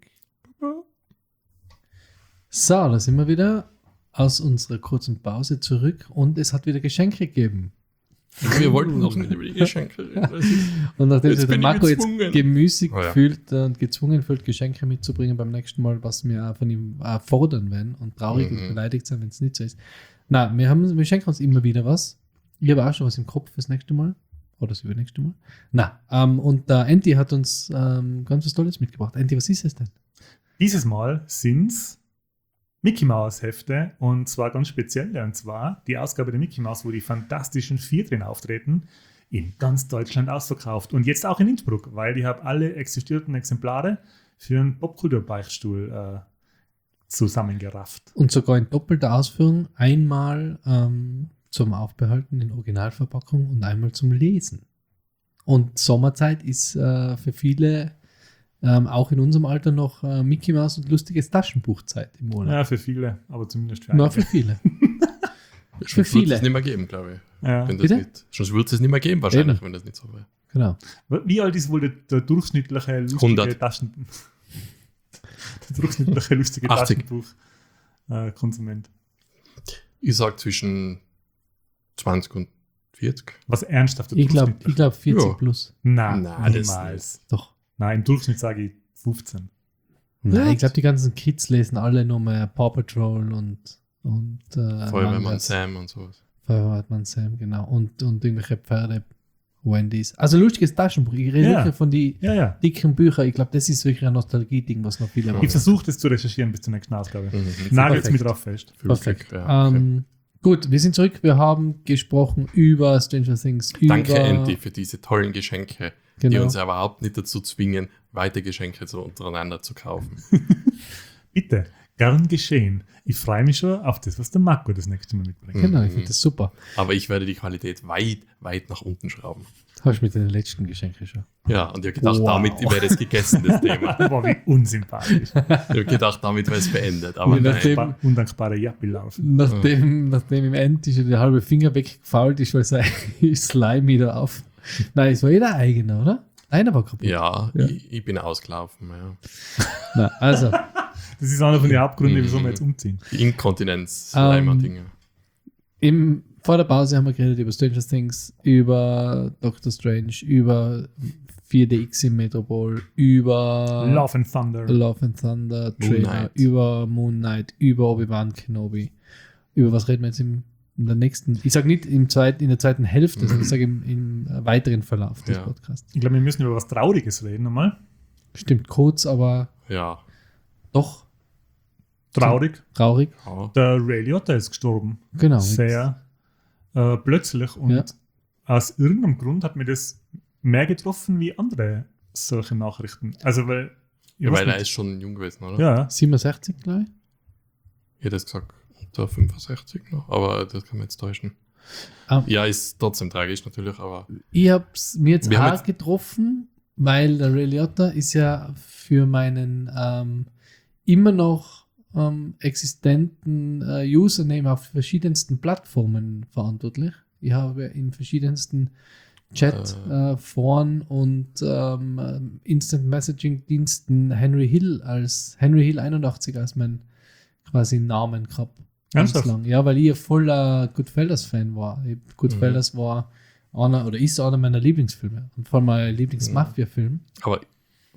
So, da sind wir wieder aus unserer kurzen Pause zurück und es hat wieder Geschenke gegeben. Ja, wir wollten noch nicht über die Geschenke reden. Das ist- Und nachdem Jetzt sich der bin ich Marco jetzt gezwungen. gemüßig Oh ja. fühlt und gezwungen fühlt, Geschenke mitzubringen beim nächsten Mal, was wir auch von ihm äh, fordern werden und traurig Mhm. und beleidigt sein, wenn es nicht so ist. Na, wir, haben, wir schenken uns immer wieder was. Ich habe auch schon was im Kopf fürs nächste Mal. Oder das übernächste Mal. Na, ähm, und der Enti hat uns ähm, ganz was Tolles mitgebracht. Enti, was ist es denn? Dieses Mal sind es Mickey Mouse Hefte und zwar ganz spezielle, und zwar die Ausgabe der Mickey Mouse, wo die Fantastischen Vier drin auftreten, in ganz Deutschland ausverkauft und jetzt auch in Innsbruck, weil ich habe alle existierenden Exemplare für einen Popkultur-Beichtstuhl äh, zusammengerafft. Und sogar in doppelter Ausführung. Einmal ähm, zum Aufbehalten in Originalverpackung und einmal zum Lesen. Und Sommerzeit ist äh, für viele, ähm, auch in unserem Alter, noch äh, Mickey Mouse und lustiges Taschenbuchzeit im Monat. Ja, für viele, aber zumindest für Nur einige. für viele. Sonst wird viele. es nicht mehr geben, glaube ich. Ja. Wenn das Bitte? nicht, sonst würde es nicht mehr geben, wahrscheinlich, Eben. wenn das nicht so wäre. Genau. Wie alt ist wohl der, der durchschnittliche lustige hundert. Taschen... der durchschnittliche lustige achtzig. Taschenbuch-Konsument? Ich sage zwischen zwanzig und vierzig. Was ernsthaft der Ich glaube Durchschnittliche? ich glaub vierzig Ja. plus. Nein, Nein, das niemals. Doch. Nein, im Durchschnitt sage ich fünfzehn. Nein, What? ich glaube, die ganzen Kids lesen alle nur mehr Paw Patrol und, und äh, Feuerwehrmann Mangas. Sam und sowas. Feuerwehrmann Sam, genau. Und, und irgendwelche Pferde, Wendy's. Also lustiges Taschenbuch. Ich rede Ja. wirklich von den Ja, ja. dicken Büchern. Ich glaube, das ist wirklich ein Nostalgie-Ding, was noch viele Ja. Ich machen. versuche das zu recherchieren bis zur nächsten Ausgabe. Mhm. Nagelt perfekt. mich drauf fest. Perfekt. Ja, okay. ähm, gut, wir sind zurück. Wir haben gesprochen über Stranger Things. Danke, über, Andy, für diese tollen Geschenke, die Genau. uns ja überhaupt nicht dazu zwingen, weiter Geschenke so untereinander zu kaufen. Bitte, gern geschehen. Ich freue mich schon auf das, was der Marco das nächste Mal mitbringt. Genau, ich Mhm. finde das super. Aber ich werde die Qualität weit, weit nach unten schrauben. Habe ich mit den letzten Geschenken schon. Ja, und ich habe gedacht, Wow. damit wäre es gegessen, das Thema. Boah, wie unsympathisch. Ich habe gedacht, damit wäre es beendet. Aber Je nein. nachdem- Undankbar- Undankbare Jappi laufen. Nachdem, nachdem im End schon der halbe Finger weggefault ist, weil sein Slime wieder auf. Nein, es war jeder eigene, oder? Einer war kaputt. Ja, Ja. Ich, ich bin ausgelaufen. Ja. Na, also, Das ist einer von den Hauptgründen, wieso Mhm. wir jetzt umziehen. Die Inkontinenz, Ähm, Leimer-Dinge. im, vor der Pause haben wir geredet über Stranger Things, über Doctor Strange, über vier D X im Metropol, über Love and Thunder. Love and Thunder Moon Trailer, Knight. über Moon Knight, über Obi-Wan Kenobi. Über was reden wir jetzt im, in der nächsten, ich sage nicht im zweit, in der zweiten Hälfte, sondern ich sage im, im äh, weiteren Verlauf des Ja. Podcasts. Ich glaube, wir müssen über was Trauriges reden nochmal. Stimmt kurz, aber Ja. doch Traurig. traurig. ja. Der Ray Liotta ist gestorben. Genau. Sehr äh, plötzlich. Und Ja. aus irgendeinem Grund hat mir das mehr getroffen wie andere solche Nachrichten. Also, weil. ich Ja, weiß weil er nicht. ist schon jung gewesen, oder? Ja, siebenundsechzig gleich. Ich hätte jetzt gesagt, unter fünfundsechzig noch, aber das kann man jetzt täuschen. Ah. Ja, ist trotzdem tragisch natürlich, aber Ich habe es mir jetzt Wir haben auch jetzt- getroffen, weil der Ray Liotta ist ja für meinen ähm, immer noch ähm, existenten äh, Username auf verschiedensten Plattformen verantwortlich. Ich habe in verschiedensten Chat, Äh. äh, Foren und ähm, Instant Messaging Diensten Henry Hill als Henry Hill einundachtzig als mein quasi Namen gehabt. Ganz Ernsthaft? lang. Ja, weil ich ein voller Goodfellas-Fan war. Ich- Goodfellas war einer oder ist einer meiner Lieblingsfilme und vor allem mein Lieblings-Mafia-Film. aber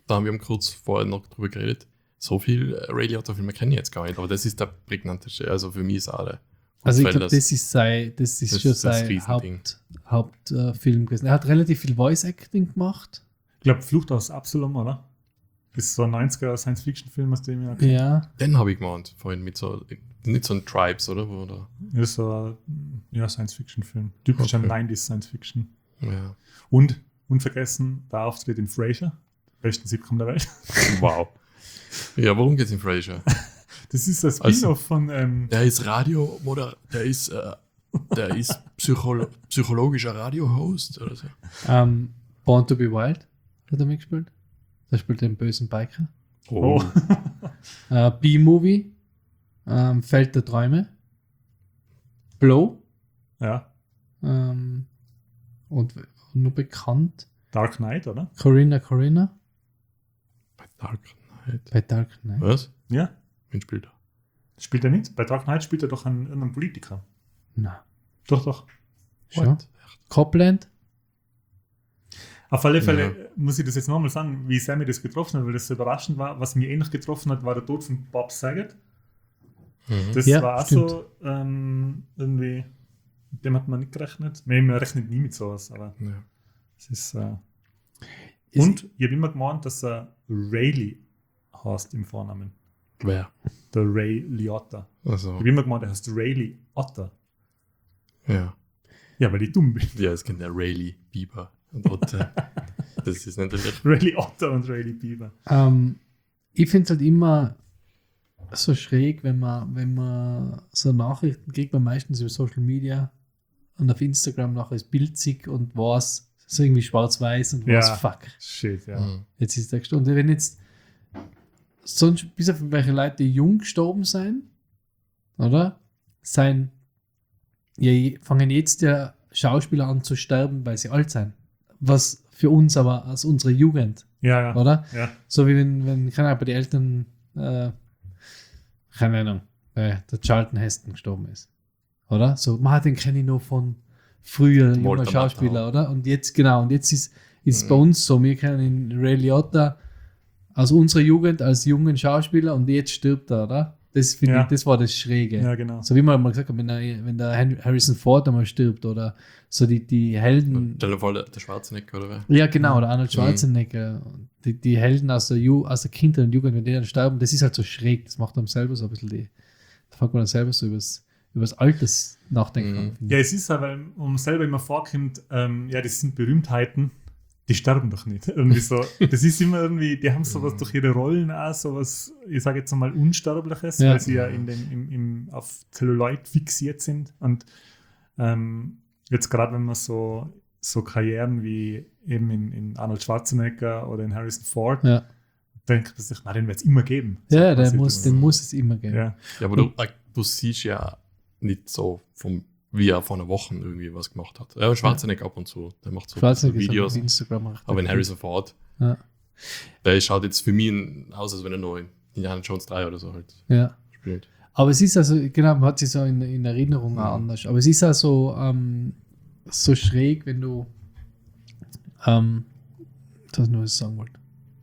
da haben wir kurz vorher noch drüber geredet. So viel äh, Ray Liotta-Filme kenne ich jetzt gar nicht, aber das ist der prägnanteste. Also für mich ist alle. Also ich glaube, das ist sein, das ist das schon ist das sein Riesending. Haupt, Hauptfilm gewesen. Er hat relativ viel Voice-Acting gemacht. Ich glaube, Flucht aus Absalom, oder? Das ist so ein neunziger Science-Fiction-Film, aus dem ich auch Ja. Den habe ich gemeint, vorhin mit so, nicht so ein Tribes, oder? Wo da, Das ist so ein ja, Science-Fiction-Film. Typischer Okay. neunziger Science-Fiction. ja. Und unvergessen, der Auftritt in Frasier, besten Sitcom der Welt. Wow. Ja, worum geht's in Frasier? Das ist das Also- Spin-off von. Ähm, Der ist Radio, oder der ist, äh, der ist Psycholo psychologischer Radio-Host oder so. Ähm, Born to be Wild hat er mitgespielt. Da spielt er den bösen Biker. oh. Äh, B-Movie. Ähm, Feld der Träume. Blow. Ja, Ähm, und nur bekannt. Dark Knight, oder? Corinna Corinna. Bei Dark Knight. Bei Dark Knight. Was? Ja. Wen spielt er? Spielt er nicht? Bei Dark Knight spielt er doch einen, irgendeinen Politiker. Na, Doch, doch. schon. What? Copland. Auf alle Fälle muss ich das jetzt nochmal sagen, wie sehr mir das getroffen hat, weil das so überraschend war. Was mir ähnlich getroffen hat, war der Tod von Bob Saget. Mhm. Das Ja, war auch stimmt. so ähm, irgendwie, mit dem hat man nicht gerechnet. Man rechnet nie mit sowas, aber Ja. es ist. Äh, Ist- und ich habe immer gemeint, dass er Rayleigh heißt im Vornamen. Wer? Der Ray Liotta. Also, Ich habe immer gemeint, er heißt Rayleigh Otter. ja. Ja, weil ich dumm bin. Ja, es kennt der Rayleigh Bieber und Otte. Das ist natürlich. Rayleigh Otter und Rayleigh Bieber. Ähm, ich finde es halt immer so schräg, wenn man, wenn man so Nachrichten kriegt, man meistens über Social Media und auf Instagram nachher ist bildzig und was so irgendwie schwarz-weiß und was Ja. fuck. Shit, ja. Mhm. Jetzt ist der gestorben. Und wenn jetzt sonst bis auf welche Leute die jung gestorben sein, oder? Sein, ja, je- fangen jetzt ja Schauspieler an zu sterben, weil sie alt sind. Was für uns aber aus unserer Jugend, Ja, ja. oder? ja. So wie wenn, wenn keine Ahnung, bei den Eltern, äh, keine Ahnung, äh, der Charlton Heston gestorben ist. Oder? So, man den kenne ich noch von früher, junger Walter Schauspieler, Matthau. oder? Und jetzt, genau, und jetzt ist es Mhm. bei uns so, wir kennen den Ray Liotta aus unserer Jugend als jungen Schauspieler und jetzt stirbt er, oder? Das, finde Ja. ich, das war das Schräge. Ja, genau. So wie man mal gesagt hat, wenn der, wenn der Hen- Harrison Ford einmal stirbt oder so die, die Helden. Stell dir vor, der, der Schwarzenegger oder wer? Ja, genau, oder Arnold Schwarzenegger. Die, die Helden aus der, Ju aus der Kindheit und Jugend, wenn die dann sterben, das ist halt so schräg. Das macht einem selber so ein bisschen die. Da fängt man dann selber so übers, übers Alters nachdenken. Mhm. an, finde Ja, ich. es ist ja, weil man selber immer vorkommt, ähm, ja, das sind Berühmtheiten, die sterben doch nicht. Irgendwie so. Das ist immer irgendwie, die haben sowas durch ihre Rollen auch, sowas, ich sage jetzt mal Unsterbliches, Ja. weil sie ja in dem, im, im, auf Celluloid fixiert sind. Und ähm, jetzt gerade, wenn man so, so Karrieren wie eben in, in Arnold Schwarzenegger oder in Harrison Ford, Ja, denkt man sich, na, den wird es immer geben. ja, der quasi. muss, den muss es immer geben. Ja. Ja, aber du, äh, du siehst ja nicht so, vom, wie er vor einer Woche irgendwie was gemacht hat. Ja, Schwarzenegger ab und zu. Der macht so Schwarzenegger ist halt Videos. auf Instagram. recht Aber in aktiv. Harrison Ford, Ja. der schaut jetzt für mich aus, als wenn er noch in Indiana Jones drei oder so halt Ja. spielt. Aber es ist also, genau, man hat sich so in, in Erinnerung auch Mhm. anders. Aber es ist also ähm, so schräg, wenn du. Ähm, das ist nur, was ich sagen wollte.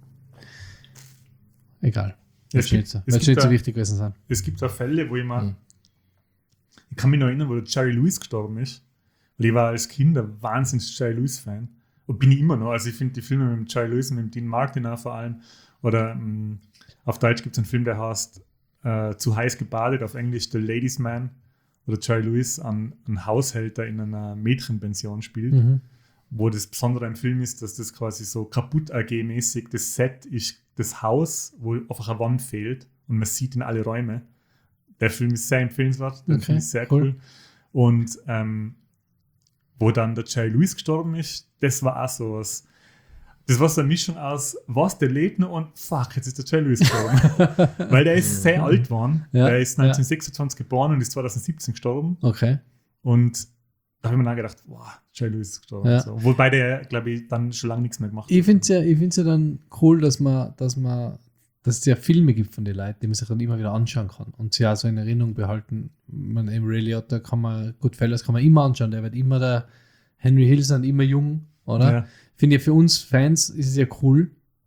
Egal. Es Wird schon gibt- nicht so, es wird schon gibt nicht so da- wichtig gewesen sein. Es gibt auch Fälle, wo ich mal, Mhm. ich kann mich noch erinnern, wo der Jerry Lewis gestorben ist. Weil ich war als Kind ein wahnsinns Jerry Lewis-Fan. Und bin ich immer noch. Also ich finde die Filme mit dem Jerry Lewis und mit dem Dean Martin auch vor allem. Oder mh, auf Deutsch gibt es einen Film, der heißt äh, Zu heiß gebadet, auf Englisch The Ladies Man. Oder Jerry Lewis an einen Haushälter in einer Mädchenpension spielt. Mhm. Wo das Besondere am Film ist, dass das quasi so kaputt A G-mäßig, das Set ist das Haus, wo einfach eine Wand fehlt und man sieht in alle Räume. Der Film ist sehr empfehlenswert, den Okay, finde ich sehr cool. cool. Und ähm, wo dann der Jerry Lewis gestorben ist, das war auch sowas. Das war so eine Mischung aus, was, der lebt noch und fuck, jetzt ist der Jerry Lewis gestorben. Weil der ist sehr alt geworden. Ja, der ist neunzehnhundertsechsundzwanzig geboren und ist zweitausendsiebzehn gestorben. Okay. Und da habe ich mir dann gedacht, wow, Jerry Lewis ist gestorben. Ja. So. Wobei der, glaube ich, dann schon lange nichts mehr gemacht Ich finde es ja, ich find's ja dann cool, dass man, dass man, dass es ja Filme gibt von den Leuten, die man sich dann immer wieder anschauen kann und sie auch so in Erinnerung behalten. Man, im Ray Liotta kann man, Goodfellas kann man immer anschauen, der wird immer der Henry Hill sein, immer jung, oder? Ja. Finde ich, für uns Fans ist es ja cool,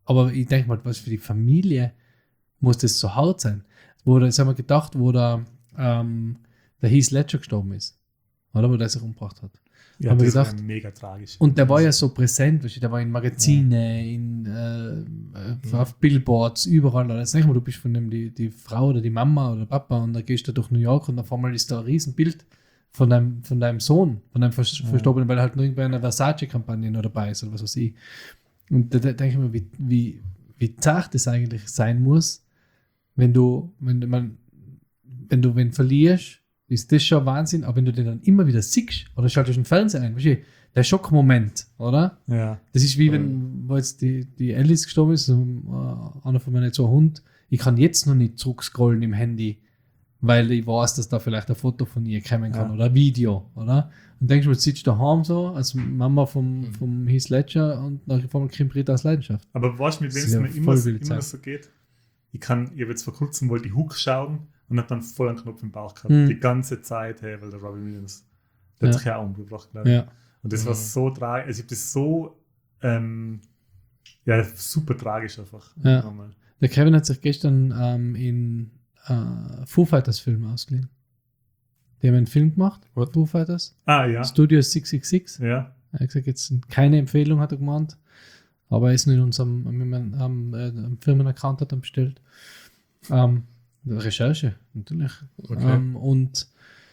aber ich denke mal, was für die Familie muss das so hart sein. Wo, das haben wir gedacht, wo der, ähm, der Heath Ledger gestorben ist. Oder? Wo der sich umgebracht hat. Ja, Haben wir das war gedacht. mega tragisch. Und der war ja so präsent, weißt du, der war in Magazine, in, äh, äh, auf Billboards, überall. Jetzt nicht mal, du bist von dem die, die Frau oder die Mama oder Papa und dann gehst du durch New York und auf einmal ist da ein Riesenbild von deinem, von deinem Sohn, von deinem Vers- Ja. Verstorbenen, weil halt nur irgendwer eine Versace-Kampagne noch dabei ist oder was weiß ich. Und da, da denke ich mir, wie, wie, wie zart das eigentlich sein muss, wenn du, wenn du, man, wenn du wen verlierst, ist das schon Wahnsinn, aber wenn du den dann immer wieder siehst oder schaltest den Fernseher ein, weißt du, der Schockmoment, oder? Ja. Das ist wie wenn, wo jetzt die, die Alice gestorben ist, ähm, äh, einer von meinen zwei Hunden, ich kann jetzt noch nicht zurückscrollen im Handy, weil ich weiß, dass da vielleicht ein Foto von ihr kommen kann Ja. oder ein Video, oder? Und denkst du, jetzt sitzt du daheim so, als Mama vom, vom Heath Ledger und nachher kommt Britta aus Leidenschaft. Aber weißt du, mit wem Das es ist ja mir immer, voll immer wilde noch Zeit. so geht? Ich kann, ich habe jetzt vor kurzem wollte ich Hook schauen und habe dann voll einen Knopf im Bauch gehabt. Mhm. Die ganze Zeit, hey, weil der Robin Williams, der Ja. hat sich ja auch umgebracht, glaube ich. Ja. Und das war Mhm. so tragisch. Also ich habe das so, ähm, ja, super tragisch einfach. Ja. Nochmal. Der Kevin hat sich gestern ähm, in äh, Foo Fighters Film ausgeliehen. Die haben einen Film gemacht, What? Foo Fighters. Ah, ja. Studio sechs sechs sechs. Ja. Er hat gesagt, jetzt keine Empfehlung, hat er gemeint. Aber er ist nur in unserem am, am, äh, am Firmenaccount hat er bestellt. Ähm, Recherche, natürlich. Okay. Ähm, und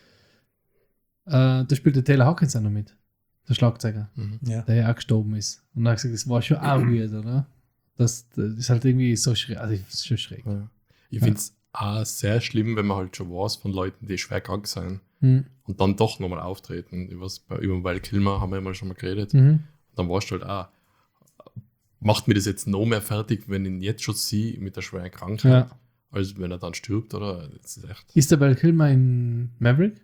äh, da spielt der Taylor Hawkins auch noch mit. Der Schlagzeuger, Mhm. Ja. der ja auch gestorben ist. Und er hat gesagt, das war schon auch weird, oder? Das, das ist halt irgendwie so schräg. Also, das ist schon schräg. Ja. Ich Ja. finde es auch sehr schlimm, wenn man halt schon weiß von Leuten, die schwer krank sind Hm. und dann doch nochmal auftreten. Übers, bei, über Val Kilmer haben wir ja mal schon mal geredet. Mhm. Dann weißt du halt auch, macht mir das jetzt noch mehr fertig, wenn ich ihn jetzt schon sehe mit der schweren Krankheit, Ja. als wenn er dann stirbt, oder? Das ist echt. Ist der Val Kilmer in Maverick?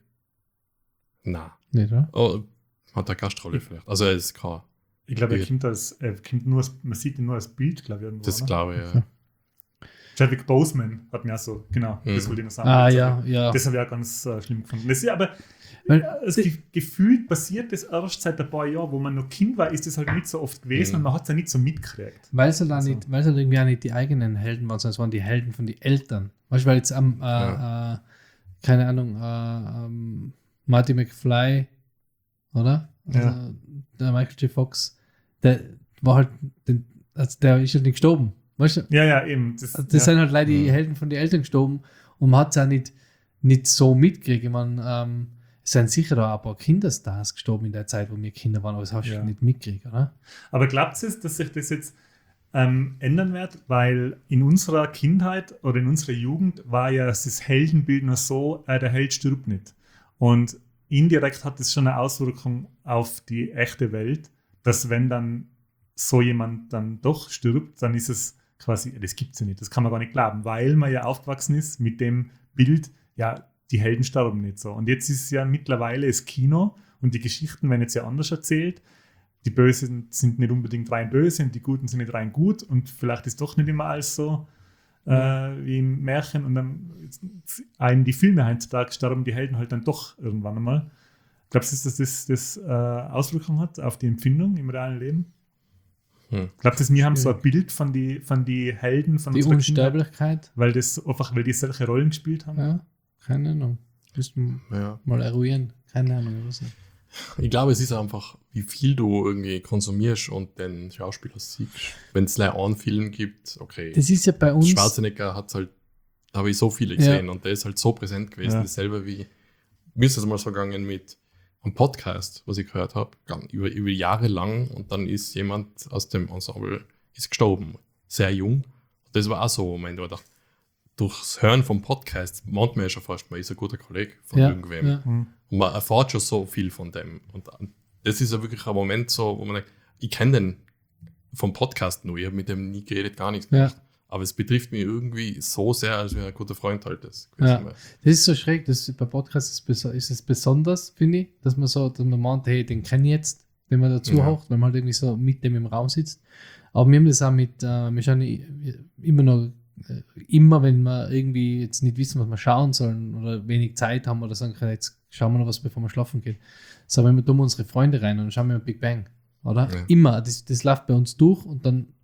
Na. Nicht, oder? Oh, hat er Gastrolle vielleicht. Also er ist kein. Ich glaube, er Ja. kommt als, er kommt nur als, man sieht ihn nur als Bild, glaube ich, irgendwo. Das oder? glaube ich, ja. Okay. Chadwick Boseman hat mir auch so, genau, Mhm. das wollte ich noch sagen. Ah, Das ja, habe ich- ja. Das habe ich auch ganz äh, schlimm gefunden. Das ist ja aber, Weil- äh, es ge gefühlt passiert das erst seit ein paar Jahren, wo man noch Kind war, ist das halt nicht so oft gewesen Mhm. und man hat es ja nicht so mitgekriegt. Weil es halt, auch Also. nicht, weil es halt irgendwie auch nicht die eigenen Helden waren, sondern es waren die Helden von den Eltern. Weißt du, weil jetzt am, äh, Ja. äh, keine Ahnung, äh, ähm, Marty McFly, oder? Ja. Also, der Michael J. Fox, der war halt, den, also der ist halt nicht gestorben. Weißt du? Ja, ja, eben. Das, Also das ja. sind halt leider die Mhm. Helden von den Eltern gestorben und man hat es auch nicht, nicht so mitgekriegt. Ich meine, ähm, es sind sicher da auch ein paar Kinderstars gestorben in der Zeit, wo wir Kinder waren, aber das hast du Ja. nicht mitgekriegt, oder? Aber glaubt es, dass sich das jetzt ähm, ändern wird? Weil in unserer Kindheit oder in unserer Jugend war ja das Heldenbild noch so, äh, der Held stirbt nicht. Und indirekt hat das schon eine Auswirkung auf die echte Welt, dass wenn dann so jemand dann doch stirbt, dann ist es quasi, das gibt es ja nicht, das kann man gar nicht glauben, weil man ja aufgewachsen ist mit dem Bild, ja, die Helden sterben nicht so. Und jetzt ist ja mittlerweile das Kino und die Geschichten werden jetzt ja anders erzählt. Die Bösen sind nicht unbedingt rein böse und die Guten sind nicht rein gut und vielleicht ist doch nicht immer alles so äh, wie im Märchen und dann einen die Filme heutzutage sterben die Helden halt dann doch irgendwann einmal. Glaubst du, dass das, das äh, Auswirkungen hat auf die Empfindung im realen Leben? Hm. Glaubst du, wir haben so ein Bild von die, von die Helden von Die unserer Kindheit, Unsterblichkeit, weil das einfach, weil die solche Rollen gespielt haben? ja, keine Ahnung. Müssten Ja. mal eruieren. Keine Ahnung. Was nicht. Ich glaube, es ist einfach, wie viel du irgendwie konsumierst und den Schauspieler siehst. Wenn es leider einen Film gibt, okay. Das ist ja bei uns. Schwarzenegger hat halt, da habe ich so viele gesehen und der ist halt so präsent gewesen. Ja. Dasselbe wie, mir ist es mal so gegangen mit einem Podcast, was ich gehört habe, über, über Jahre lang und dann ist jemand aus dem Ensemble ist gestorben. Sehr jung. Und das war auch so ein Moment, wo ich dachte, durchs Hören vom Podcast meint man ja schon fast, man ist ein guter Kollege von Ja, irgendwem. ja. Hm. Und man erfährt schon so viel von dem. Und das ist ja wirklich ein Moment so, wo man denkt, ich kenne den vom Podcast nur, ich habe mit dem nie geredet, gar nichts Ja. gemacht. Aber es betrifft mich irgendwie so sehr, als wäre ein guter Freund halt das. Ja. gewesen wäre. Das ist so schräg. Das, bei Podcasts ist, beso- ist es besonders, finde ich, dass man so, dass man meint, hey, den kenne ich jetzt, wenn man dazu Ja. haucht, weil man halt irgendwie so mit dem im Raum sitzt. Aber wir haben das auch mit, äh, wir schauen i- immer noch, äh, immer wenn wir irgendwie jetzt nicht wissen, was wir schauen sollen oder wenig Zeit haben oder sagen können, jetzt schauen wir noch was, bevor wir schlafen gehen. So, wenn wir dumm unsere Freunde rein und dann schauen wir Big Bang, oder? Ja. Immer. Das, das läuft bei uns durch und dann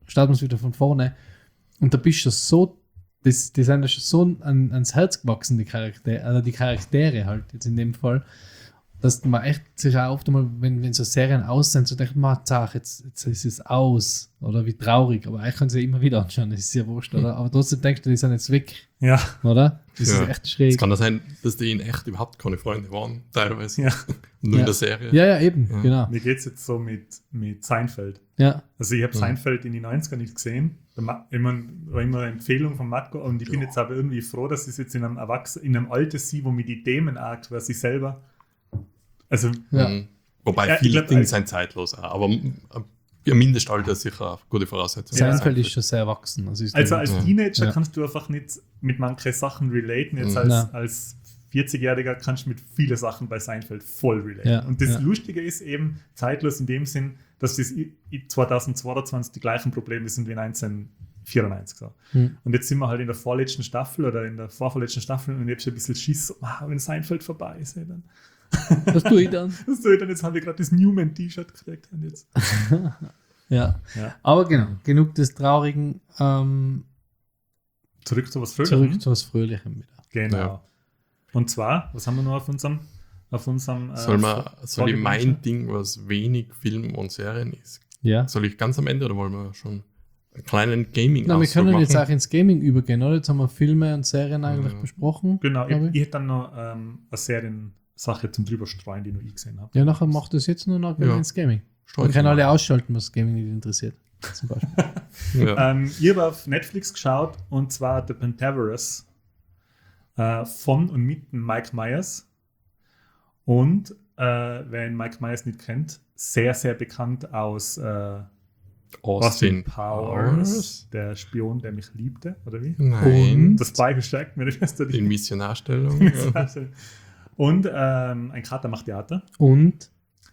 starten wir es wieder von vorne. Und da bist du so, das, die sind ja schon so an, ans Herz gewachsen, die Charaktere, also die Charaktere halt jetzt in dem Fall, dass man echt sich auch oft einmal, wenn, wenn so Serien aus sind, so denkt man, zach, jetzt, jetzt ist es aus. Oder wie traurig. Aber eigentlich kann sie ja immer wieder anschauen, das ist ja wurscht, oder? Aber trotzdem denkst du, die sind jetzt weg, Ja, oder? Das Ja. ist echt schräg. Es kann ja sein, dass die in echt überhaupt keine Freunde waren, teilweise. ja. Nur Ja. in der Serie. Ja, ja, eben, Ja. genau. Mir geht es jetzt so mit, mit Seinfeld. Ja, Also ich habe Mhm. Seinfeld in den neunziger nicht gesehen. Da ma- immer, war immer eine Empfehlung von Matko und ich bin jetzt aber irgendwie froh, dass ich es jetzt in einem Erwachsenen, in einem Alter sehe, wo mir die Themen auch quasi selber. Also ja. Mhm. Wobei Ja, ich viele glaub, Dinge als- sind zeitlos, auch, aber ein Mindestalter ist sicher eine gute Voraussetzung. Ja. Seinfeld ist schon sehr erwachsen. Also, ist Also der- als Ja. Teenager Ja. kannst du einfach nicht mit manchen Sachen relaten. Jetzt Mhm. als, Na. als vierzig-Jähriger kannst du mit vielen Sachen bei Seinfeld voll relaten. Ja, Und das ja. Lustige ist eben zeitlos in dem Sinn, dass das i- i- zweitausendzweiundzwanzig die gleichen Probleme sind wie neunzehnhundertvierundneunzig. So. Hm. Und jetzt sind wir halt in der vorletzten Staffel oder in der vorvorletzten Staffel und ich habe schon ein bisschen Schiss, so, ah, wenn Seinfeld vorbei ist, ey, dann. Was tue ich dann? Was soll ich dann? Jetzt habe ich gerade das Newman-T-Shirt gekriegt. Und jetzt. Ja. Ja. Aber genau, genug des Traurigen. Ähm, Zurück zu was Fröhlichem. zurück zu was Fröhlichem wieder. Genau. Ja. Und zwar, was haben wir noch auf unserem, auf unserem äh, Soll, man, Vor- soll ich mein Vorgewünsche? Ding, was wenig Film und Serien ist? Ja. Soll ich ganz am Ende oder wollen wir schon einen kleinen gaming Na, wir können jetzt machen? auch ins Gaming übergehen, oder? Jetzt haben wir Filme und Serien eigentlich Ja. besprochen. Genau, ich, glaub ich ich. hätte dann noch ähm, eine Seriensache zum Drüberstreuen, die nur ich gesehen habe. Ja, nachher macht das jetzt nur noch gehen wir Ja. ins Gaming. Wir Streuen können Sie alle mal. ausschalten, was Gaming nicht interessiert. Zum Beispiel. Ja. Ähm, ich habe auf Netflix geschaut und zwar The Pentaverous äh, von und mit dem Mike Myers. Und äh, wer ihn Mike Myers nicht kennt, sehr, sehr bekannt aus äh, Austin Powers, der Spion, der mich liebte, oder wie? Nein. Das Bein stärkt mir die Schwester. In Missionarstellung. ja. Und ähm, ein Kater macht Theater. Und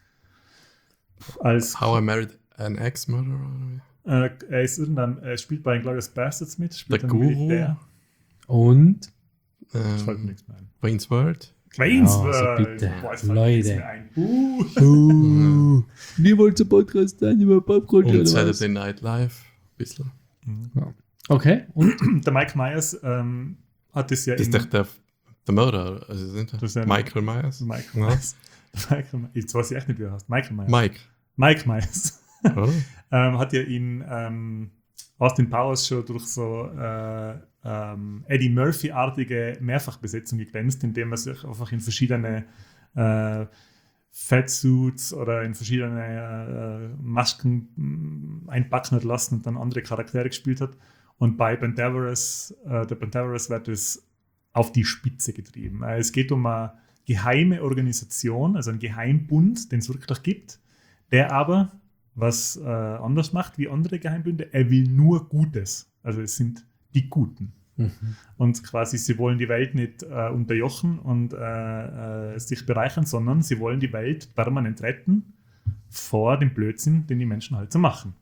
Als, How I Married an Ex-Murderer. äh, er ist irgendein, er spielt bei Inglourious Bastards mit, spielt Der einen Guru. Militär. und Das fällt mir Ähm, nichts mehr ein. Wayne's World. Wayne's also World. bitte, Boah, jetzt fällt mir nichts Leute. mehr ein. Uh. uh, wir wollen zum Podcast sein über Popkultur. Und oder was? Saturday Night Live. Ein bisschen. Okay, und? Der Mike Myers ähm, hat das ja Das ist in- doch der, der Mörder. Also sind Das ist ja- Michael Myers. Michael Ja. Myers. Michael Myers. Jetzt weiß ich echt nicht, wie er heißt. Michael Myers. Mike. Mike Myers. Oder? ähm, hat ja in ähm, Austin Powers schon durch so äh, ähm, Eddie Murphy-artige Mehrfachbesetzung geglänzt, indem er sich einfach in verschiedene äh, Fatsuits oder in verschiedene äh, Masken mh, einpacken hat lassen und dann andere Charaktere gespielt hat. Und bei Pentaverous, äh, der Pentaverous wird es auf die Spitze getrieben. Äh, es geht um eine geheime Organisation, also einen Geheimbund, den es wirklich gibt, der aber was äh, anders macht wie andere Geheimbünde. Er will nur Gutes. Also es sind die Guten. Mhm. Und quasi, sie wollen die Welt nicht äh, unterjochen und äh, äh, sich bereichern, sondern sie wollen die Welt permanent retten vor dem Blödsinn, den die Menschen halt so machen.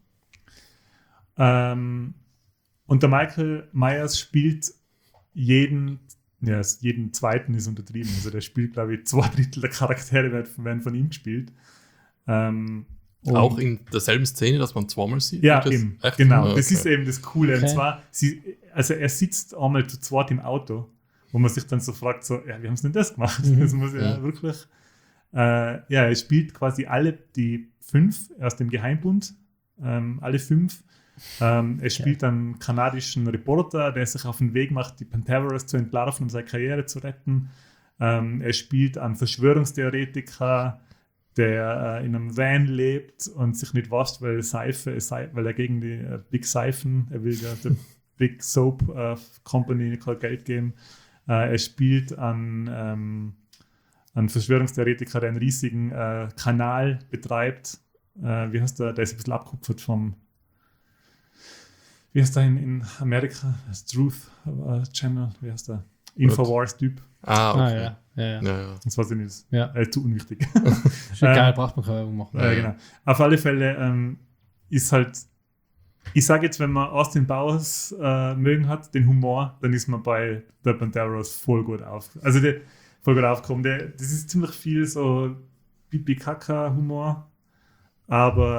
Ähm, und der Michael Myers spielt jeden, ja, jeden zweiten ist untertrieben. Also der spielt, glaube ich, zwei Drittel der Charaktere werden, werden von ihm gespielt. Ähm, und- Auch in derselben Szene, dass man zweimal sieht. ja, Und das- eben. Echt? Genau, Okay. das ist eben das Coole. Und Okay. zwar, sie, also er sitzt einmal zu zweit im Auto, wo man sich dann so fragt, so, ja, wie haben sie denn das gemacht? Mhm. Das muss ja Mhm. wirklich, äh, ja, er spielt quasi alle die fünf aus dem Geheimbund, ähm, alle fünf. Ähm, er spielt einen kanadischen Reporter, der sich auf den Weg macht, die Pentaverous zu entlarven und seine Karriere zu retten. Ähm, er spielt einen Verschwörungstheoretiker, der äh, in einem Van lebt und sich nicht wascht, weil Seife, Sei- weil er gegen die äh, Big Seifen, er will ja der Big Soap äh, Company kein Geld geben. Äh, er spielt an ähm, einen Verschwörungstheoretiker, der einen riesigen äh, Kanal betreibt. Äh, wie heißt der? Der ist ein bisschen abgekupfert vom, wie heißt der in, in Amerika? Das Truth äh, Channel, wie heißt der? Infowars-Typ. Ah, Ah, okay. ja, ja, ja. Ja, ja. Das weiß ich nicht. ja. Äh, zu unwichtig. Ist egal, braucht man keine Werbung machen. Ja, genau. Auf alle Fälle ähm, ist halt, ich sage jetzt, wenn man Austin Powers äh, mögen hat, den Humor, dann ist man bei der Pentaverous voll gut auf. Also der, voll gut aufgekommen. Der, das ist ziemlich viel so Pipi-Kaka-Humor, aber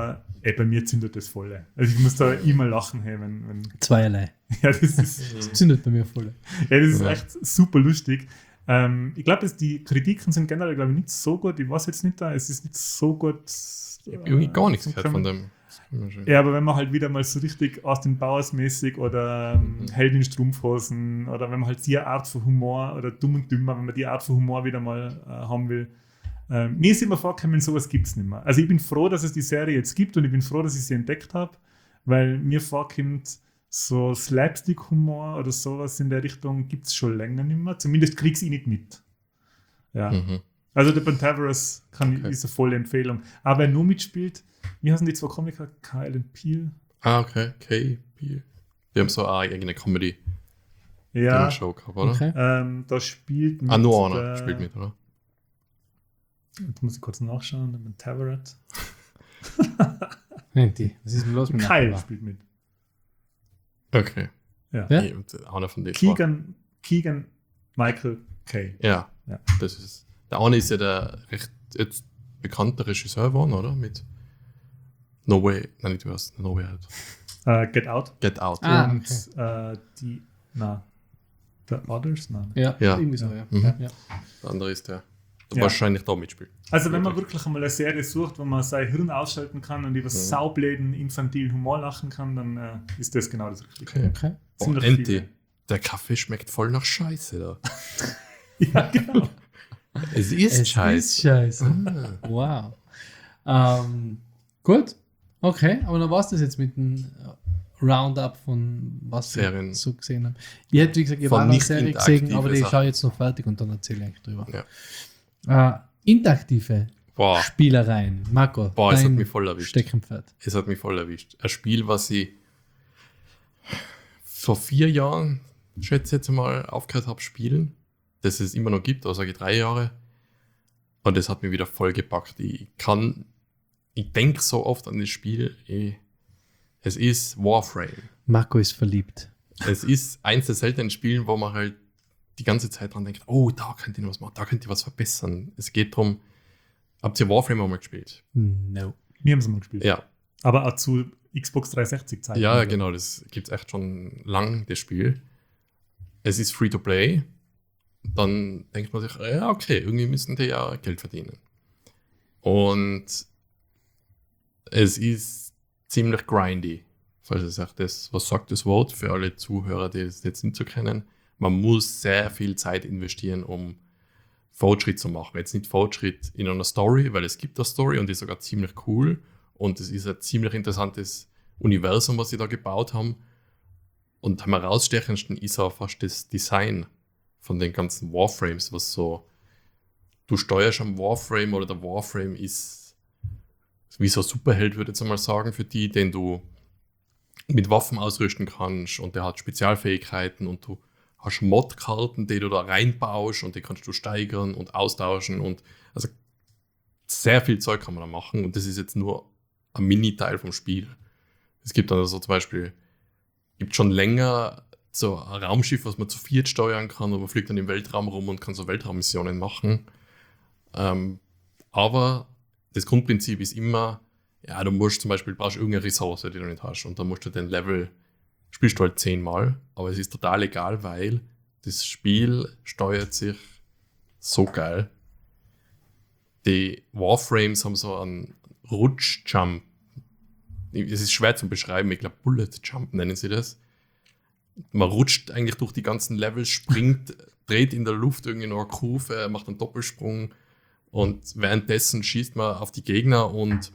ey, bei mir zündet das voll. Also ich muss da immer lachen, hey, wenn, wenn Zweierlei. ja, das ist, Das zündet bei mir voll. ja, das ist Ja. echt super lustig. Ähm, ich glaube, die Kritiken sind generell, glaube ich, nicht so gut. Ich weiß jetzt nicht da, es ist nicht so gut. Ich habe irgendwie gar nichts äh, gehört von dem. Ja, aber wenn man halt wieder mal so richtig Austin Powers mäßig oder ähm, Mhm. Helden in Strumpfhosen oder wenn man halt die Art von Humor oder Dumm und Dümmer, wenn man die Art von Humor wieder mal äh, haben will. Ähm, mir ist immer vorgekommen, sowas gibt es nicht mehr. Also ich bin froh, dass es die Serie jetzt gibt und ich bin froh, dass ich sie entdeckt habe, weil mir vorkommt, so Slapstick-Humor oder sowas in der Richtung gibt es schon länger nicht mehr. Zumindest kriege ich nicht mit. Ja. Mhm. Also der Pentaverous kann, Okay. ist eine volle Empfehlung. Aber wer nur mitspielt, wie heißen die zwei Komiker? Kyle und Peel? Ah, okay. K P. Wir haben so eine eigene Comedy Ja, Show gehabt, oder? Okay. ähm, da spielt mit Ah, nur einer der- spielt mit, oder? Jetzt muss ich kurz nachschauen, der Pentaverous. Menti, was ist denn los mit Kyle Nachbar? spielt mit. Okay. Ja. Ja? Nee, und einer von denen. war- Keegan, Keegan Michael Kay. Ja. Ja. Das ist. Der eine ist ja der recht jetzt bekannte Regisseur geworden, oder? Mit No Way. Nein, nicht du hast No Way Out. Äh, Get Out. Get Out. Ah, und okay. äh, die, na, The Others? Nein. Ja, Ja. irgendwie so, ja. Mhm. ja. ja. Der andere ist der, der Ja. wahrscheinlich da mitspielt. Also wenn man Wirklich. wirklich einmal eine Serie sucht, wo man sein Hirn ausschalten kann und über Mhm. saubläden, infantilen Humor lachen kann, dann äh, ist das genau das Richtige. Okay. Okay. Oh, Ziemlich Enti. viele. Der Kaffee schmeckt voll nach Scheiße da. Ja, genau. Es ist Es Scheiße. ist scheiße. Ah. Wow. Ähm, gut. Okay, aber dann war es das jetzt mit dem Roundup von was Serien. ich so gesehen habe. Ich hätte, wie gesagt, ich Von habe eine nicht Serie interaktive gesehen, aber die Sachen. schaue ich jetzt noch fertig und dann erzähle ich eigentlich drüber. Ja. Äh, interaktive Boah, Spielereien. Marco, boah, es hat dein mich voll erwischt. Steckenpferd. Es hat mich voll erwischt. Ein Spiel, was ich vor vier Jahren, schätze ich jetzt mal, aufgehört habe spielen, das es immer noch gibt, also sage ich drei Jahre. Und das hat mich wieder voll gepackt. Ich kann, ich denke so oft an das Spiel, ich, es ist Warframe. Marco ist verliebt. Es ist eins der seltenen Spiele, wo man halt die ganze Zeit dran denkt, oh, da könnt ihr was machen, da könnt ihr was verbessern. Es geht darum, habt ihr Warframe auch mal gespielt? No. Wir haben es mal gespielt. Ja, Aber auch zu Xbox dreihundertsechzig Zeiten. ja, genau, das gibt es echt schon lang, das Spiel. Es ist free to play. Dann denkt man sich, ja, okay, irgendwie müssen die ja Geld verdienen. Und es ist ziemlich grindy. Falls ich sage, das, was sagt das Wort für alle Zuhörer, die es jetzt nicht so kennen? Man muss sehr viel Zeit investieren, um Fortschritt zu machen. Jetzt nicht Fortschritt in einer Story, weil es gibt eine Story und die ist sogar ziemlich cool. Und es ist ein ziemlich interessantes Universum, was sie da gebaut haben. Und am herausstechendsten ist auch fast das Design von den ganzen Warframes, was so, du steuerst am Warframe oder der Warframe ist wie so ein Superheld, würde ich jetzt mal sagen, für die, den du mit Waffen ausrüsten kannst und der hat Spezialfähigkeiten und du hast Mod-Karten, die du da reinbaust und die kannst du steigern und austauschen und also sehr viel Zeug kann man da machen und das ist jetzt nur ein Mini-Teil vom Spiel. Es gibt dann also zum Beispiel, gibt schon länger so ein Raumschiff, was man zu viert steuern kann und man fliegt dann im Weltraum rum und kann so Weltraummissionen machen. Ähm, aber das Grundprinzip ist immer, ja, du musst zum Beispiel, brauchst irgendeine Ressource, die du nicht hast und dann musst du den Level, spielst du halt zehnmal, aber es ist total egal, weil das Spiel steuert sich so geil. Die Warframes haben so einen Rutschjump. Es ist schwer zu beschreiben, ich glaube Bullet Jump nennen sie das. Man rutscht eigentlich durch die ganzen Levels, springt, dreht in der Luft irgendwie noch eine Kurve, macht einen Doppelsprung und währenddessen schießt man auf die Gegner und,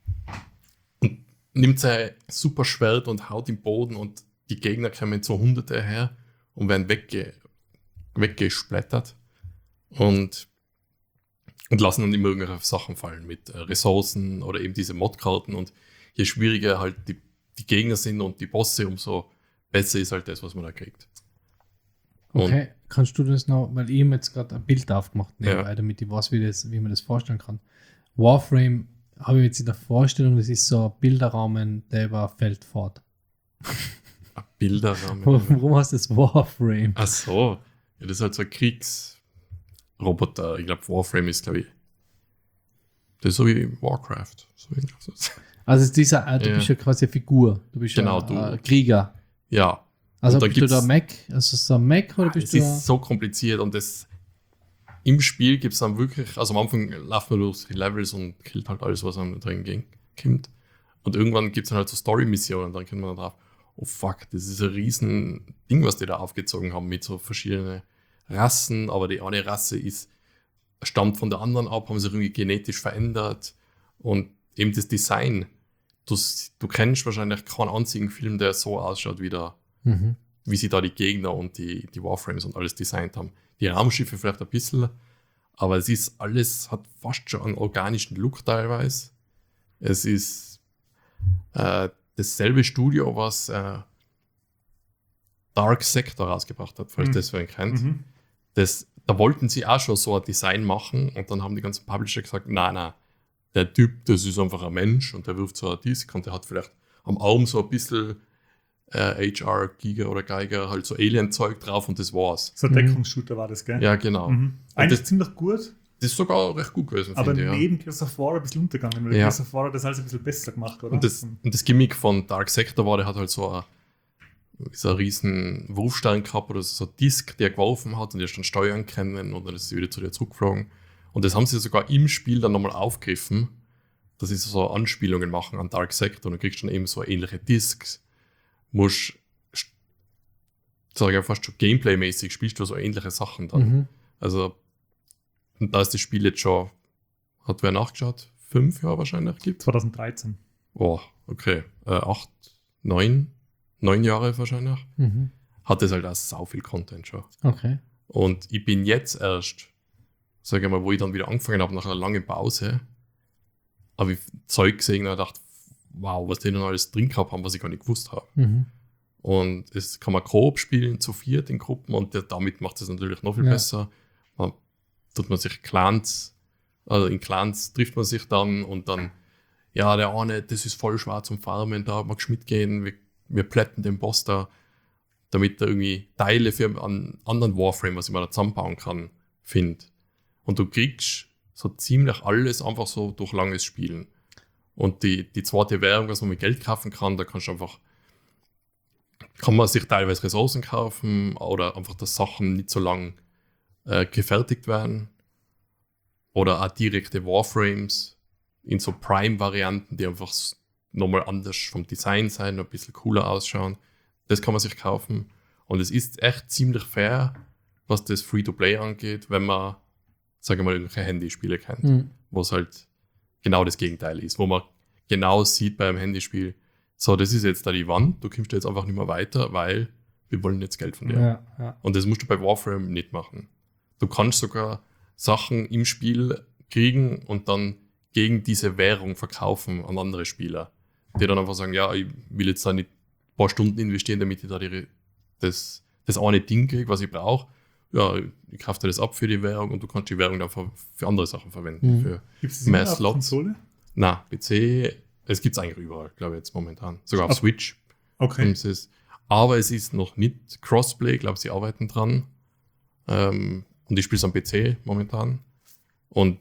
und nimmt sein super Schwert und haut im Boden und die Gegner kommen zu Hunderte her und werden wegge, weggesplattert und, und lassen dann immer irgendwelche Sachen fallen mit äh, Ressourcen oder eben diese Modkarten und je schwieriger halt die, die Gegner sind und die Bosse, umso besser ist halt das, was man da kriegt. Und Okay, kannst du das noch, weil ich mir jetzt gerade ein Bild aufgemacht nebenbei, Ja. damit ich weiß, wie, das, wie man das vorstellen kann. Warframe habe ich jetzt in der Vorstellung, das ist so ein Bilderrahmen, der über ein Feld fährt. ein Bilderrahmen. Warum heißt das Warframe? Ach so. Ja, das ist halt so ein Kriegsroboter. Ich glaube, Warframe ist, glaube ich, Das ist so wie Warcraft. So wie Also dieser, äh, du Ja. bist ja quasi eine Figur. Du bist Genau, ja du. äh, Krieger. ja, Also Und dann bist du gibt's- da Mac? Also so ein Mac oder es bist du da? ist so kompliziert und das im Spiel gibt es dann wirklich, also am Anfang läuft man durch die Levels und killt halt alles, was einem drin ging, kommt. Und irgendwann gibt es dann halt so Story-Missionen und dann kommt man dann drauf, oh fuck, das ist ein riesen Ding, was die da aufgezogen haben mit so verschiedenen Rassen, aber die eine Rasse ist, stammt von der anderen ab, haben sich irgendwie genetisch verändert und eben das Design. Du, du kennst wahrscheinlich keinen einzigen Film, der so ausschaut wie der Mhm. wie sie da die Gegner und die, die Warframes und alles designt haben. Die Raumschiffe vielleicht ein bisschen, aber es ist alles, hat fast schon einen organischen Look teilweise. Es ist äh, dasselbe Studio, was äh, Dark Sector rausgebracht hat, falls Mhm. das wer kennt. Mhm. Das, da wollten sie auch schon so ein Design machen und dann haben die ganzen Publisher gesagt, nein, nein, der Typ, das ist einfach ein Mensch und der wirft so ein Disk und der hat vielleicht am Arm so ein bisschen äh, H R, Giga oder Geiger, halt so Alien-Zeug drauf und das war's. So ein Mhm. Deckungsshooter war das, gell? Ja, genau. Mhm. Eigentlich das- ziemlich gut, Das ist sogar recht gut gewesen, aber finde ich. Ja. neben Gears of War ein bisschen untergegangen, weil Ja. Gears of War hat das alles ein bisschen besser gemacht, oder? Und das, und das Gimmick von Dark Sector war, der hat halt so ein, so ein riesen Wurfstein gehabt oder so ein Disk, der geworfen hat und der ist dann steuern können und dann ist sie wieder zu dir zurückgeflogen. Und das haben sie sogar im Spiel dann nochmal aufgegriffen, dass sie so Anspielungen machen an Dark Sector und du kriegst dann eben so ähnliche Disks. Musst, sag ich fast schon Gameplay-mäßig, spielst du so ähnliche Sachen dann. Mhm. Also, und da ist das Spiel jetzt schon, hat wer nachgeschaut, fünf Jahre wahrscheinlich gibt. zwanzig dreizehn. Oh, okay. Äh, acht, neun, neun Jahre wahrscheinlich. Mhm. Hat das halt auch sau viel Content schon. Okay. Und ich bin jetzt erst, sage ich mal, wo ich dann wieder angefangen habe, nach einer langen Pause, habe ich Zeug gesehen und dachte, wow, was die denn alles drin gehabt haben, was ich gar nicht gewusst habe. Mhm. Und es kann man Koop spielen, zu viert in Gruppen und der, damit macht es natürlich noch viel Ja. besser. Man, tut man sich Clans, also in Clans trifft man sich dann und dann, ja, der eine, das ist voll schwer zum Farmen, da magst du mitgehen, wir, wir plätten den Boss da, damit er irgendwie Teile für einen anderen Warframe, was ich mir da zusammenbauen kann, findet. Und du kriegst so ziemlich alles einfach so durch langes Spielen. Und die, die zweite Währung, was man mit Geld kaufen kann, da kannst du einfach kann man sich teilweise Ressourcen kaufen oder einfach, dass Sachen nicht so lang äh, gefertigt werden. Oder auch direkte Warframes in so Prime-Varianten, die einfach s- nochmal anders vom Design sein, ein bisschen cooler ausschauen. Das kann man sich kaufen. Und es ist echt ziemlich fair, was das Free-to-Play angeht, wenn man, sage ich mal, irgendwelche Handyspiele kennt, Mhm. wo es halt genau das Gegenteil ist, wo man genau sieht beim Handyspiel, so, das ist jetzt da die Wand, du kommst jetzt einfach nicht mehr weiter, weil wir wollen jetzt Geld von dir. Ja, ja. Und das musst du bei Warframe nicht machen. Du kannst sogar Sachen im Spiel kriegen und dann gegen diese Währung verkaufen an andere Spieler, die dann einfach sagen, ja, ich will jetzt da nicht ein paar Stunden investieren, damit ich da die, das, das eine Ding kriege, was ich brauche. Ja, ich kaufe dir das ab für die Währung und du kannst die Währung dann für, für andere Sachen verwenden. Mhm. Für Gibt es mehr immer auf Slots. Konsole? Na, P C, es gibt es eigentlich überall, glaube ich, jetzt momentan. Sogar auf Auf- Switch. Okay. Es ist, aber es ist noch nicht Crossplay, ich glaube, sie arbeiten dran. Ähm, und ich spiele es am P C momentan. Und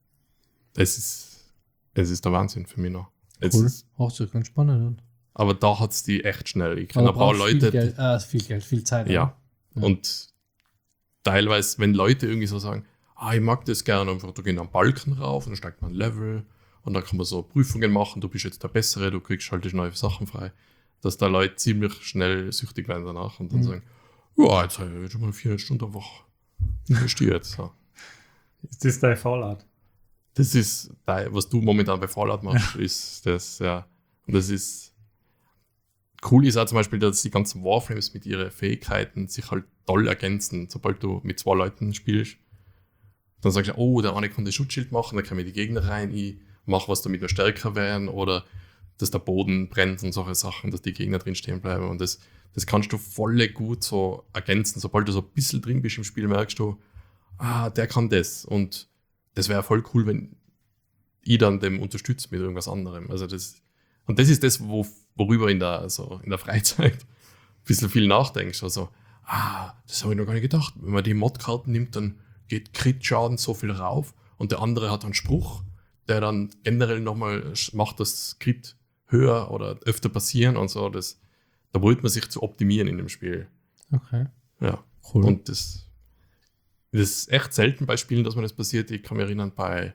es ist, es ist der Wahnsinn für mich noch. Es Cool. ist, Auch so ganz spannend. Und aber da hat es die echt schnell. Ich kenne aber ein paar brauchst viel Leute, Geld, äh, viel Geld, viel Zeit. ja. Ja. Und teilweise, wenn Leute irgendwie so sagen, ah, ich mag das gerne, einfach, du gehst am Balken rauf und dann steigt man ein Level und dann kann man so Prüfungen machen, du bist jetzt der Bessere, du kriegst halt neue Sachen frei, dass da Leute ziemlich schnell süchtig werden danach und dann Mhm. sagen, ja, jetzt habe ich jetzt schon mal vierhundert Stunden einfach investiert. So. Ist das dein Fallout? Das ist, da- was du momentan bei Fallout machst, ist das, ja. Und das ist, cool ist auch zum Beispiel, dass die ganzen Warframes mit ihren Fähigkeiten sich halt toll ergänzen. Sobald du mit zwei Leuten spielst, dann sagst du, oh, der eine kann das Schutzschild machen, dann kann mir die Gegner rein, ich mache was, damit wir stärker werden, oder dass der Boden brennt und solche Sachen, dass die Gegner drin stehen bleiben. Und das, das kannst du voll gut so ergänzen. Sobald du so ein bisschen drin bist im Spiel, merkst du, ah, der kann das. Und das wäre voll cool, wenn ich dann dem unterstütze mit irgendwas anderem. Also das, und das ist das, wo, worüber in der, also in der Freizeit ein bisschen viel nachdenkst. Also, ah, das habe ich noch gar nicht gedacht. Wenn man die Mod-Karten nimmt, dann geht Crit-Schaden so viel rauf und der andere hat einen Spruch, der dann generell nochmal macht, das Skript höher oder öfter passieren und so. Das, da wollte man sich zu optimieren in dem Spiel. Okay. Ja. Cool. Und das, das ist echt selten bei Spielen, dass mir das passiert. Ich kann mich erinnern, bei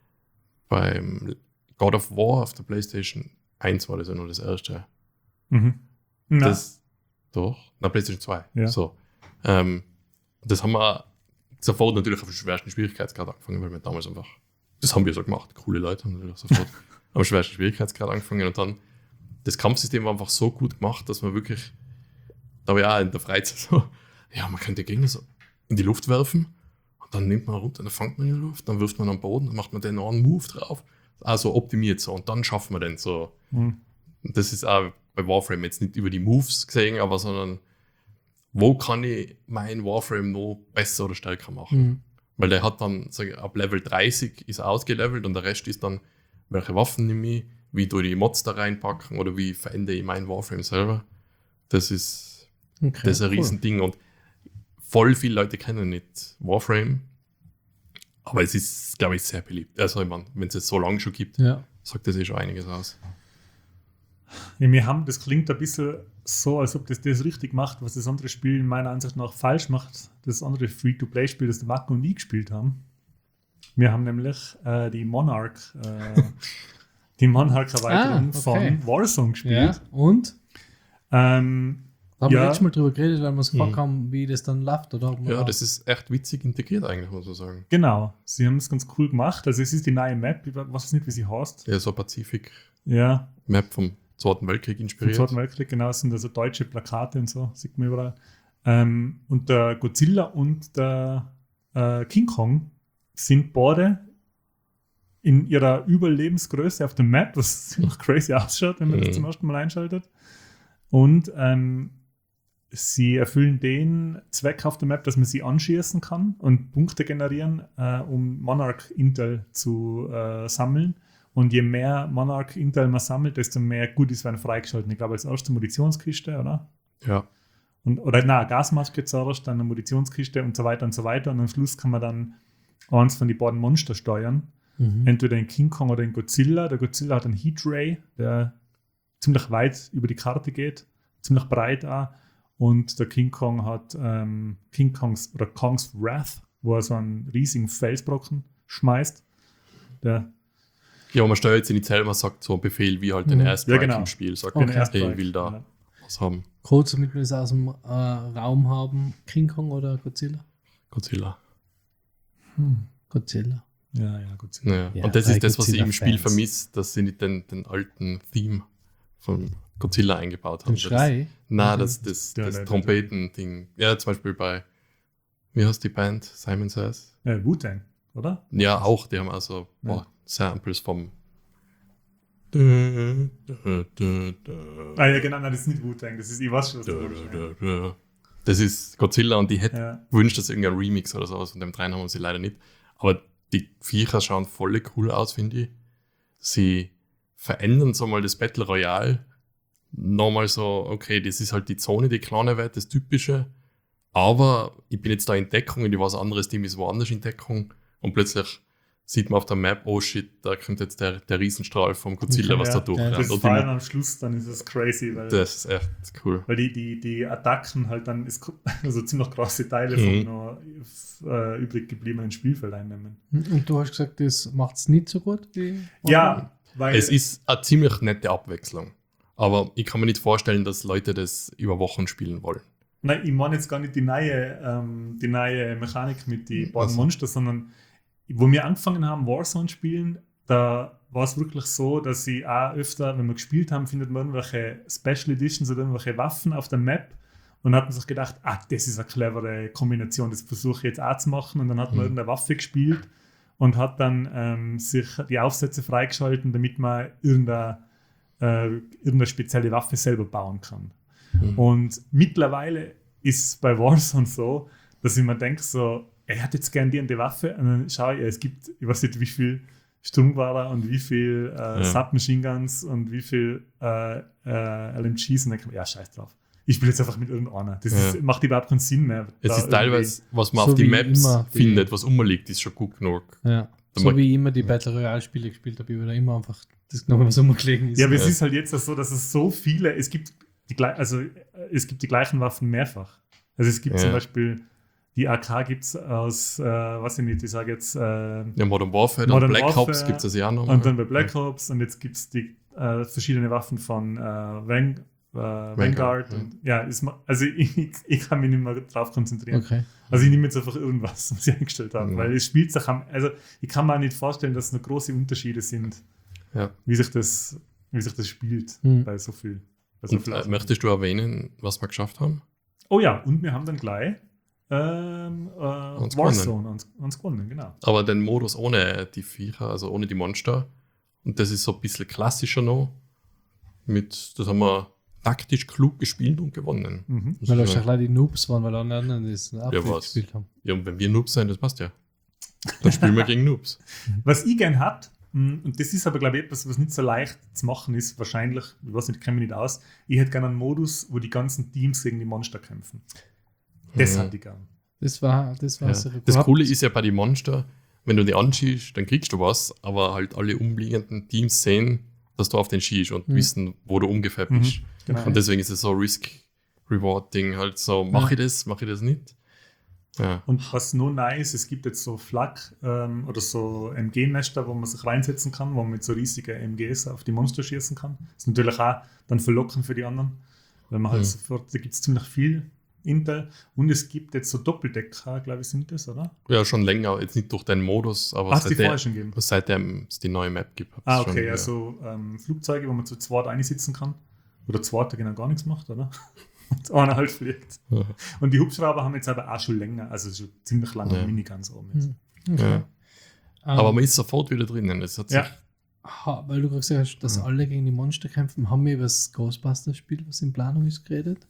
beim God of War auf der PlayStation eins war das ja nur das erste. Mhm. Na, Das, doch, na, PlayStation zwei. Ja. So. Ähm, das haben wir sofort natürlich auf den schwersten Schwierigkeitsgrad angefangen, weil wir damals einfach, das haben wir so gemacht, coole Leute haben natürlich sofort am schwersten Schwierigkeitsgrad angefangen und dann das Kampfsystem war einfach so gut gemacht, dass man wirklich, da habe ich auch in der Freizeit so, ja, man könnte Gegner so in die Luft werfen und dann nimmt man runter, dann fängt man in die Luft, dann wirft man am Boden, dann macht man den einen Move drauf, also optimiert so und dann schafft man den so. mhm. Das ist auch bei Warframe jetzt nicht über die Moves gesehen, aber sondern wo kann ich meinen Warframe noch besser oder stärker machen? Mhm. Weil der hat dann, sag ich, ab Level dreißig ist er ausgelevelt und der Rest ist dann, welche Waffen nehme ich, wie tue ich die Mods da reinpacken oder wie verändere ich meinen Warframe selber. Das ist, Okay, das ist ein cool. Riesending und voll viele Leute kennen nicht Warframe, aber es ist, glaube ich, sehr beliebt. Also ich meine, wenn es jetzt so lange schon gibt, Ja. sagt das eh schon einiges aus. Ja, wir haben, das klingt ein bisschen so, als ob das das richtig macht, was das andere Spiel meiner Ansicht nach falsch macht. Das andere Free-to-Play-Spiel, das der Marco und ich gespielt haben. Wir haben nämlich äh, die Monarch, äh, die Monarch-Erweiterung Ah, okay. von Warzone Ja. gespielt. Und? Ähm, Da haben wir Ja. letztes Mal drüber geredet, weil wir uns gefragt Mhm. haben, wie das dann läuft. Oder? ob man Ja, da- das ist echt witzig integriert eigentlich, muss man sagen. genau, sie haben es ganz cool gemacht. Also es ist die neue Map, ich weiß nicht, wie sie heißt. Ja, so Pazifik-Map Ja, vom Zweiten Weltkrieg vom inspiriert. Zweiten Weltkrieg, genau, es sind also deutsche Plakate und so, sieht man überall. Ähm, und der Godzilla und der äh, King Kong sind beide in ihrer Überlebensgröße auf der Map, was ziemlich crazy ausschaut, wenn man Mhm. das zum ersten Mal einschaltet. Und ähm, sie erfüllen den Zweck auf der Map, dass man sie anschießen kann und Punkte generieren, äh, um Monarch Intel zu äh, sammeln. Und je mehr Monarch Intel man sammelt, desto mehr Goodies werden freigeschaltet. Ich glaube, als erste Munitionskiste, oder? Ja. Und, oder na, Gasmaske zuerst, dann eine Munitionskiste und so weiter und so weiter. Und am Schluss kann man dann eins von den beiden Monster steuern. Mhm. Entweder den King Kong oder den Godzilla. Der Godzilla hat einen Heat Ray, der ziemlich weit über die Karte geht, ziemlich breit auch. Und der King Kong hat ähm, King Kongs oder Kongs Wrath, wo er so einen riesigen Felsbrocken schmeißt. Der Ja, man steuert sie nicht selber, sagt so einen Befehl wie halt den Mhm. Airstrike Ja, genau. im Spiel. Sagt, Okay. den hey, Airstrike, ich will da genau. was haben. Kurz, damit wir das aus dem äh, Raum haben. King Kong oder Godzilla? Godzilla. Hm. Godzilla. Ja, ja, Godzilla. Ja. Ja, Und das bei ist das, was ich im Spiel Godzilla-Fans. vermisse, dass sie nicht den, den alten Theme von Godzilla eingebaut haben. Den Schrei. Das, nein, Mhm. das, das, Ja, das nein, Trompeten-Ding. Ja, zum Beispiel bei, wie heißt die Band? Simon Says? Äh, Wu-Tang, oder? Ja, auch. Die haben also Ja. boah, Samples vom. Ah ja, genau, nein, das ist nicht Wu-Tang, das ist, ich weiß schon, was du meinst. Das ist Godzilla und die hätten Ja. gewünscht, dass irgendein Remix oder sowas von dem dreien haben sie leider nicht. Aber die Viecher schauen voll cool aus, finde ich. Sie verändern so mal das Battle Royale. Nochmal so, okay, das ist halt die Zone, die kleine Welt, das Typische. Aber ich bin jetzt da in Deckung und ich weiß, ein anderes Team ist woanders in Deckung. Und plötzlich sieht man auf der Map, oh shit, da kommt jetzt der, der Riesenstrahl vom Godzilla, Okay, was ja, da durchrennt. Das Und vor allem die, am Schluss, dann ist es crazy, weil, das ist echt cool. weil die, die, die Attacken halt dann ist, also ziemlich große Teile Mhm. von noch äh, übrig gebliebenen Spielfeld einnehmen. Und du hast gesagt, das macht es nicht so gut wie. Ja, weil Es ist eine ziemlich nette Abwechslung. Aber ich kann mir nicht vorstellen, dass Leute das über Wochen spielen wollen. nein, ich meine jetzt gar nicht die neue, ähm, die neue Mechanik mit den beiden Also. Monstern, sondern wo wir angefangen haben, Warzone spielen, da war es wirklich so, dass ich auch öfter, wenn wir gespielt haben, findet man irgendwelche Special Editions oder irgendwelche Waffen auf der Map und hat man sich gedacht, ah, das ist eine clevere Kombination, das versuche ich jetzt auch zu machen. Und dann hat man Mhm. irgendeine Waffe gespielt und hat dann ähm, sich die Aufsätze freigeschalten, damit man irgendeine, äh, irgendeine spezielle Waffe selber bauen kann. Mhm. Und mittlerweile ist es bei Warzone so, dass ich mir denke, so, er hat jetzt gern die und die Waffe und dann schaue ich, es gibt, ich weiß nicht, wie viel Sturmwahrer und wie viel äh, Ja. Submachine Guns und wie viel äh, äh, L M Gs und dann kann man, ja, scheiß drauf. Ich spiele jetzt einfach mit irgendeiner. Das Ja. ist, macht überhaupt keinen Sinn mehr. Es da ist teilweise, was man So auf die wie Maps immer die- findet, was rumliegt, ist schon gut genug. Ja. Da So mag- wie ich immer die Battle Royale Spiele gespielt habe, ich habe immer einfach das genommen, was rumgelegen ist. Ja, aber es Ja. ist halt jetzt so, dass es so viele, es gibt die, glei- also, äh, es gibt die gleichen Waffen mehrfach. Also es gibt Ja. zum Beispiel, die A K gibt es aus, äh, weiß ich nicht, ich sage jetzt, äh, Ja, Modern Warfare, dann Modern Black Warfare Ops gibt es ja auch noch. und dann bei Black Ops und jetzt gibt es die äh, verschiedene Waffen von äh, Van, äh, Vanguard. ja. Und, ja, ist, ma- also ich, ich, ich kann mich nicht mehr drauf konzentrieren. Okay. Also ich nehme jetzt einfach irgendwas, was ich eingestellt habe, Ja. weil es spielt sich am, also ich kann mir auch nicht vorstellen, dass es noch große Unterschiede sind, Ja. wie sich das, wie sich das spielt Hm. bei so viel. Bei so Und, viel äh, Auswahl. möchtest du erwähnen, was wir geschafft haben? Oh ja, und wir haben dann gleich ähm, äh, Uns Warzone uns, uns gewonnen, genau. Aber den Modus ohne die Viecher, also ohne die Monster. Und das ist so ein bisschen klassischer noch. Mit, das haben wir taktisch klug gespielt und gewonnen. Mhm. Das Weil da ist schon ja, die Noobs waren, weil alle anderen das auch Ja, viel was? gespielt haben. ja, und wenn wir Noobs sind, das passt ja. Dann spielen wir gegen Noobs. Was ich gern hat, mh, und das ist aber, glaube ich, etwas, was nicht so leicht zu machen ist, wahrscheinlich, ich weiß nicht, ich kenne mich nicht aus, ich hätte gerne einen Modus, wo die ganzen Teams gegen die Monster kämpfen. Das Mhm. hätte ich gern. Das war, das war Ja. so Das Coole ist ja bei den Monster, wenn du die anschießt, dann kriegst du was, aber halt alle umliegenden Teams sehen, dass du auf den schießt und Mhm. wissen, wo du ungefähr Mhm. bist. Genau. Und deswegen ist es so Risk-Reward-Ding, halt so, mache ich das, mache ich das nicht? Ja. Und was nur nice, es gibt jetzt so Flak ähm, oder so M G-Nester, wo man sich reinsetzen kann, wo man mit so riesigen M Gs auf die Monster schießen kann. Das ist natürlich auch dann verlockend für die anderen, weil man halt Mhm. sofort, da gibt es ziemlich viel Intel. Und es gibt jetzt so Doppeldecker, glaube ich, sind das, oder? ja, schon länger, jetzt nicht durch den Modus, aber Hast du die seitdem, vorher schon gegeben? seitdem es die neue Map gibt. hat's Ah, schon, okay, ja. also ähm, Flugzeuge, wo man zu zweit einsitzen kann. Oder zweit genau gar nichts macht, oder? Und einer halt fliegt. Ja. Und die Hubschrauber haben jetzt aber auch schon länger, also schon ziemlich lange Ja. Miniguns oben jetzt. Hm. Okay. Ja. Ähm, Aber man ist sofort wieder drinnen. Es hat sich, Ja. ha, weil du gerade gesagt hast, dass Ja. alle gegen die Monster kämpfen, haben wir über das Ghostbusters-Spiel, was in Planung ist, geredet?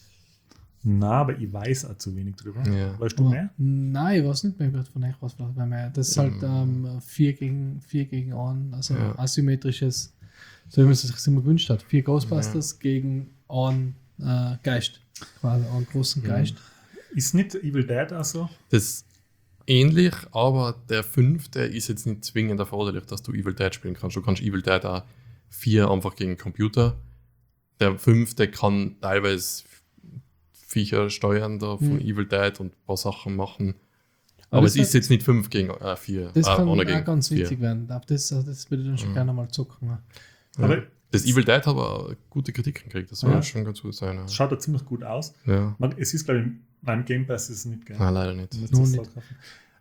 Na, aber ich weiß auch zu wenig drüber. Ja. Weißt du Aber- mehr? Nein, ich weiß nicht mehr, von euch was vielleicht mehr. Das ist halt ähm, vier gegen vier gegen einen, also Ja. asymmetrisches, so wie man es sich immer gewünscht hat. Vier Ghostbusters gegen einen äh, Geist, quasi einen großen Ja. Geist. Ist nicht Evil Dead auch so? Das ist ähnlich, aber der fünfte ist jetzt nicht zwingend erforderlich, dass du Evil Dead spielen kannst. Du kannst Evil Dead auch vier einfach gegen Computer. Der fünfte kann teilweise Viecher steuern da von Mhm. Evil Dead und ein paar Sachen machen. Aber Aber das es ist hat- jetzt nicht fünf gegen äh, vier. Das äh, kann ohne auch gegen ganz vier. witzig werden. Aber das, das würde ich dann schon Mhm. gerne mal zocken. Ja. Ja. Aber Das Evil Dead hat aber gute Kritiken gekriegt. Das soll Ja. schon ganz gut sein. Ja. es schaut da ziemlich gut aus. Ja. Man, es ist, glaube ich, beim Game Pass ist es nicht, gell? Nein, leider nicht. Man muss Nur das nicht. halt kaufen.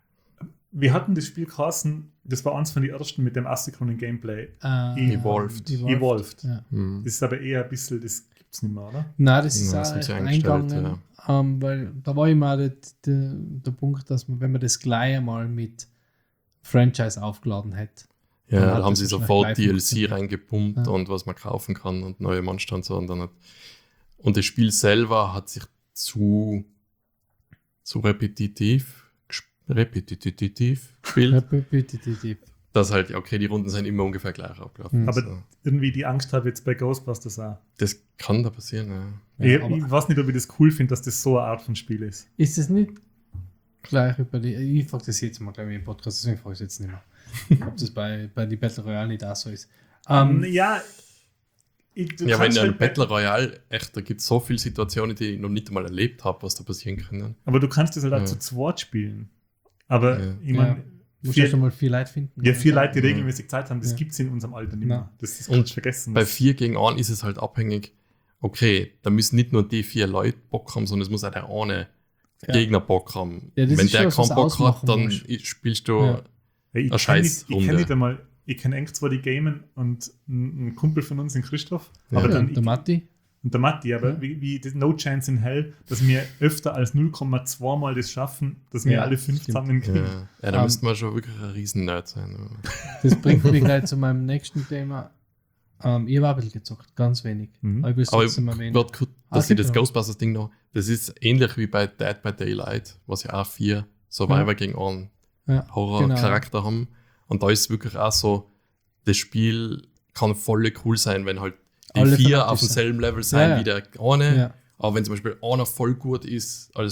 Wir hatten das Spiel geheißen, das war eins von den ersten mit dem asynchronen Gameplay. Äh, Evolved. Evolved. Ja. Hm. Das ist aber eher ein bisschen, das gibt es nicht mehr, oder? Nein, das ist Ja, das auch haben sie echt eingestellt, eingegangen, ähm, weil da war immer der, der, der Punkt, dass man, wenn man das gleich einmal mit Franchise aufgeladen hätte, Ja, Dann da hat haben das sie wahrscheinlich sofort gleich D L C funktioniert. reingepumpt Ja. und was man kaufen kann und neue Monster und so. Und, dann hat, und das Spiel selber hat sich zu, zu repetitiv, gesp- repetitiv gespielt, repetitiv. dass halt, okay, die Runden sind immer ungefähr gleich abgelaufen. Mhm. Aber so. irgendwie die Angst habe ich jetzt bei Ghostbusters auch. Das kann da passieren, ja. Ja, ich, aber- ich weiß nicht, ob ich das cool finde, dass das so eine Art von Spiel ist. Ist es nicht gleich über die. Ich frage das jetzt mal, glaube ich, im Podcast, deswegen frage ich es jetzt nicht mehr. Ob das bei, bei die Battle Royale nicht auch so ist. Ähm, ja, ich, du Ja, wenn kannst in einem halt- Battle Royale, echt, da gibt es so viele Situationen, die ich noch nicht einmal erlebt habe, was da passieren kann. aber du kannst das halt auch Ja. zu zweit spielen. Aber Ja. ich meine, Ja. Musst du vier, schon mal vier Leute finden. ja, vier Leute, die Ja. regelmäßig Zeit haben, das Ja. gibt es in unserem Alter nicht Nein. mehr. Das, das Und kannst du vergessen. Bei Das- vier gegen einen ist es halt abhängig, okay, da müssen nicht nur die vier Leute Bock haben, sondern es muss auch der eine Ja. Gegner Bock haben. Ja, das Wenn ist der schon was, keinen was Bock ausmachen hat, dann muss. i- spielst du. Ja. Ja, ich eine kenne nicht, ich Scheißrunde. kenn nicht einmal, ich kenne eigentlich zwar die Gamen und ein, ein Kumpel von uns, den Christoph, Ja. aber Ja, dann und der Matti. und der Matti, aber Ja. wie, wie das No Chance in Hell, dass wir öfter als null Komma zwei Mal das schaffen, dass wir Ja, alle fünf stimmt. zusammen kriegen. Ja, ja da Ähm, müsste man schon wirklich ein Riesen-Nerd sein. Das bringt mich gleich zu meinem nächsten Thema. Ähm, ich habe auch ein bisschen gezockt, ganz wenig. Mhm. Aber ich will es Aber ich trotzdem erwähnen. würde kurz, Ah, dass ich gib das noch. Ghostbusters-Ding noch, das ist ähnlich wie bei Dead by Daylight, was ja auch vier Survivor Ja. gegen einen Ja, Horror-Charakter haben. Und da ist es wirklich auch so, das Spiel kann voll cool sein, wenn halt die Alle vier fanatisch auf sind. demselben Level sein Ja, ja. wie der eine. Ja. Aber wenn zum Beispiel einer voll gut ist als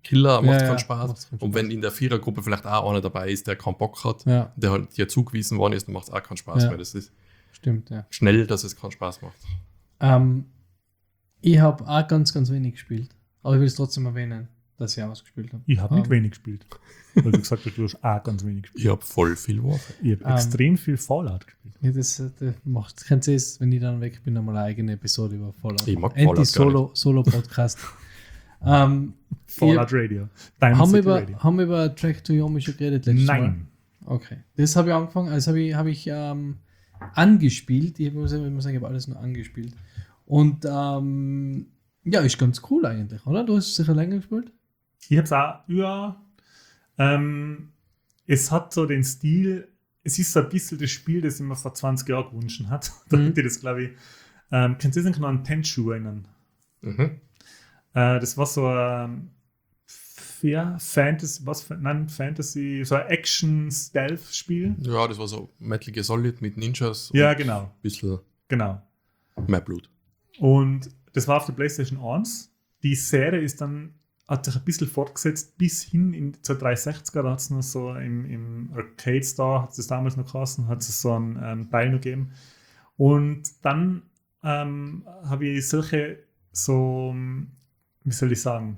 Killer, macht Ja, keinen ja, Spaß. macht's keinen Und wenn in der Vierergruppe vielleicht auch einer dabei ist, der keinen Bock hat, Ja, der halt dir zugewiesen worden ist, dann macht es auch keinen Spaß, Ja. weil das ist stimmt, ja. schnell, dass es keinen Spaß macht. Ähm, ich habe auch ganz, ganz wenig gespielt. Aber ich will es trotzdem erwähnen, dass ich auch was gespielt habe. Ich habe nicht Ähm, wenig gespielt. Weil du gesagt hast, du hast auch ganz wenig gespielt. Ich habe voll viel Warfare. Ich habe Ähm, extrem viel Fallout gespielt. Ja, das, das macht, könnt ihr es, wenn ich dann weg bin, nochmal eine eigene Episode über Fallout. Ich mag Fallout gar Anti-Solo Solo Podcast. ähm, Fallout Radio. Diamond haben, wir City über, Radio. haben wir über Track to Yomi schon geredet letztes Mal? Nein. Okay. Das habe ich angefangen, also habe ich, hab ich ähm, angespielt. Ich muss, ich muss sagen, ich habe alles nur angespielt. Und ähm, ja, ist ganz cool eigentlich, oder? Du hast es sicher länger gespielt? Ich habe es auch, ja, ähm, es hat so den Stil, es ist so ein bisschen das Spiel, das ich mir vor zwanzig Jahren gewünscht hat. Da Mhm. hätte ich das, glaube ich, ähm, könnt ihr sich noch an Tenchu erinnern? Mhm. Äh, das war so ein ja, Fantasy, was, für- nein, Fantasy, so ein Action-Stealth-Spiel. Ja, das war so Metal Gear Solid mit Ninjas Ja, und genau, ein bisschen genau. mehr Blut. Und das war auf der PlayStation eins. Die Serie ist dann, hat sich ein bisschen fortgesetzt bis hin in zur dreihundertsechziger. Da hat es noch so im, im Arcade Store, hat es damals noch geheißen, hat es so einen ähm, Teil noch gegeben. Und dann ähm, habe ich solche, so, wie soll ich sagen,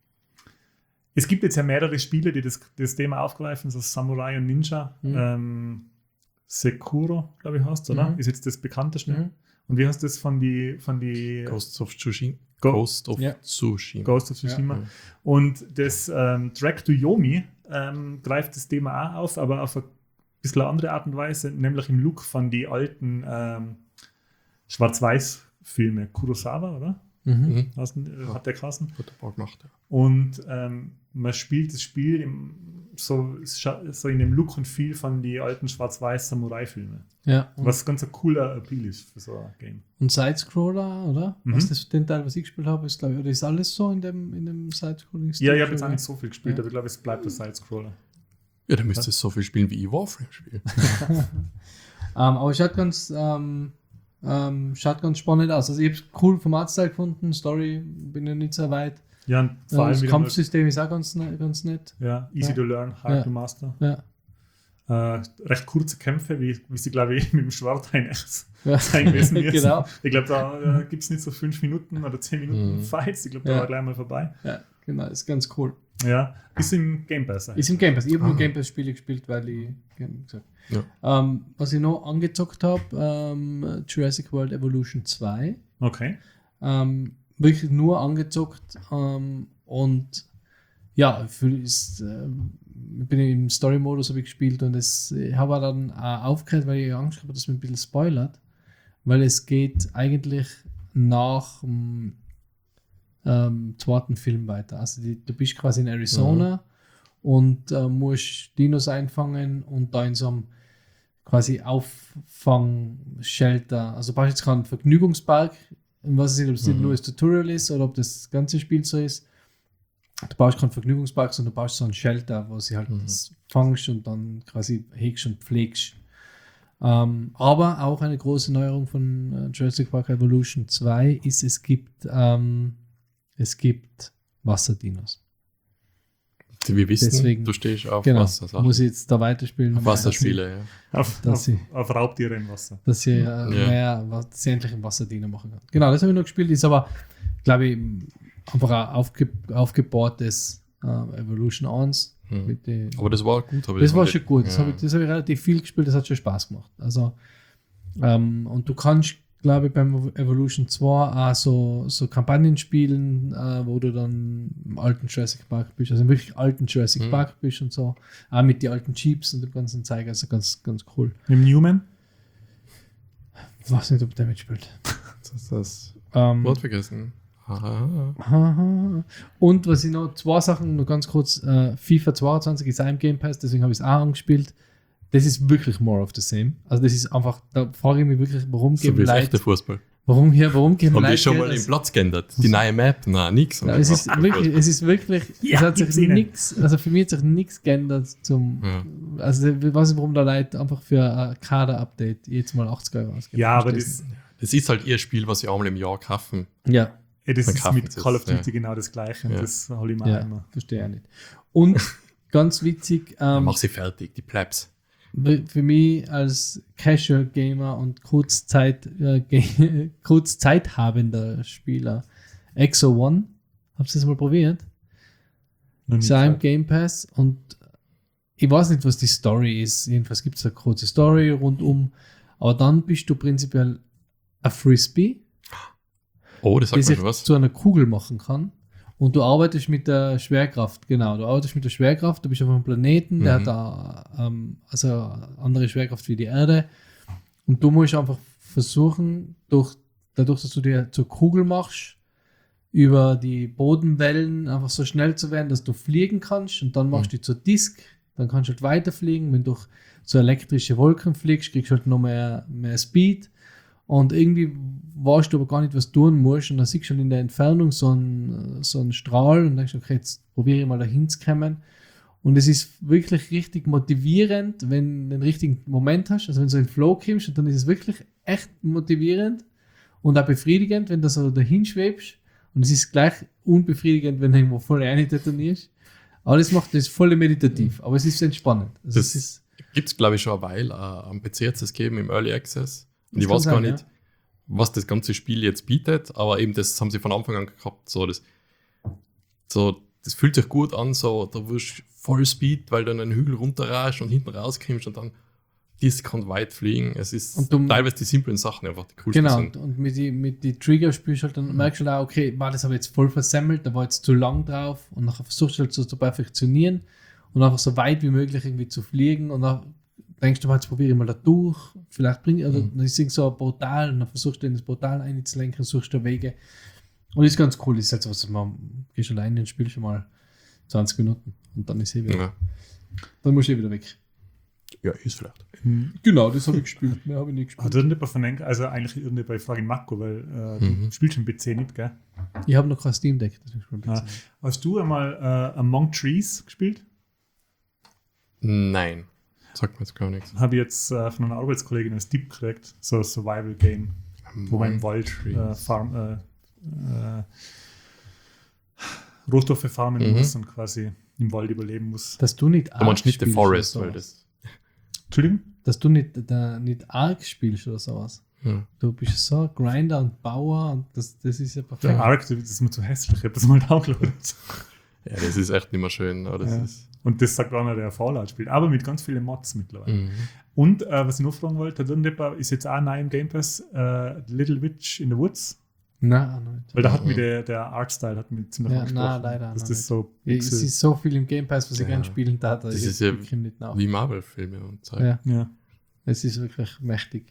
es gibt jetzt ja mehrere Spiele, die das, das Thema aufgreifen, so Samurai und Ninja. Mhm. Ähm, Sekiro, glaube ich, heißt oder? Mhm. Ist jetzt das bekannteste. Mhm. Und wie heißt das von die, von die Ghost of Tsushima. Go- Ghost of Ja. Tsushima. Ghost of Tsushima? Ja. Und das ähm, Track to Yomi ähm, greift das Thema auch auf, aber auf eine bisschen andere Art und Weise, nämlich im Look von die alten ähm, Schwarz-Weiß-Filme. Kurosawa, oder? Mhm. Mhm. Hast, du- hat der Kassen? Hat der Bau gemacht, ja. Und ähm, man spielt das Spiel im, so, so in dem Look und Feel von die alten Schwarz-Weiß-Samurai-Filme. Ja. Und, Was ganz ein cooler Appeal ist für so ein Game. und Sidescroller, oder? Mhm. Was das, den Teil, was ich gespielt habe, ist, glaube ich, oder ist alles so in dem, in dem Sidescrolling-Stil? Ja, ich habe jetzt auch nicht so viel gespielt, Ja. aber ich glaube, es bleibt der Side-Scroller. Ja, dann müsste es so viel spielen, wie ich Warframe spiele. ähm, aber es schaut ganz, ähm, ähm, schaut ganz spannend aus. Also ich habe es cool vom Artstyle gefunden, Story bin ja nicht so weit. Ja, und vor Äh, allem das wieder mal- Kampfsystem ist auch ganz, ne, ganz nett. ja, easy Ja. to learn, hard Ja. to master. Ja. Äh, recht kurze Kämpfe, wie, wie sie, glaube ich, mit dem Schwarthain echt Ja. sein gewesen müssen. Genau. Ich glaube, da äh, gibt es nicht so fünf Minuten oder zehn Minuten Mhm. Fights. Ich glaube, da Ja. war gleich mal vorbei. Ja, genau, ist ganz cool. Ja, ist im Game Pass. Ist im Game Pass. Ich habe nur Ah. Game Pass Spiele gespielt, weil ich, wie gesagt. Ja. Ähm, was ich noch angezockt habe, ähm, Jurassic World Evolution zwei. Okay. Ähm, wirklich nur angezockt ähm, und ja, für, ist, ähm, ich bin im Story-Modus habe ich gespielt und es ich habe dann auch aufgehört, weil ich Angst habe, dass mir ein bisschen spoilert, weil es geht eigentlich nach dem ähm, zweiten Film weiter. Also die, du bist quasi in Arizona und äh, musst Dinos einfangen und da in so einem quasi Auffangshelter, also brauchst jetzt keinen Vergnügungspark, ich weiß nicht, ob es Mhm. nur das Tutorial ist oder ob das ganze Spiel so ist. Du baust keinen Vergnügungspark, sondern du baust so einen Shelter, wo sie halt Mhm. das fangst und dann quasi hegst und pflegst. Ähm, aber auch eine große Neuerung von äh, Jurassic Park Evolution zwei ist, es gibt, ähm, es gibt Wasserdinos. Wir wissen, Deswegen- du stehst auf Genau, Wasser. muss ich jetzt da weiterspielen. Auf Wasserspiele, ja. Auf, Dass auf, sie- auf Raubtiere im Wasser. Dass sie, äh, Ja. mehr, was, dass sie endlich im Wasser Dino machen kann. Genau, das habe ich noch gespielt, ist aber, glaube ich, einfach ein aufge, aufgebautes äh, Evolution eins. Mhm. Mit den, Aber das war gut. Aber das war haben schon die- gut. Das ja. habe ich, das hab ich relativ viel gespielt, das hat schon Spaß gemacht. Also, ähm, und du kannst, glaube ich, beim Evolution zwei auch so, so Kampagnen spielen, äh, wo du dann im alten Jurassic Park bist, also im wirklich alten Jurassic Mhm. Park bist und so. Auch mit den alten Jeeps und dem ganzen Zeug, also ganz, ganz cool. Mit dem Newman? Ich weiß nicht, ob der mitspielt. Das, das Ähm, Wort vergessen. Haha. Haha. Und was ich noch, zwei Sachen, nur ganz kurz, äh, FIFA zweiundzwanzig ist auch im Game Pass, deswegen habe ich es auch angespielt. Das ist wirklich more of the same. Also das ist einfach, da frage ich mich wirklich, warum So geben wie das Leute, echte Fußball. warum hier, warum geben Haben Leute die schon mal Geld, den Platz geändert? Die neue Map? Nein, nix. ja, es ist wirklich, es ist wirklich, Ja, es hat gibt's sich ihnen. nichts, also für mich hat sich nichts geändert zum, Ja. also ich weiß nicht, warum da Leute einfach für ein Kader-Update jetzt mal achtzig Euro ausgeben. Ja, aber Verstehst das, Das ist halt ihr Spiel, was sie einmal im Jahr kaufen. du? Ja, Ey, das Man ist kauft mit es, Call of Duty ja. genau das Gleiche. Und Ja. das hole ich mir Ja, immer. verstehe ich nicht. Und ganz witzig, ähm, Mach sie fertig, die Plebs. für mich als Casual Gamer und Kurzzeit, äh, Ge- kurzzeithabender Spieler, Exo One, habt ihr das mal probiert? Noch nie Ist auch im geschaut. Game Pass und ich weiß nicht, was die Story ist. Jedenfalls gibt es eine kurze Story rundum, aber dann bist du prinzipiell ein Frisbee, Oh, das die sagt mir sich schon was. zu einer Kugel machen kann. Und du arbeitest mit der Schwerkraft, genau. Du arbeitest mit der Schwerkraft, du bist auf einem Planeten, der Mhm. hat da, ähm, also eine andere Schwerkraft wie die Erde. Und du musst einfach versuchen, durch, dadurch, dass du dir zur Kugel machst, über die Bodenwellen einfach so schnell zu werden, dass du fliegen kannst. Und dann machst du die zur Disk, dann kannst du halt weiterfliegen. Wenn du durch so elektrische Wolken fliegst, kriegst du halt noch mehr, mehr Speed. Und irgendwie weißt du aber gar nicht, was du tun musst. Und dann siehst du schon in der Entfernung so einen, so einen Strahl und denkst, okay, jetzt probiere ich mal dahin zu kommen. Und es ist wirklich richtig motivierend, wenn du den richtigen Moment hast. Also wenn du so in den Flow kommst, und dann ist es wirklich echt motivierend und auch befriedigend, wenn du so dahin schwebst. Und es ist gleich unbefriedigend, wenn du irgendwo voll rein detonierst. Aber das macht das voll meditativ. Aber es ist entspannend. Also Das es ist, gibt es, glaube ich, schon eine Weile äh, am P C hat es gegeben im Early Access. Und Das ich kann weiß gar sein, nicht, ja. was das ganze Spiel jetzt bietet, aber eben das haben sie von Anfang an gehabt. So, das, so, das fühlt sich gut an, so, da wirst du voll Speed, weil du einen Hügel runterrascht und hinten rauskommst und dann dies kann weit fliegen. Es ist Und du- teilweise die simplen Sachen einfach die coolsten genau, sind. und mit die, mit die Trigger spielst du halt, dann merkst du halt auch, okay, war das habe ich jetzt voll versemmelt, da war jetzt zu lang drauf und nachher versuchst du halt so zu perfektionieren und einfach so weit wie möglich irgendwie zu fliegen und dann denkst du, jetzt probiere ich mal da durch, vielleicht bringt, also Mhm. dann ist irgend so ein Portal und dann versuchst du in das Portal einzulenken, suchst du Wege und das ist ganz cool, das ist jetzt was, man gehst alleine und spielst schon mal zwanzig Minuten und dann ist eh wieder, Ja. dann musst du eh wieder weg. ja, ist vielleicht. Genau, das habe ich gespielt, mehr habe ich nicht gespielt. Hat irgendjemand von den, also eigentlich irgendjemand bei Frage Marco, weil äh, du Mhm. spielst schon P C nicht, gell? Ich habe noch kein Steam Deck, deswegen spiele ich Ah. P C. Hast du einmal äh, Among Trees gespielt? Nein, sagt mir jetzt gar nichts. Habe ich jetzt äh, von einer Arbeitskollegin als Tipp gekriegt, so ein Survival-Game, wo man im Wald Trees. äh, farm, äh, äh, Rohstoffe farmen Mhm. muss und quasi im Wald überleben muss. Dass du nicht Du meinst Ark nicht The spielst Forest, oder weil sowas. das. Entschuldigung? Dass du nicht, da, nicht Ark spielst oder sowas. Ja. Du bist so Grinder und Bauer und das, das ist ja Der perfekt. Ark, das ist mir zu hässlich, ich habe das mal downloadet. ja, das ist echt nicht mehr schön. Aber das Ja. ist, Und das sagt einer, der Fallout spielt, aber mit ganz vielen Mods mittlerweile. mhm. Und äh, was ich noch fragen wollte, der Dürndepper ist jetzt auch neu im Game Pass, äh, Little Witch in the Woods. Nein, nicht. Weil da hat Mhm. mich der, der Artstyle hat mich ziemlich Ja, angesprochen. nein, leider dass noch das nicht. so Es Pixel- ist so viel im Game Pass, was ich Ja. gerne spielen darf. Das ist ja ich nicht nach. Wie Marvel-Filme und Zeug. Ja, ja. es ist wirklich mächtig.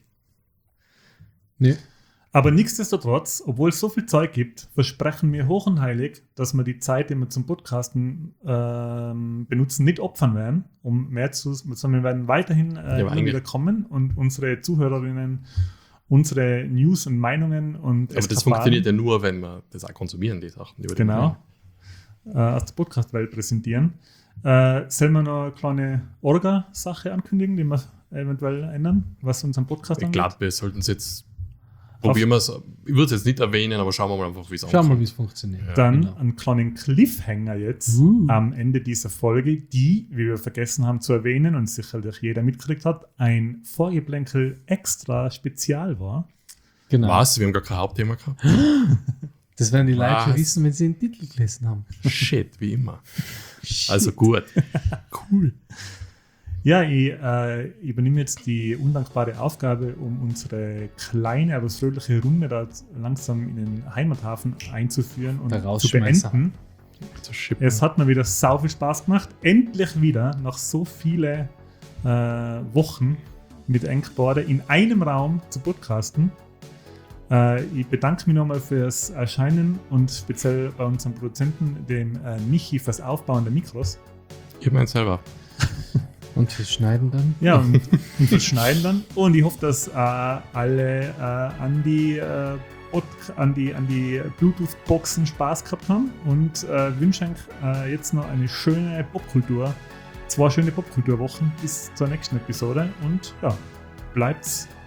Nee. Aber nichtsdestotrotz, obwohl es so viel Zeug gibt, versprechen wir hoch und heilig, dass wir die Zeit, die wir zum Podcasten ähm, benutzen, nicht opfern werden, um mehr zu, sondern wir werden weiterhin äh, aber immer eigentlich- wieder kommen und unsere Zuhörerinnen unsere News und Meinungen und Aber das Eskapaden, funktioniert ja nur, wenn wir das auch konsumieren, die Sachen. Über den genau äh, aus der Podcast-Welt präsentieren. Äh, sollen wir noch eine kleine Orga-Sache ankündigen, die wir eventuell ändern, was unseren Podcast Ich angeht? glaube, wir sollten es jetzt probieren. wir's. Ich würde es jetzt nicht erwähnen, aber schauen wir mal einfach, wie es Schau mal, ankommt. wie es funktioniert. Ja. Dann genau. einen kleinen Cliffhanger jetzt Uh. am Ende dieser Folge, die, wie wir vergessen haben zu erwähnen und sicherlich jeder mitgekriegt hat, ein Vorgeplänkel extra Spezial war. Genau. Was? Wir haben gar kein Hauptthema gehabt? Das werden die Leute schon Was? wissen, wenn sie den Titel gelesen haben. Shit, wie immer. Also gut. Cool. Ja, ich äh, übernehme jetzt die undankbare Aufgabe, um unsere kleine, aber fröhliche Runde da langsam in den Heimathafen einzuführen und Der zu Rausschmeißer. beenden. So schippen. Es hat mir wieder sau viel Spaß gemacht. Endlich wieder, nach so vielen äh, Wochen mit Enkborde in einem Raum zu podcasten. Äh, ich bedanke mich nochmal fürs Erscheinen und speziell bei unserem Produzenten, dem äh, Michi, fürs Aufbauen der Mikros. Ich meine selber. Und fürs Schneiden dann? Ja, und, und fürs Schneiden dann. Und ich hoffe, dass äh, alle äh, an die, äh, Pod- an die, an die Bluetooth-Boxen Spaß gehabt haben und äh, wünsche euch äh, jetzt noch eine schöne Popkultur, zwei schöne Popkulturwochen bis zur nächsten Episode und ja, bleibt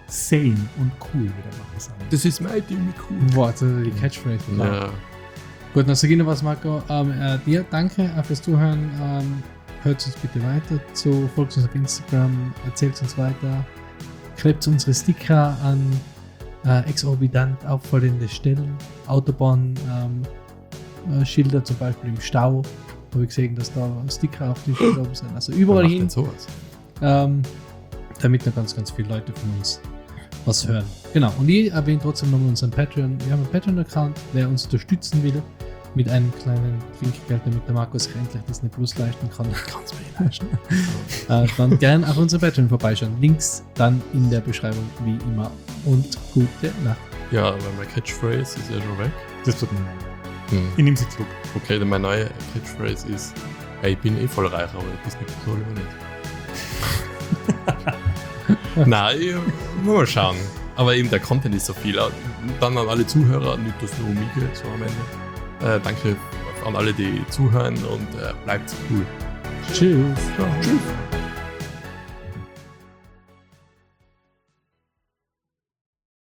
sane und cool wieder machen sagen. Das ist mein Ding, cool. Boah, das ist die Catchphrase. Ja. Gut, dann sage ich noch was, Marco. Ähm, äh, dir danke auch fürs Zuhören. Ähm, hört uns bitte weiter zu, folgt uns auf Instagram, erzählt uns weiter, klebt unsere Sticker an äh, exorbitant auffallende Stellen, Autobahn, ähm, äh, Schilder zum Beispiel im Stau. Habe ich gesehen, dass da Sticker auf die Schilder oben sind. Also überall Wer macht hin, denn sowas? ähm, damit noch ganz, ganz viele Leute von uns was hören. Genau, und ich erwähne trotzdem nochmal unseren Patreon. Wir haben einen Patreon-Account, wer uns unterstützen will mit einem kleinen Trinkgeld, damit der Markus sich endlich Disney Plus leisten kann. Ganz leisten. äh, dann gern auf unserem Patreon vorbeischauen. Links dann in der Beschreibung wie immer. Und gute Nacht. Ja, aber meine Catchphrase ist ja schon weg. Das tut mir leid. Hm. Ich nehme sie zurück. Okay, dann meine neue Catchphrase ist: Hey, ich bin eh voll reich, aber ich bin nicht so oder nicht. Nein, ich, mal schauen. Aber eben der Content ist so viel. Dann an alle Zuhörer, nicht dass nur um mich geht, so am Ende. Äh, danke an alle, die zuhören und äh, bleibt cool. Tschüss. Ja, tschüss.